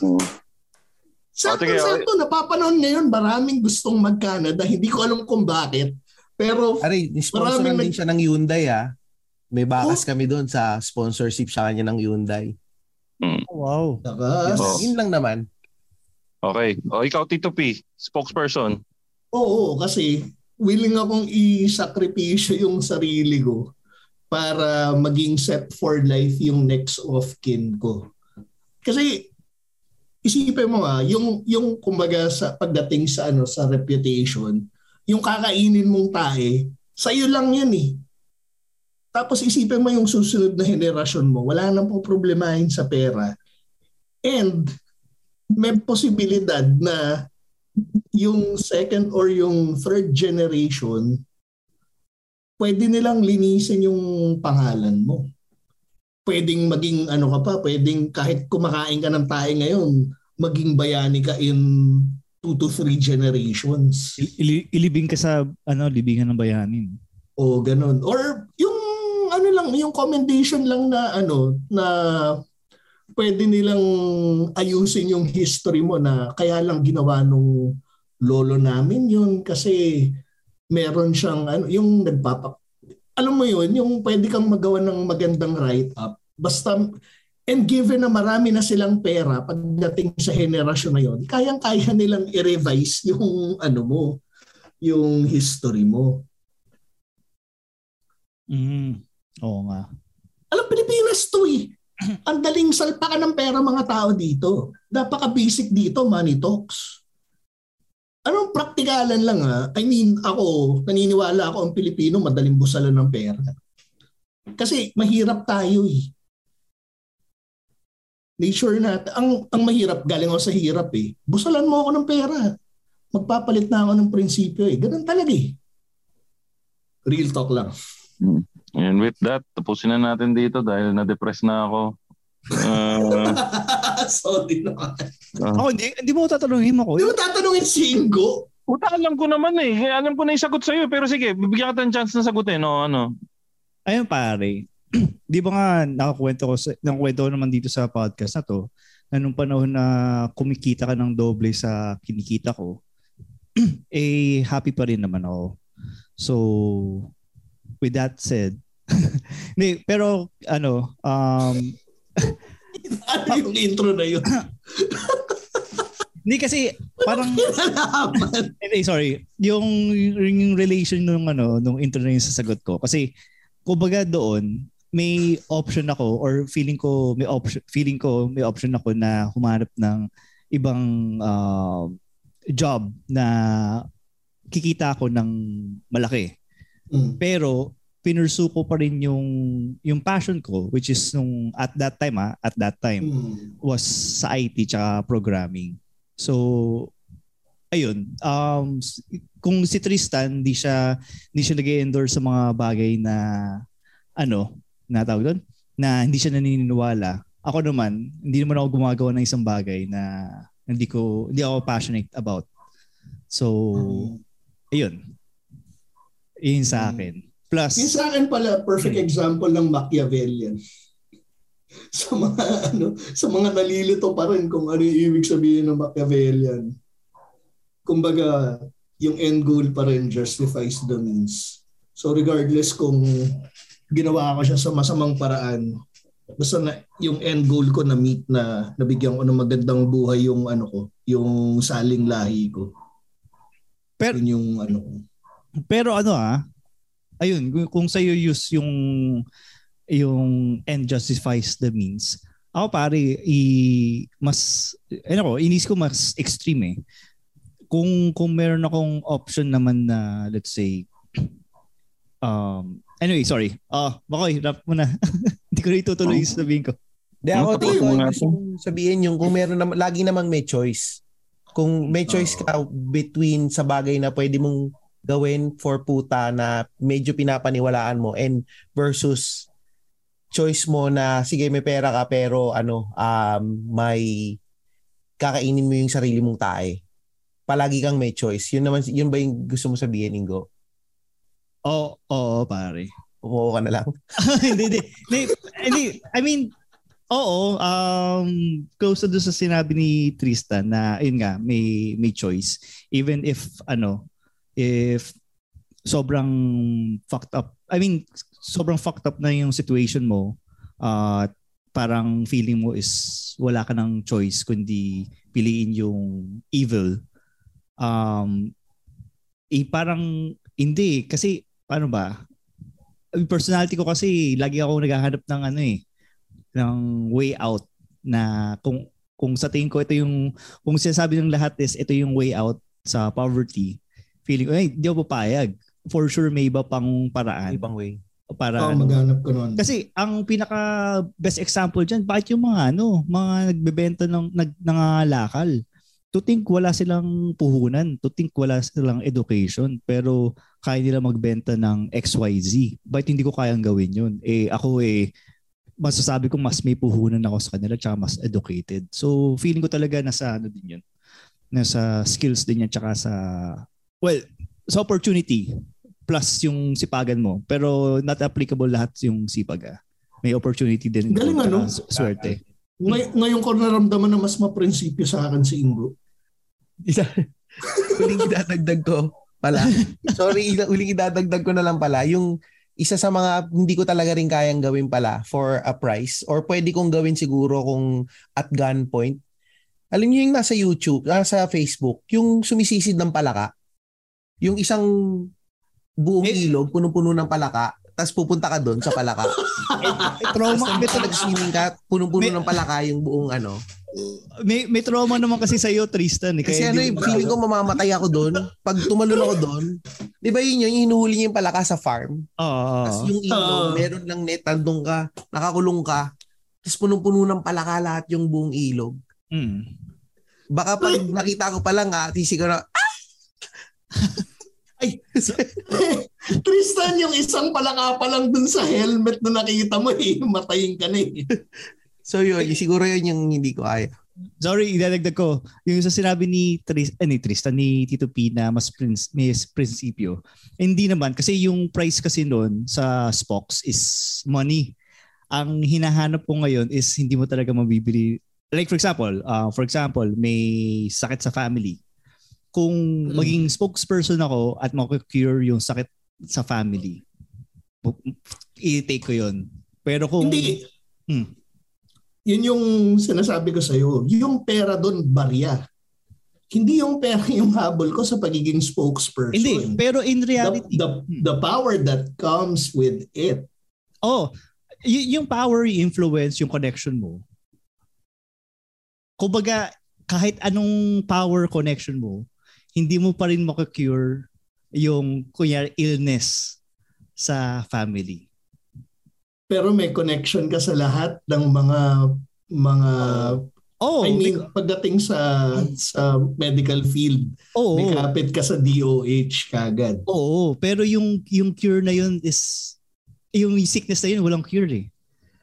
Speaker 6: Sakto,
Speaker 4: sige,
Speaker 6: sakto. Napapanahon ngayon, maraming gustong mag-Canada. Hindi ko alam kung bakit. Pero
Speaker 5: Aray, sponsoran
Speaker 6: Maraming
Speaker 5: din
Speaker 6: nag-
Speaker 5: siya ng Hyundai ah. May bakas
Speaker 6: Oh.
Speaker 5: kami doon sa sponsorship sa kanya ng Hyundai.
Speaker 3: Wow.
Speaker 6: Takas.
Speaker 4: Oo.
Speaker 5: Yun lang naman.
Speaker 4: Okay. O ikaw, Tito P, spokesperson.
Speaker 6: Oo, kasi willing akong i-sakripisyo yung sarili ko para maging set for life yung next of kin ko. Kasi isipin mo ah, yung yung kumbaga sa pagdating sa ano sa reputation, yung kakainin mong tae, sa'yo lang yan eh. Tapos isipin mo yung susunod na henerasyon mo, wala nang po problemahin sa pera. And may posibilidad na yung second or yung third generation, pwede nilang linisin yung pangalan mo. Pwedeng maging ano ka pa, pwedeng kahit kumakain ka ng tae ngayon, maging bayani ka in two to three generations.
Speaker 3: Il- ilibing ka sa ano, libingan ng bayanin.
Speaker 6: O ganun. Or yung ano lang, yung commendation lang na ano, na pwede nilang ayusin yung history mo na kaya lang ginawa nung lolo namin yun kasi meron siyang ano, yung nagpapak alam mo yun, yung pwede kang magawa ng magandang write-up. Basta, and given na marami na silang pera pagdating sa henerasyon na yun, kayang-kaya nilang i-revise yung ano mo, yung history mo.
Speaker 3: Mm, oo nga.
Speaker 6: Alam, Pilipinas to eh. Ang daling salpakan ng pera mga tao dito. Napaka-basic dito, money talks. Anong praktikalan lang ha? I mean, ako, naniniwala ako ang Pilipino madaling busalan ng pera. Kasi mahirap tayo eh. Nature natin. Ang, ang mahirap, galing ako sa hirap eh. Busalan mo ako ng pera. Magpapalit na ako ng prinsipyo eh. Ganun talaga eh. Real talk lang.
Speaker 4: And with that, tapusin na natin dito dahil na-depress na ako. Uh,
Speaker 6: Sorry naman.
Speaker 4: Uh,
Speaker 3: ako, hindi, hindi mo tatanungin ako.
Speaker 6: Hindi mo tatanungin si Ingo.
Speaker 4: Puta, alam ko naman eh. Alam ko na yung sagot sa'yo. Pero sige, bibigyan ka ng chance na sagutin. No, ano?
Speaker 3: Ayun pare. Di ba nga nakakwento ko, nakakwento ko naman dito sa podcast na to, na nung panahon na kumikita ka ng doble sa kinikita ko, eh happy pa rin naman ako. So, with that said, hindi, pero ano, um,
Speaker 6: ano yung intro na yun?
Speaker 3: Hindi kasi parang hindi, sorry, yung, yung relation nung ano, nung intro na yung sasagot ko. Kasi kumbaga doon, may option ako or feeling ko may option feeling ko may option ako na humanap ng ibang uh, job na kikita ako ng malaki. Mm. Pero pinursu ko pa rin yung yung passion ko, which is nung at that time ah, at that time mm. was sa I T tsaka programming. So ayun, um kung si Tristan hindi siya hindi siya nag-endorse sa mga bagay na ano, na tawag doon, na hindi siya naniniwala. Ako naman, hindi naman ako gumagawa ng isang bagay na hindi ko hindi ako passionate about. So mm. ayun. Yun sa akin. Plus,
Speaker 6: yung sa akin pala, perfect example ng Machiavellian. Sa mga ano, sa mga nalilito pa rin kung ano yung ibig sabihin ng Machiavellian. Kumbaga, yung end goal pa rin justifies the means. So regardless kung ginawa ko siya sa masamang paraan, basta na yung end goal ko na meet na nabigyan ko ng magandang buhay yung ano ko, yung saling lahi ko.
Speaker 3: Pero
Speaker 6: yun yung ano ko.
Speaker 3: Pero ano ah, ayun, kung sa'yo use yung yung end justifies the means, ako pare, i, mas, ano ko, inis ko mas extreme eh. Kung, kung meron akong option naman na, let's say, um, anyway, sorry. Ah, uh, Bakoy, rap mo na. Hindi ko rin tutuloy yung sabihin ko.
Speaker 5: Hindi ako, Tito, sabihin yung kung meron naman, lagi namang may choice. Kung may choice ka between sa bagay na pwede mong gawin for puta na medyo pinapaniwalaan mo and versus choice mo na sige may pera ka pero ano um may kakainin mo yung sarili mong tae. Palagi kang may choice. Yun naman yun ba yung gusto mo sabihin, Ingo?
Speaker 3: Oo, oo pare.
Speaker 5: Umuo ka na lang.
Speaker 3: Hindi, hindi. Hindi, I mean, oo, um close to sa sinabi ni Tristan na yun nga, may may choice even if ano if sobrang fucked up, I mean, sobrang fucked up na yung situation mo, uh, parang feeling mo is wala ka ng choice kundi piliin yung evil. Um, eh parang hindi, kasi paano ba? Personality ko kasi lagi ako naghahanap ng ano eh, ng way out na kung kung sa tingin ko ito yung, kung sinasabi ng lahat is ito yung way out sa poverty, feeling ko, ay, di ako papayag. For sure, may iba pang paraan.
Speaker 5: Ibang way.
Speaker 3: Para,
Speaker 6: oh, maghanap ko nun.
Speaker 3: Kasi, ang pinaka best example dyan, bakit yung mga, ano, mga nagbebenta ng nag, nangangalakal? To think wala silang puhunan. To think wala silang education. Pero, kaya nila magbenta ng X Y Z. Bakit hindi ko kayang gawin yun? Eh, ako eh, masasabi ko mas may puhunan ako sa kanila tsaka mas educated. So, feeling ko talaga nasa ano din yun. Nasa skills din yan tsaka sa, well, sa opportunity plus yung sipagan mo. Pero not applicable lahat yung sipag. Ah. May opportunity din.
Speaker 6: Galing ano?
Speaker 3: Swerte.
Speaker 6: Ngay- ngayon ko naramdaman na mas maprinsipyo sa akin si Ingo.
Speaker 5: Isa, uling idadagdag ko pala. Sorry, uling idadagdag ko na lang pala. Yung isa sa mga hindi ko talaga rin kayang gawin pala for a price or pwede kong gawin siguro kung at gunpoint. Alam niyo yung nasa YouTube, nasa Facebook, yung sumisisid ng palaka. Yung isang buong ilog, punong-puno ng palaka, tapos pupunta ka doon sa palaka.
Speaker 3: eh, trauma
Speaker 5: kami ito nag-swimming ka, punong-puno ng palaka yung buong ano.
Speaker 3: May may trauma naman kasi sa iyo, Tristan. Eh,
Speaker 5: kasi ano eh, feeling ko mamamatay ako doon. Pag tumalon ako doon, di ba yun yun, yung hinuhuli niya yung palaka sa farm?
Speaker 3: Oo. Uh,
Speaker 5: tapos yung ilog, uh, meron lang net, tandong ka, nakakulong ka, tapos punong-puno ng palaka lahat yung buong ilog.
Speaker 3: Mm.
Speaker 5: Baka pag nakita ko pa lang ha, tisi ko na, ah!
Speaker 6: Ay, Tristan, yung isang palaka pa lang dun sa helmet na nakita mo eh, matayin ka na eh.
Speaker 5: So yun, siguro yun yung hindi ko kaya.
Speaker 3: Sorry, idadagdag ko. Yung sa sinabi ni, Tris, eh, ni Tristan, ni Tito P na mas, prins, mas prinsipyo. Hindi naman, kasi yung price kasi noon sa Spox is money. Ang hinahanap ko ngayon is hindi mo talaga mabibili. Like for example, uh, for example, may sakit sa family. Kung maging spokesperson ako at makukure yung sakit sa family, i-take ko yun. Pero kung...
Speaker 6: Hindi.
Speaker 3: Hmm.
Speaker 6: Yun yung sinasabi ko sa'yo. Yung pera doon, barya. Hindi yung pera yung habol ko sa pagiging spokesperson.
Speaker 3: Hindi. Pero in reality...
Speaker 6: The, the, the power that comes with it.
Speaker 3: Oh, y- yung power, yung influence, yung connection mo. Kumbaga, kahit anong power connection mo, hindi mo pa rin makakure yung kunyari illness sa family.
Speaker 6: Pero may connection ka sa lahat ng mga mga
Speaker 3: oh,
Speaker 6: I mean because, pagdating sa sa medical field, oh, may kapit ka sa D O H kagad.
Speaker 3: Oo, pero yung yung cure na yun is yung sickness na yun walang cure eh.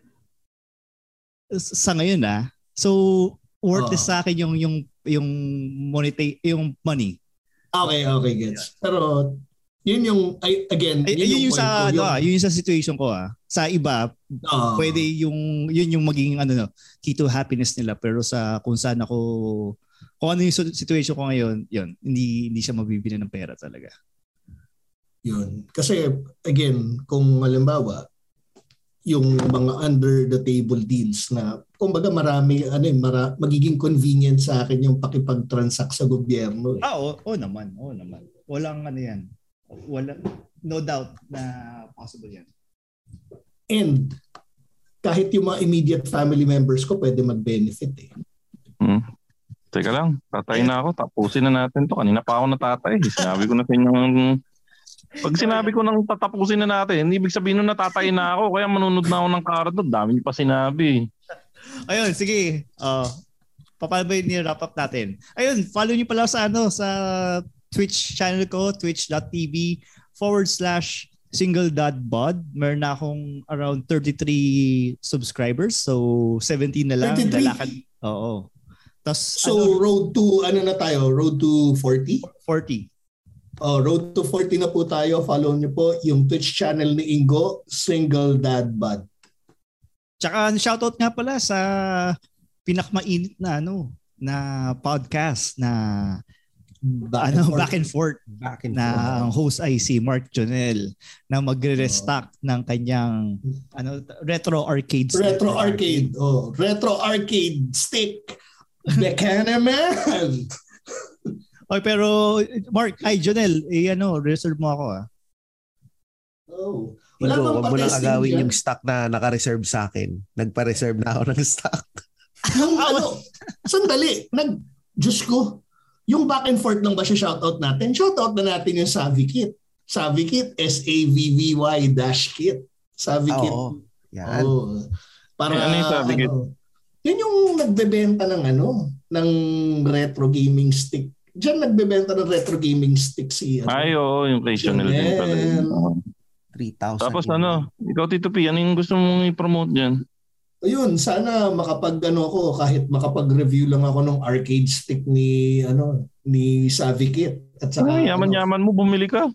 Speaker 3: Sa ngayon ah. So worthless oh. sa akin yung yung yung money yung money.
Speaker 6: Okay, okay, gets. Pero yun yung I, again,
Speaker 3: yun, yun yung, yung sa ano, yung, yun sa situation ko ah. Sa iba, oh. pwede yung yun yung maging ano no, key to happiness nila, pero sa kung saan ako kung ano yung situation ko ngayon, yun, hindi hindi siya mabibili ng pera talaga.
Speaker 6: Yun. Kasi again, kung halimbawa yung mga under the table deals na kumbaga marami ano mara, magiging convenient sa akin yung pakipag-transact sa gobyerno. Eh.
Speaker 3: Ah, oo, oh, naman, oo oh, naman. Walang ano yan. Wala, no doubt na possible yan.
Speaker 6: And kahit yung mga immediate family members ko pwede mag-benefit eh.
Speaker 4: Hmm. Teka lang, tatay na ako. Tapusin na natin to. Kanina pa ako natatay. Sinabi ko na sa inyo pag sinabi ko nang tatapusin na natin, ibig sabihin nun natatay na ako. Kaya manunod na ako ng karat. Dami niyo pa sinabi.
Speaker 3: Ayun, sige. Uh, paano ba yung wrap up natin? Ayun, follow niyo pala sa ano sa Twitch channel ko, twitch.tv forward slash single.bod. Meron na akong around thirty-three subscribers. So, seventeen na lang.
Speaker 6: thirty-three?
Speaker 3: Lalakad. Oo. Tas,
Speaker 6: so,
Speaker 3: ano,
Speaker 6: road to, ano na tayo? Road to forty?
Speaker 3: forty.
Speaker 6: Oh, road to forty na po tayo. Follow niyo po yung Twitch channel ni Ingo, Single.Bod.
Speaker 3: Tsaka shoutout nga pala sa pinakamainit na ano na podcast na back ano and back and forth
Speaker 5: back and
Speaker 3: na ang host ay si Mark Jonel na magre-restock oh. ng kanyang ano retro arcade
Speaker 6: stick. Retro arcade. Oh, retro arcade stick. Bekana man.
Speaker 3: Okay, pero Mark, ay Jonel, eh ano, reserve mo ako ah.
Speaker 6: Oh.
Speaker 5: Wala Ingo, wag mo nang agawin yan. Yung stock na naka-reserve sa akin. Nagpa-reserve na ako ng stock.
Speaker 6: Yung ano, sandali, nag, Diyos ko, yung back and forth lang ba siya shoutout natin? Shoutout na natin yung Savvy Kit. Savvy Kit, S A V V Y dash Kit. Savvy Kit.
Speaker 5: Oo. Yan.
Speaker 6: Oh. Para,
Speaker 4: ano yung Savvy Kit?
Speaker 6: Ano, yun yung nagbebenta ng ano, ng retro gaming stick. Diyan nagbebenta ng retro gaming stick si ano.
Speaker 4: Ay, oo, yung kay Chanel din pala.
Speaker 5: three thousand.
Speaker 4: Tapos ano, ikaw Tito P, ano yung gusto mong i-promote dyan?
Speaker 6: ayun, sana makapag ano ako, kahit makapag-review lang ako ng arcade stick ni ano ni Savikit. At saka
Speaker 4: Ay,
Speaker 6: ano,
Speaker 4: yaman-yaman mo, bumili ka.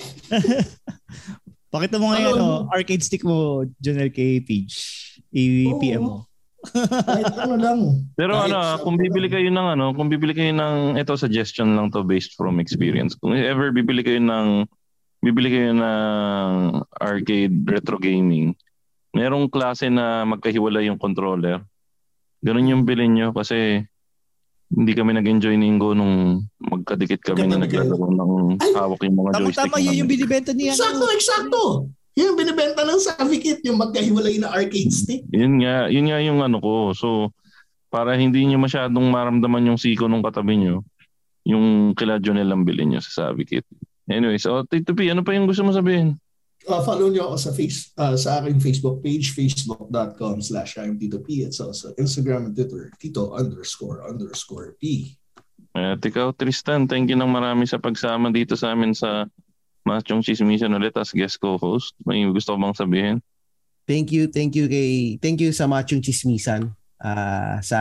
Speaker 3: Pakita mo ngayon,
Speaker 6: Ano?
Speaker 3: ano, arcade stick mo, Junel kay Page. I-P M mo.
Speaker 6: kahit ano lang.
Speaker 4: Pero
Speaker 6: Kahit
Speaker 4: ano,
Speaker 6: sa-
Speaker 4: kung bibili kayo ng ano, kung bibili kayo ng ito suggestion lang to based from experience. Kung ever bibili kayo ng bibili kayo ng arcade retro gaming, merong klase na magkahiwalay yung controller. Ganun yung bilhin nyo kasi hindi kami nag-enjoy ni Ingo nung magkadikit kami na
Speaker 6: Magkatabi kayo.
Speaker 4: naglalaro ng
Speaker 6: Ay,
Speaker 4: hawak yung mga joystick.
Speaker 3: Tama-tama yun yung
Speaker 4: namin.
Speaker 3: binibenta niya.
Speaker 6: Eksakto, eksakto. Yung binibenta ng Savikit, yung magkahiwalay na arcade stick.
Speaker 4: Yun nga, yun nga yung ano ko. So, para hindi nyo masyadong maramdaman yung siko nung katabi nyo, yung kila Jonel lang bilhin nyo sa Savikit. Anyway, so Tito P, ano pa yung gusto mo sabihin?
Speaker 6: Uh, follow nyo ako sa face uh, sa aking Facebook page, facebook.com slash I'm Tito P. It's also Instagram and Twitter, Tito underscore underscore P.
Speaker 4: At ikaw, Tristan, thank you ng marami sa pagsama dito sa amin sa Machong Chismisan ulit as guest co-host. May gusto ko bang sabihin?
Speaker 5: Thank you, thank you kay thank you sa Machong Chismisan uh, sa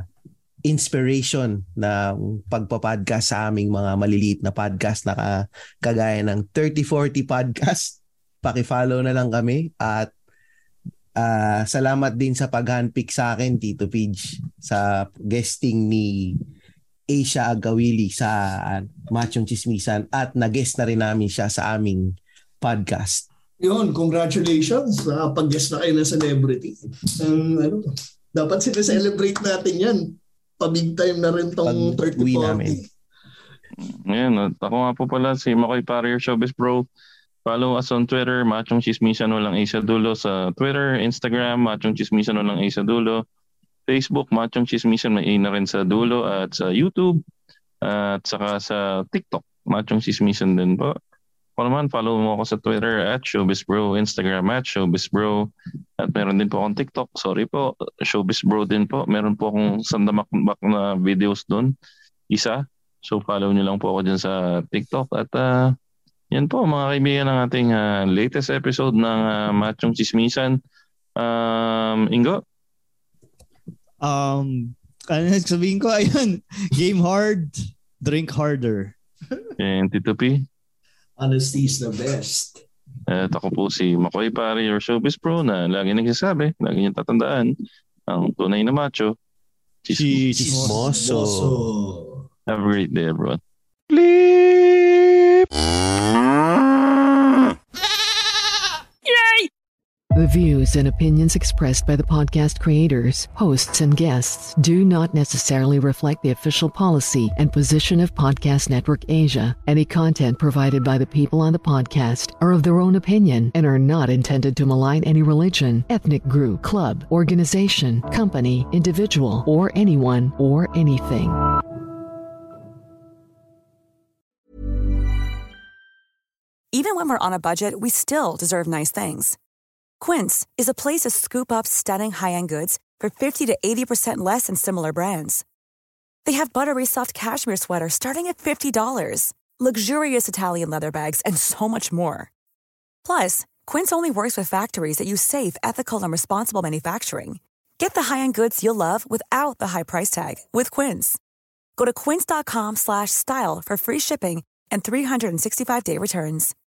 Speaker 5: inspiration ng pagpa-podcast sa aming mga maliliit na podcast na ka- kagaya ng thirty forty podcast. Paki-follow na lang kami at uh, salamat din sa pag-handpick sa akin, Tito Pidge, sa guesting ni Asia Agawili sa uh, Machong Chismisan at nag-guest na rin namin siya sa aming podcast.
Speaker 6: Yun, congratulations. Nakapag-guest na kayo ng celebrity. Um, ano, dapat sineselebrate natin yan. Pa-big time na rin tong thirty forty.
Speaker 4: Ngayon, at ako nga po pala si Makoy Parier Showbiz Bro. Follow us on Twitter, Machong Chismisan walang A sa dulo sa Twitter, Instagram, Machong Chismisan walang A sa dulo, Facebook, Machong Chismisan may A na rin sa dulo, at sa YouTube, at saka sa TikTok, Machong Chismisan din po. Ako naman, follow mo ako sa Twitter at Showbiz Bro, Instagram at Showbiz Bro, at meron din po akong TikTok, sorry po, Showbiz Bro din po. Meron po akong sandamakbak na videos doon, isa. So follow nyo lang po ako dyan sa TikTok at uh, yan po mga kaibigan ng ating uh, latest episode ng uh, Machong Chismisan. Um, Ingo?
Speaker 3: Um, ano sabihin ko, ayun, game hard, drink harder.
Speaker 4: And Tito P?
Speaker 6: Honesty is the best.
Speaker 4: At ako po si Makoy Pari, your Showbiz Pro na lagi nagsasabi, lagi niyong tatandaan, ang tunay na macho,
Speaker 3: Chismoso.
Speaker 5: Chismoso.
Speaker 6: So,
Speaker 4: Have a great day, everyone.
Speaker 10: The views and opinions expressed by the podcast creators, hosts, and guests do not necessarily reflect the official policy and position of Podcast Network Asia. Any content provided by the people on the podcast are of their own opinion and are not intended to malign any religion, ethnic group, club, organization, company, individual, or anyone or anything.
Speaker 11: Even when we're on a budget, we still deserve nice things. Quince is a place to scoop up stunning high-end goods for fifty to eighty percent less than similar brands. They have buttery soft cashmere sweaters starting at fifty dollars, luxurious Italian leather bags, and so much more. Plus, Quince only works with factories that use safe, ethical, and responsible manufacturing. Get the high-end goods you'll love without the high price tag with Quince. Go to quince.com slash style for free shipping and three sixty-five day returns.